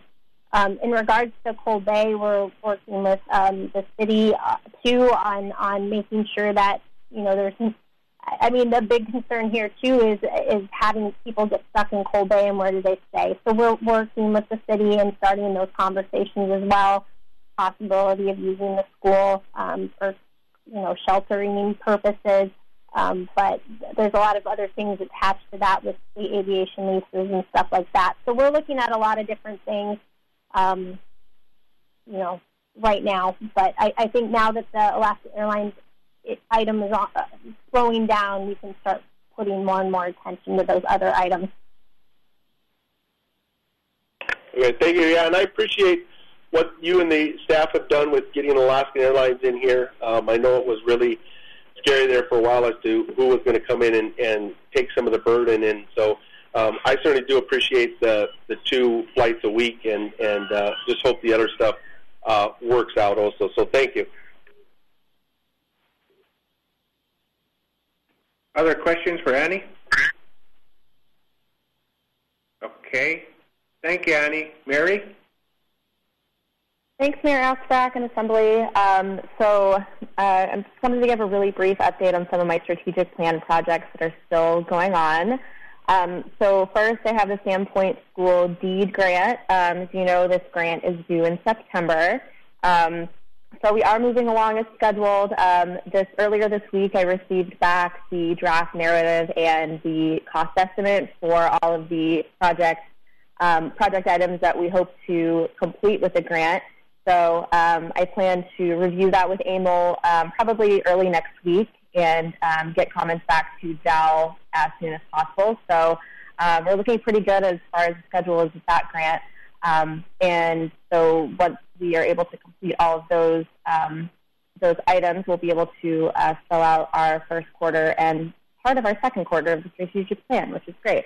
In regards to Cold Bay, we're working with the city too on making sure that there's. I mean, the big concern here too is having people get stuck in Cold Bay and where do they stay. So we're working with the city and starting those conversations as well. Possibility of using the school for sheltering purposes, but there's a lot of other things attached to that with the aviation leases and stuff like that. So we're looking at a lot of different things. Right now, but I think now that the Alaska Airlines item is slowing down, we can start putting more and more attention to those other items. Okay, thank you. Yeah, and I appreciate what you and the staff have done with getting Alaska Airlines in here. I know it was really scary there for a while as to who was going to come in and take some of the burden, and so I certainly do appreciate the 2 flights a week, and just hope the other stuff works out also. So thank you. Other questions for Annie? Okay. Thank you, Annie. Mary? Thanks, Mayor Asbach and Assembly. So I'm just wanted to give a really brief update on some of my strategic plan projects that are still going on. So first, I have the Sandpoint School Deed Grant. As you know, this grant is due in September. So we are moving along as scheduled. Earlier this week, I received back the draft narrative and the cost estimate for all of the project items that we hope to complete with the grant. So I plan to review that with AML probably early next week and get comments back to Dell as soon as possible. So we're looking pretty good as far as the schedule is with that grant. And so once we are able to complete all of those items, we'll be able to fill out our first quarter and part of our second quarter of the strategic plan, which is great.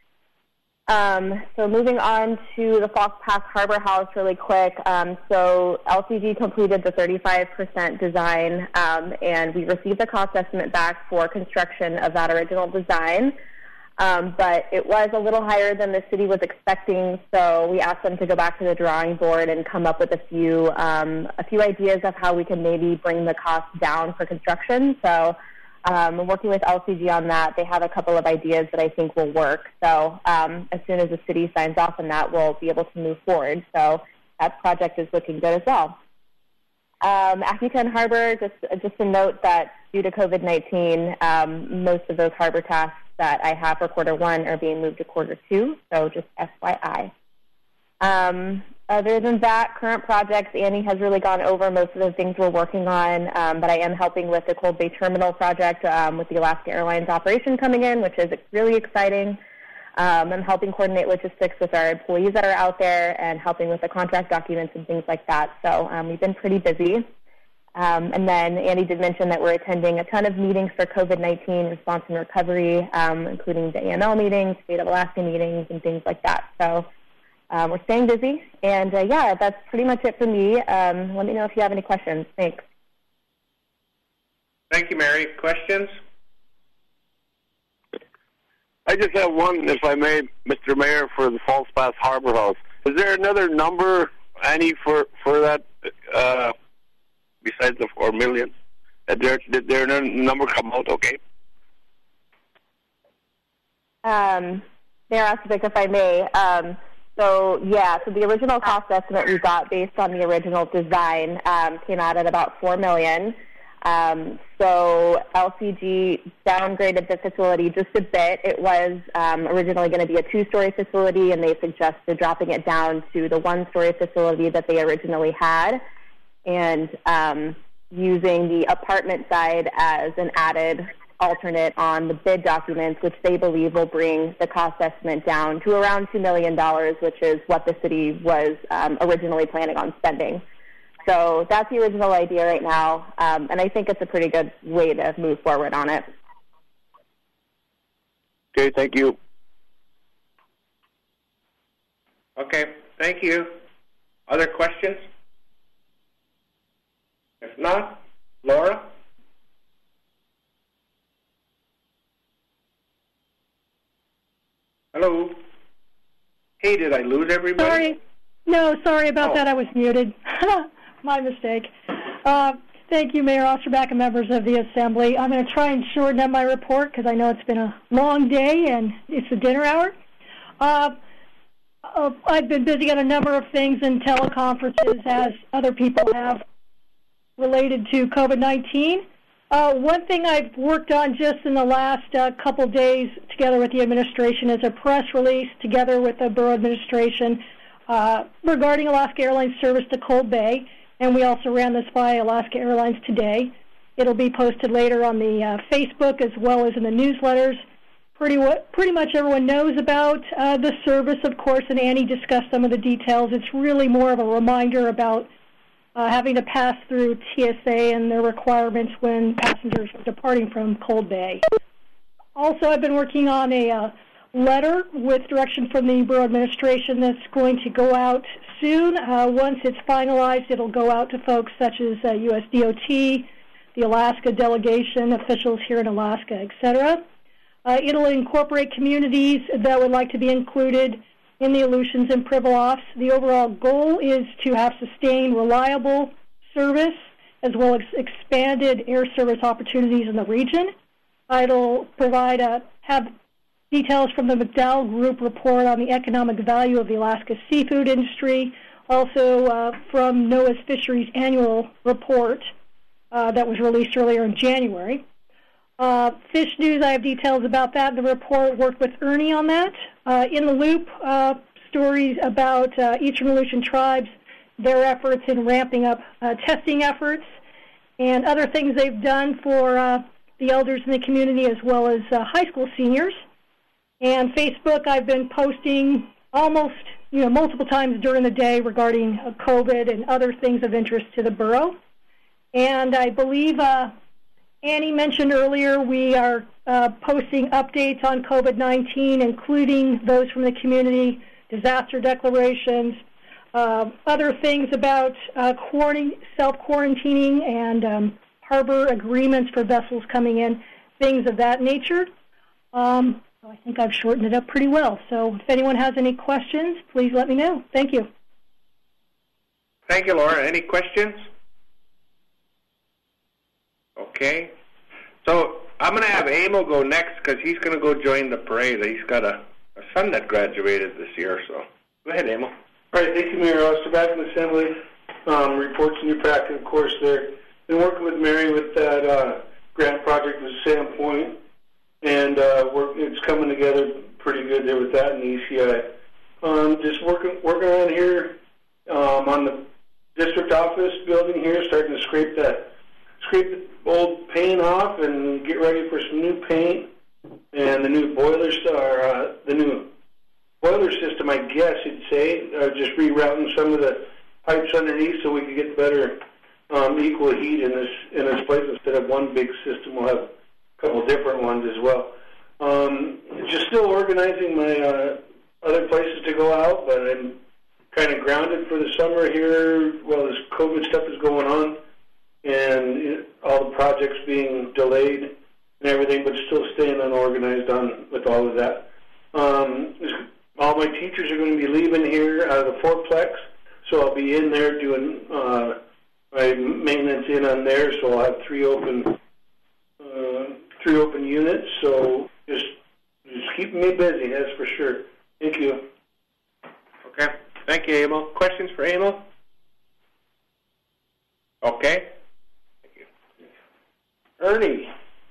So moving on to the False Pass Harbor House really quick. So LCG completed the 35% design, and we received the cost estimate back for construction of that original design. But it was a little higher than the city was expecting, so we asked them to go back to the drawing board and come up with a few ideas of how we can maybe bring the cost down for construction. So I'm working with LCG on that. They have a couple of ideas that I think will work. So as soon as the city signs off on that, we'll be able to move forward. So that project is looking good as well. Akutan Harbor, just a note that due to COVID-19, most of those harbor tasks that I have for quarter one are being moved to quarter two, so just FYI. Other than that, current projects, Annie has really gone over most of the things we're working on, but I am helping with the Cold Bay Terminal project with the Alaska Airlines operation coming in, which is really exciting. I'm helping coordinate logistics with our employees that are out there and helping with the contract documents and things like that. So we've been pretty busy. And then Andy did mention that we're attending a ton of meetings for COVID-19 response and recovery, including the AML meetings, State of Alaska meetings, and things like that. So we're staying busy. And, yeah, that's pretty much it for me. Let me know if you have any questions. Thanks. Thank you, Mary. Questions? I just have one, if I may, Mr. Mayor, for the False Pass Harbor House. Is there another number, Annie, for that besides the $4 million? Did there another number come out? Okay. Mayor Asbach, if I may. So the original cost estimate we got based on the original design came out at about $4 million. So LCG downgraded the facility just a bit. It was originally going to be a 2-story facility, and they suggested dropping it down to the 1-story facility that they originally had, and using the apartment side as an added alternate on the bid documents, which they believe will bring the cost estimate down to around $2 million, which is what the city was originally planning on spending. So that's the original idea right now, and I think it's a pretty good way to move forward on it. Okay, thank you. Okay, thank you. Other questions? If not, Laura? Hello? Hey, did I lose everybody? Sorry. No, sorry about that. I was muted. My mistake. Thank you, Mayor Osterbach and members of the Assembly. I'm going to try and shorten up my report because I know it's been a long day and it's the dinner hour. I've been busy on a number of things in teleconferences, as other people have, related to COVID-19. One thing I've worked on just in the last couple days together with the administration is a press release together with the Borough Administration regarding Alaska Airlines service to Cold Bay, and we also ran this by Alaska Airlines today. It'll be posted later on the Facebook as well as in the newsletters. Pretty much everyone knows about the service, of course, and Annie discussed some of the details. It's really more of a reminder about having to pass through TSA and their requirements when passengers are departing from Cold Bay. Also, I've been working on a letter with direction from the Borough Administration that's going to go out soon. Once it's finalized, it'll go out to folks such as USDOT, the Alaska delegation, officials here in Alaska, etc. It'll incorporate communities that would like to be included in the Aleutians and Pribilofs. The overall goal is to have sustained, reliable service as well as expanded air service opportunities in the region. It'll provide have details from the McDowell Group report on the economic value of the Alaska seafood industry, also from NOAA's Fisheries Annual Report that was released earlier in January. Fish News, I have details about that. The report worked with Ernie on that. In the Loop, stories about Eastern Aleutian tribes, their efforts in ramping up testing efforts, and other things they've done for the elders in the community as well as high school seniors. And Facebook, I've been posting almost multiple times during the day regarding COVID and other things of interest to the borough. And I believe Annie mentioned earlier we are posting updates on COVID-19, including those from the community, disaster declarations, other things about self-quarantining and harbor agreements for vessels coming in, things of that nature. I think I've shortened it up pretty well. So if anyone has any questions, please let me know. Thank you. Thank you, Laura. Any questions? Okay. So I'm going to have Emil go next because he's going to go join the parade. He's got a son that graduated this year. So go ahead, Emil. All right. Thank you, Mayor Osterbach and Assembly. Reports in your packet, of course, there. Been working with Mary with that grant project with Sandpoint, and it's coming together pretty good there with that and the ECI. Just working on here on the district office building here, starting to scrape the old paint off and get ready for some new paint and the new boiler system, I guess you'd say. Just rerouting some of the pipes underneath so we could get better equal heat in this place. Instead of one big system, we'll have a couple different ones as well. Just still organizing my other places to go out, but I'm kind of grounded for the summer here while this COVID stuff is going on and all the projects being delayed and everything, but still staying unorganized with all of that. All my teachers are going to be leaving here out of the fourplex, so I'll be in there doing my maintenance in on there, so I'll have three open units, so just keeping me busy, that's for sure. Thank you. Okay. Thank you, Emil. Questions for Emil? Okay. Thank you. Ernie.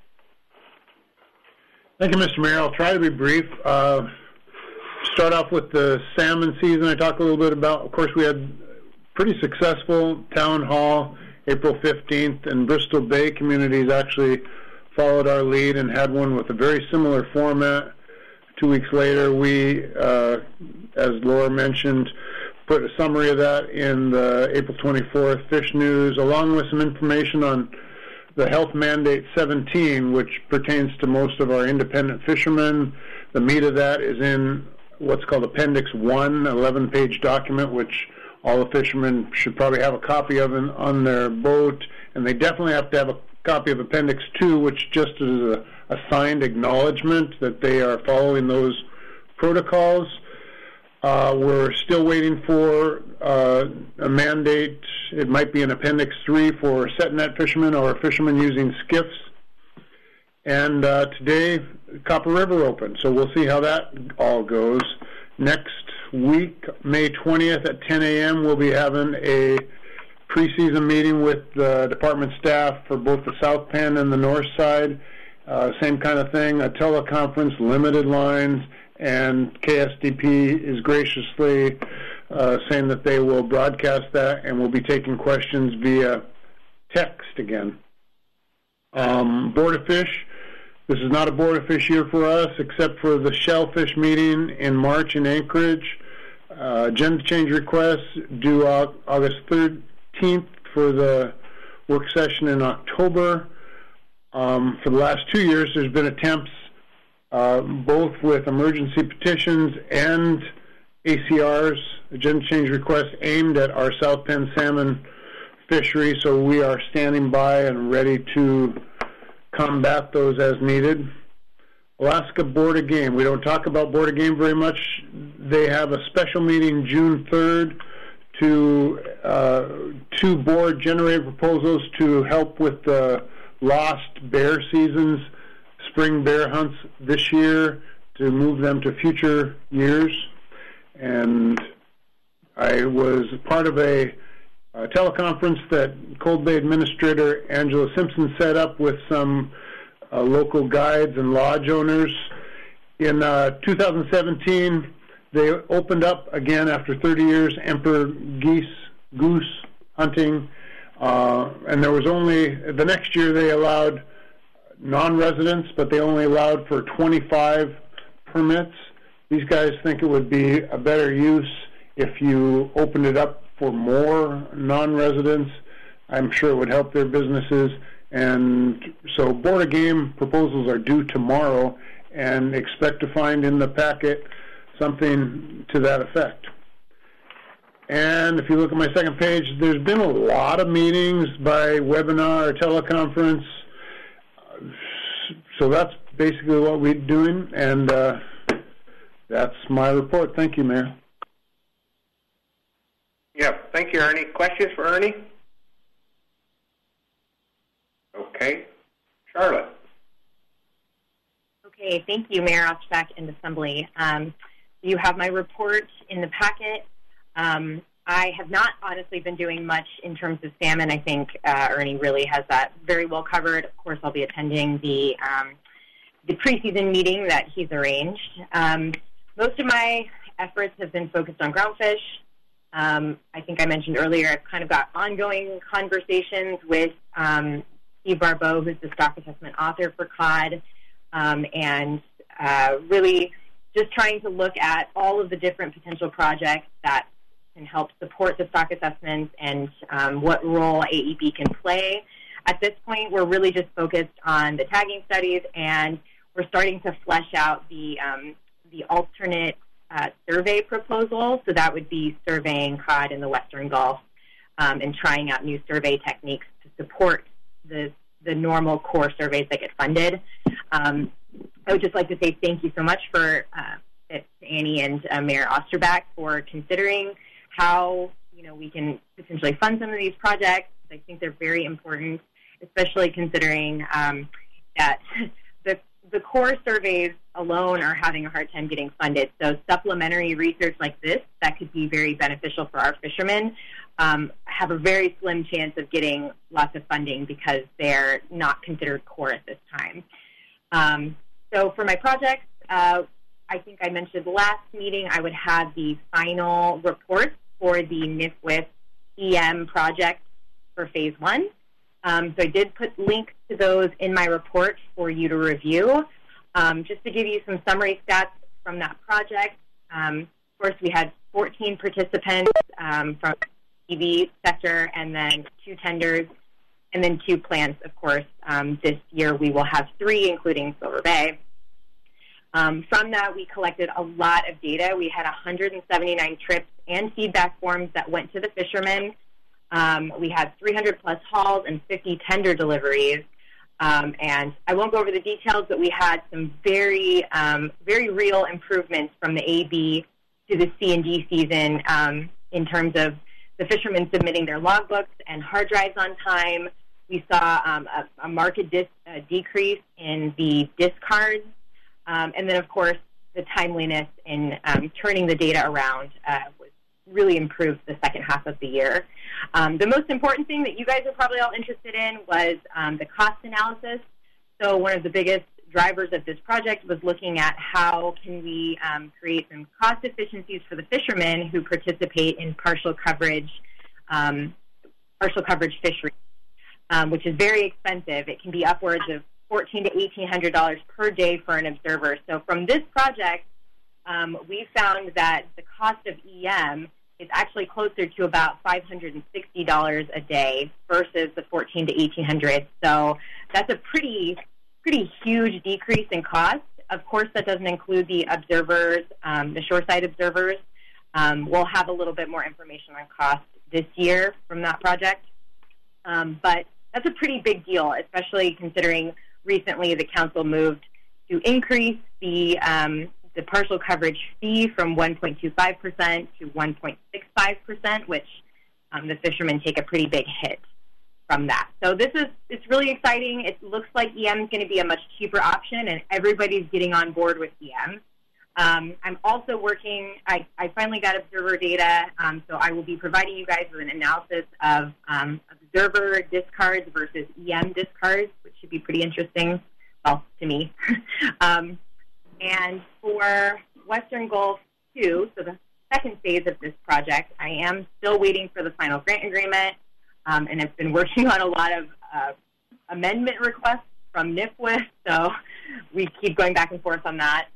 Thank you, Mr. Mayor. I'll try to be brief. Start off with the salmon season. I talked a little bit about, of course, we had pretty successful town hall April 15th, and Bristol Bay communities actually followed our lead and had one with a very similar format. 2 weeks later, we, as Laura mentioned, put a summary of that in the April 24th Fish News, along with some information on the Health Mandate 17, which pertains to most of our independent fishermen. The meat of that is in what's called Appendix 1, an 11-page document, which all the fishermen should probably have a copy of on their boat, and they definitely have to have a copy of Appendix 2, which just is a signed acknowledgement that they are following those protocols. We're still waiting for a mandate. It might be in Appendix 3 for set net fishermen or fishermen using skiffs. And today, Copper River opened, so we'll see how that all goes. Next week, May 20th at 10 a.m., we'll be having a preseason meeting with the department staff for both the South Penn and the North Side. Same kind of thing, a teleconference, limited lines, and KSDP is graciously saying that they will broadcast that and will be taking questions via text again. Board of Fish, this is not a Board of Fish year for us except for the Shellfish meeting in March in Anchorage. Agenda change requests due August 13th for the work session in October. For the last 2 years, there's been attempts both with emergency petitions and ACRs, agenda change requests aimed at our South Penn salmon fishery, so we are standing by and ready to combat those as needed. Alaska Board of Game. We don't talk about Board of Game very much. They have a special meeting June 3rd to board generated proposals to help with the lost bear seasons, spring bear hunts this year, to move them to future years. And I was part of a teleconference that Cold Bay Administrator Angela Simpson set up with some local guides and lodge owners. In 2017, they opened up again after 30 years emperor goose hunting, and there was only, the next year they allowed non-residents, but they only allowed for 25 permits. These guys think it would be a better use if you opened it up for more non-residents. I'm sure it would help their businesses. And so Board of Game proposals are due tomorrow, and expect to find in the packet something to that effect. And if you look at my second page, there's been a lot of meetings by webinar or teleconference. So that's basically what we're doing, and that's my report. Thank you, Mayor. Yeah, thank you, Ernie. Questions for Ernie? Okay. Charlotte. Okay, thank you, Mayor Osterbeck and Assembly. You have my report in the packet. I have not honestly been doing much in terms of salmon. I think Ernie really has that very well covered. Of course, I'll be attending the preseason meeting that he's arranged. Most of my efforts have been focused on groundfish. I think I mentioned earlier, I've kind of got ongoing conversations with Steve Barbeau, who's the stock assessment author for cod, and really just trying to look at all of the different potential projects that can help support the stock assessments and what role AEB can play. At this point, we're really just focused on the tagging studies, and we're starting to flesh out the alternate survey proposal. So that would be surveying cod in the Western Gulf and trying out new survey techniques to support the normal core surveys that get funded. I would just like to say thank you so much to Annie and Mayor Osterbeck for considering how we can potentially fund some of these projects. I think they're very important, especially considering that the core surveys alone are having a hard time getting funded. So supplementary research like this that could be very beneficial for our fishermen have a very slim chance of getting lots of funding because they're not considered core at this time. So for my projects, I think I mentioned last meeting I would have the final reports for the NIFWIF EM project for Phase 1. So I did put links to those in my report for you to review. Just to give you some summary stats from that project, of course, we had 14 participants from the TV sector, and then 2 tenders, and then 2 plants, of course. This year we will have 3, including Silver Bay. From that, we collected a lot of data. We had 179 trips and feedback forms that went to the fishermen. We had 300-plus hauls and 50 tender deliveries. And I won't go over the details, but we had some very, very real improvements from the A, B to the C and D season in terms of the fishermen submitting their logbooks and hard drives on time. We saw a marked decrease in the discards. And then, of course, the timeliness in turning the data around was really improved the second half of the year. The most important thing that you guys are probably all interested in was the cost analysis. So one of the biggest drivers of this project was looking at how can we create some cost efficiencies for the fishermen who participate in partial coverage fisheries, which is very expensive. It can be upwards of $1,400 to $1,800 per day for an observer. So from this project, we found that the cost of EM is actually closer to about $560 a day versus the $1,400 to $1,800. So that's a pretty huge decrease in cost. Of course, that doesn't include the observers, the shoreside observers. We'll have a little bit more information on cost this year from that project. But that's a pretty big deal, especially considering recently the council moved to increase the partial coverage fee from 1.25% to 1.65%, which the fishermen take a pretty big hit from that. So it's really exciting. It looks like EM is going to be a much cheaper option, and everybody's getting on board with EM. I'm also working, I finally got observer data, so I will be providing you guys with an analysis of observer discards versus EM discards, which should be pretty interesting, well, to me. And for Western Gulf 2, so the second phase of this project, I am still waiting for the final grant agreement, and I've been working on a lot of amendment requests from NIFWIS, so we keep going back and forth on that.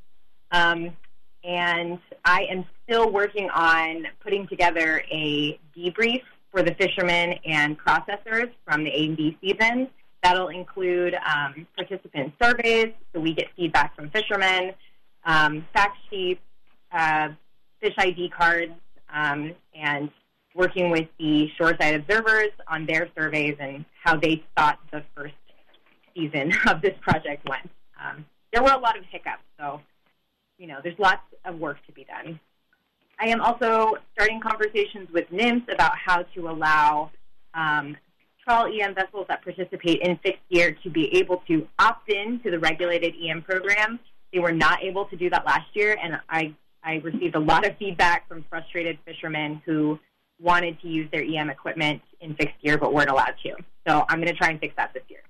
And I am still working on putting together a debrief for the fishermen and processors from the A&B season. That'll include participant surveys, so we get feedback from fishermen, fact sheets, fish ID cards, and working with the shoreside observers on their surveys and how they thought the first season of this project went. There were a lot of hiccups, so there's lots of work to be done. I am also starting conversations with NIMS about how to allow trawl EM vessels that participate in fixed gear to be able to opt in to the regulated EM program. They were not able to do that last year, and I received a lot of feedback from frustrated fishermen who wanted to use their EM equipment in fixed gear but weren't allowed to. So I'm going to try and fix that this year.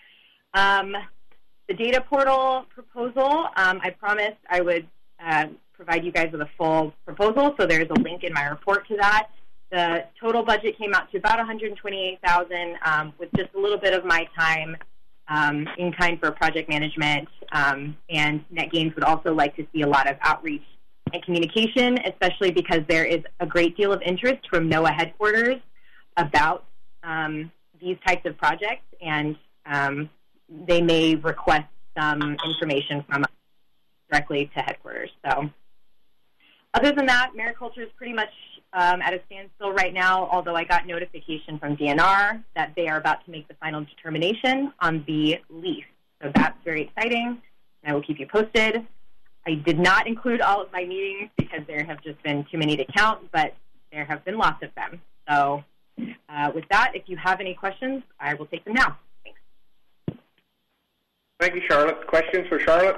The data portal proposal, I promised I would provide you guys with a full proposal, so there's a link in my report to that. The total budget came out to about $128,000 with just a little bit of my time in kind for project management, and NetGames would also like to see a lot of outreach and communication, especially because there is a great deal of interest from NOAA headquarters about these types of projects, and they may request some information from us directly to headquarters. So other than that, mariculture is pretty much at a standstill right now, although I got notification from DNR that they are about to make the final determination on the lease. So that's very exciting, and I will keep you posted. I did not include all of my meetings because there have just been too many to count, but there have been lots of them. So with that, if you have any questions, I will take them now. Thanks. Thank you, Charlotte. Questions for Charlotte?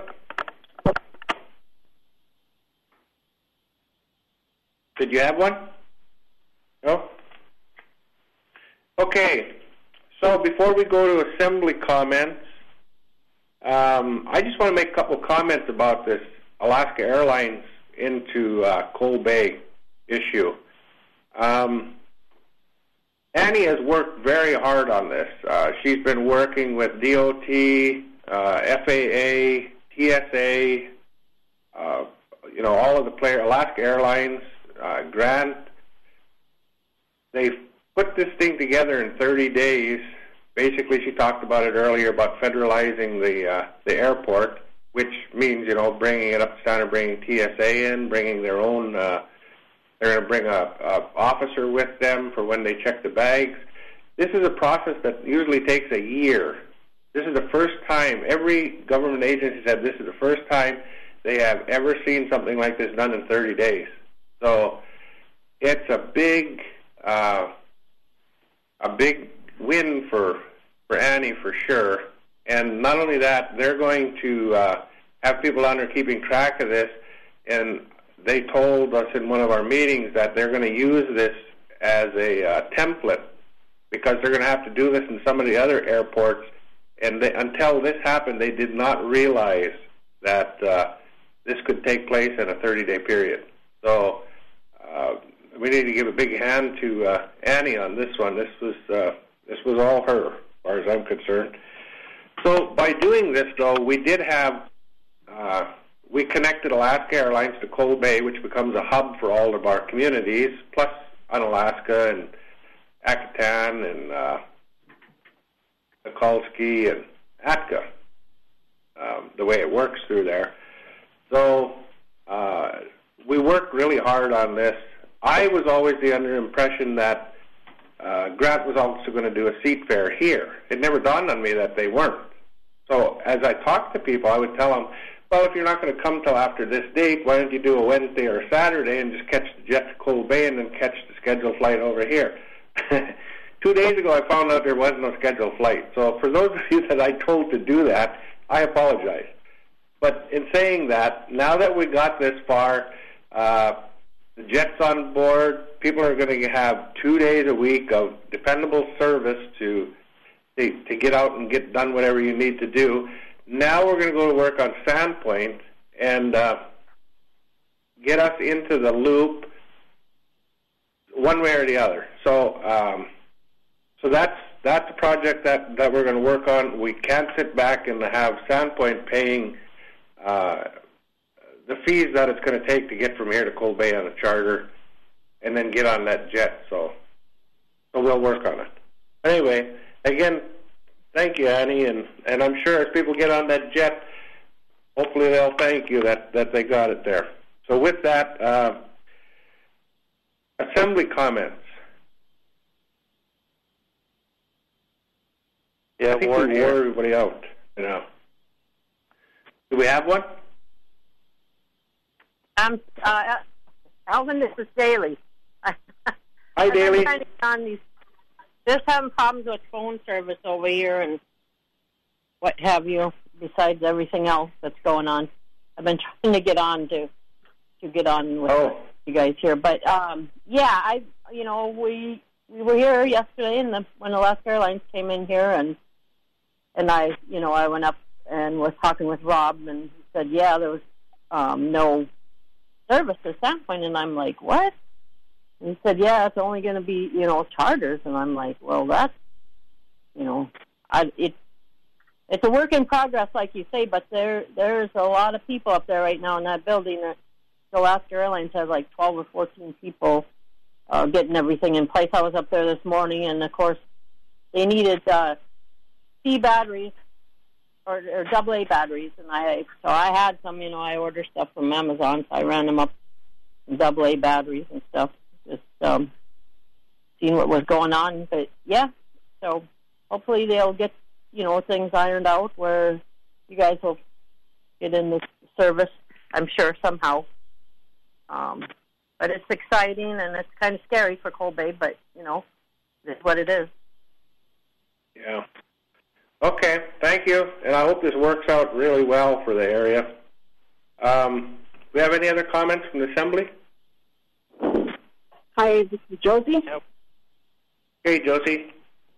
Did you have one? No? Okay. So before we go to assembly comments, I just want to make a couple comments about this Alaska Airlines into Coal Bay issue. Annie has worked very hard on this. She's been working with DOT, FAA, TSA, all of the players, Alaska Airlines, Grant. They've put this thing together in 30 days. Basically, she talked about it earlier about federalizing the airport, which means, bringing it up to standard, bringing TSA in, bringing their own, they're going to bring a officer with them for when they check the bags. This is a process that usually takes a year. This is the first time, every government agency said this is the first time they have ever seen something like this done in 30 days. So it's a big win for Annie for sure. And not only that, they're going to have people on there keeping track of this. And they told us in one of our meetings that they're going to use this as a template, because they're going to have to do this in some of the other airports. And until this happened, they did not realize that this could take place in a 30-day period. So we need to give a big hand to Annie on this one. This was all her, as far as I'm concerned. So by doing this, though, we did have we connected Alaska Airlines to Coal Bay, which becomes a hub for all of our communities, plus Unalaska and Akitan and Nikolsky and Atka, the way it works through there. So we worked really hard on this. I was always under the impression that Grant was also going to do a seat fare here. It never dawned on me that they weren't. So as I talked to people, I would tell them, well, if you're not going to come till after this date, why don't you do a Wednesday or a Saturday and just catch the jet to Coal Bay and then catch the scheduled flight over here? 2 days ago, I found out there was no scheduled flight. So for those of you that I told to do that, I apologize. But in saying that, now that we got this far, the jet's on board, people are going to have 2 days a week of dependable service to get out and get done whatever you need to do. Now we're going to go to work on Sandpoint and get us into the loop one way or the other. So so that's a project that we're going to work on. We can't sit back and have Sandpoint paying the fees that it's going to take to get from here to Coal Bay on a charter and then get on that jet. So we'll work on it. Anyway, again, thank you, Annie, and I'm sure as people get on that jet, hopefully they'll thank you that they got it there. So with that, assembly comments. Yeah, I think we wore everybody out, you know. Do we have one? Alvin, this is Daly. Hi, Daly. Just having problems with phone service over here and what have you, besides everything else that's going on. I've been trying to get on to get on with you guys here. But, yeah, we were here yesterday when Alaska Airlines came in here, and I went up and was talking with Rob, and he said, yeah, there was no service to Sandpoint, and I'm like, what? And he said, yeah, it's only going to be, charters, and I'm like, well, that's, it's a work in progress, like you say, but there's a lot of people up there right now in that building. Alaska Airlines has like 12 or 14 people getting everything in place. I was up there this morning, and, of course, they needed C batteries or AA batteries, and I had some, I ordered stuff from Amazon, so I ran them up some AA batteries and stuff, just seeing what was going on. But, yeah, so hopefully they'll get, things ironed out where you guys will get in this service, I'm sure, somehow. But it's exciting, and it's kind of scary for Coal Bay, but, it's what it is. Yeah. Okay, thank you, and I hope this works out really well for the area. We have any other comments from the Assembly? Hi, this is Josie. Hey, Josie.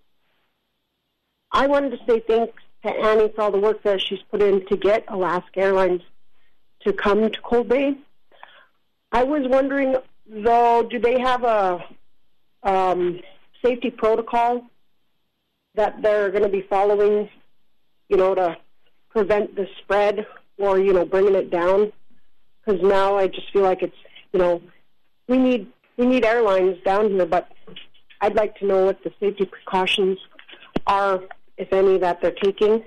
I wanted to say thanks to Annie for all the work that she's put in to get Alaska Airlines to come to Coal Bay. I was wondering, though, do they have a safety protocol that they're going to be following, to prevent the spread or, bringing it down? Because now I just feel like it's, we need airlines down here, but I'd like to know what the safety precautions are, if any, that they're taking.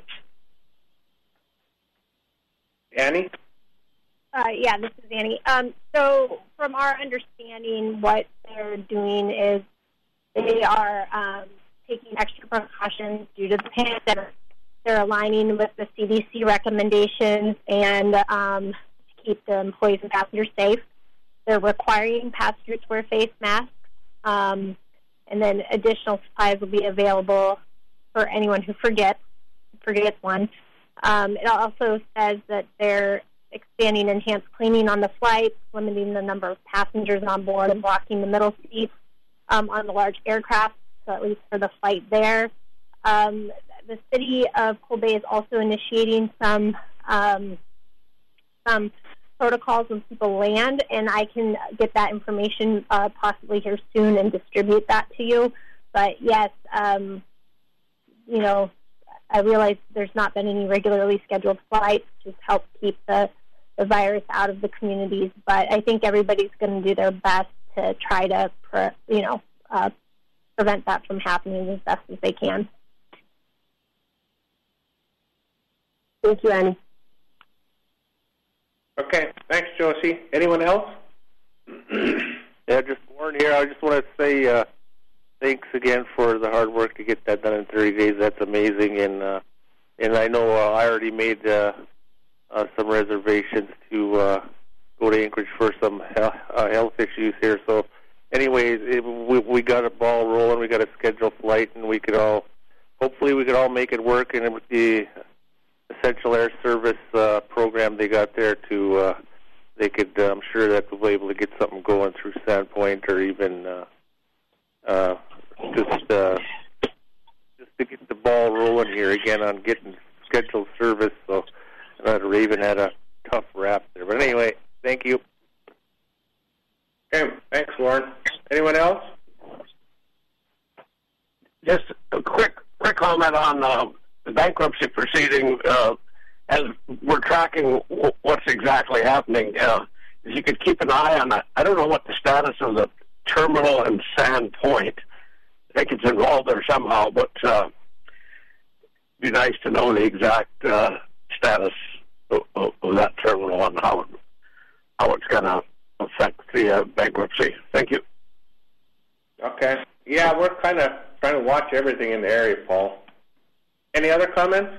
Annie? Yeah, this is Annie. So from our understanding, what they're doing is they are taking extra precautions due to the pandemic. They're aligning with the CDC recommendations and to keep the employees and passengers safe. they're requiring passengers to wear face masks, and then additional supplies will be available for anyone who forgets one. It also says that they're expanding enhanced cleaning on the flights, limiting the number of passengers on board, and blocking the middle seats on the large aircraft, so at least for the flight there. The city of Cold Bay is also initiating some protocols when people land, and I can get that information possibly here soon and distribute that to you. But yes, you know, I realize there's not been any regularly scheduled flights to help keep the virus out of the communities, but I think everybody's going to do their best to try to, prevent that from happening as best as they can. Thank you, Annie. Okay, thanks, Josie. Anyone else? Yeah, just Warren here. I just want to say thanks again for the hard work to get that done in 30 days. That's amazing, and I know I already made some reservations to go to Anchorage for some health issues here. So, anyways, we got a ball rolling. We got a scheduled flight, and hopefully we could all make it work. And with the Essential Air Service program they got there, they could. I'm sure that we'll be able to get something going through Sandpoint, or even just to get the ball rolling here again on getting scheduled service. So. Raven had a tough rap there. But anyway, thank you. Okay, thanks, Warren. Anyone else? Just a quick comment on the bankruptcy proceeding. As we're tracking what's exactly happening, if you could keep an eye on that. I don't know what the status of the terminal in Sandpoint. I think it's involved there somehow, but it'd be nice to know the exact status of that terminal and how it's going to affect the bankruptcy. Thank you. Okay. Yeah, we're kind of trying to watch everything in the area, Paul. Any other comments?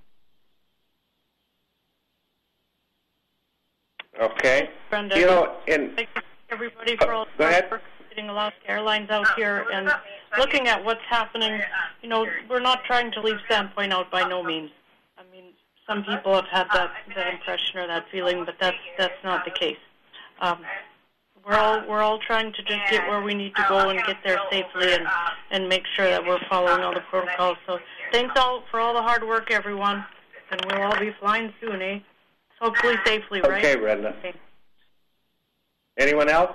Okay. Brenda, you know, thank everybody for all the work getting Alaska Airlines out here and looking at what's happening. You know, we're not trying to leave Sandpoint out by no means. I mean, some people have had that impression or that feeling, but that's not the case. We're all trying to just get where we need to go and get there safely and make sure that we're following all the protocols. So thanks all for all the hard work, everyone, and we'll all be flying soon, eh? Hopefully safely, right? Okay, Brenda. Okay. Anyone else?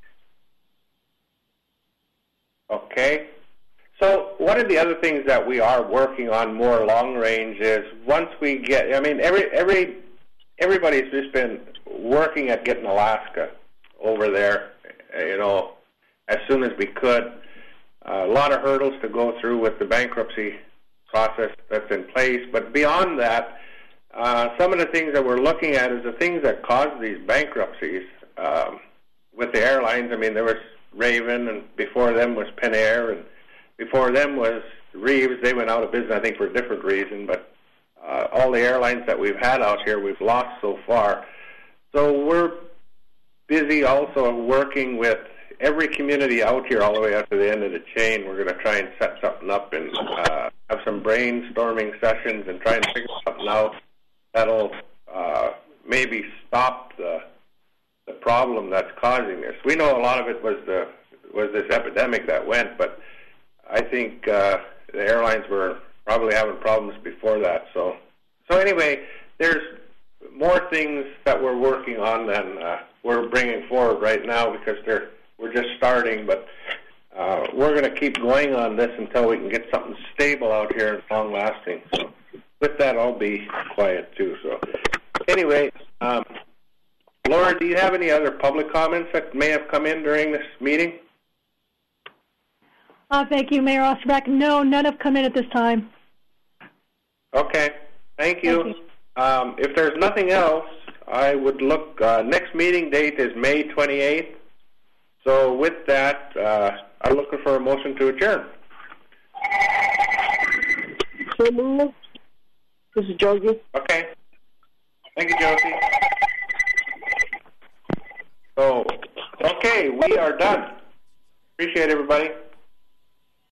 Okay. So one of the other things that we are working on more long range is once we get, I mean, everybody's just been working at getting Alaska over there, you know, as soon as we could. A lot of hurdles to go through with the bankruptcy process that's in place. But beyond that, some of the things that we're looking at is the things that cause these bankruptcies with the airlines. I mean, there was Raven, and before them was Penair, and before them was Reeves. They went out of business, I think, for a different reason. But all the airlines that we've had out here, we've lost so far. So we're busy also working with every community out here all the way up to the end of the chain. We're going to try and set something up and have some brainstorming sessions and try and figure something out that'll maybe stop the problem that's causing this. We know a lot of it was this epidemic that went, but I think the airlines were probably having problems before that. So anyway, there's more things that we're working on than we're bringing forward right now because we're just starting, but we're going to keep going on this until we can get something stable out here and long-lasting. So with that, I'll be quiet too. So anyway, Laura, do you have any other public comments that may have come in during this meeting? Thank you, Mayor Osterbeck. No, none have come in at this time. Okay, thank you. If there's nothing else, I would look, next meeting date is May 28th. So with that, I'm looking for a motion to adjourn. So move. This is Josie. Okay. Thank you, Josie. So Okay, we are done. Appreciate everybody.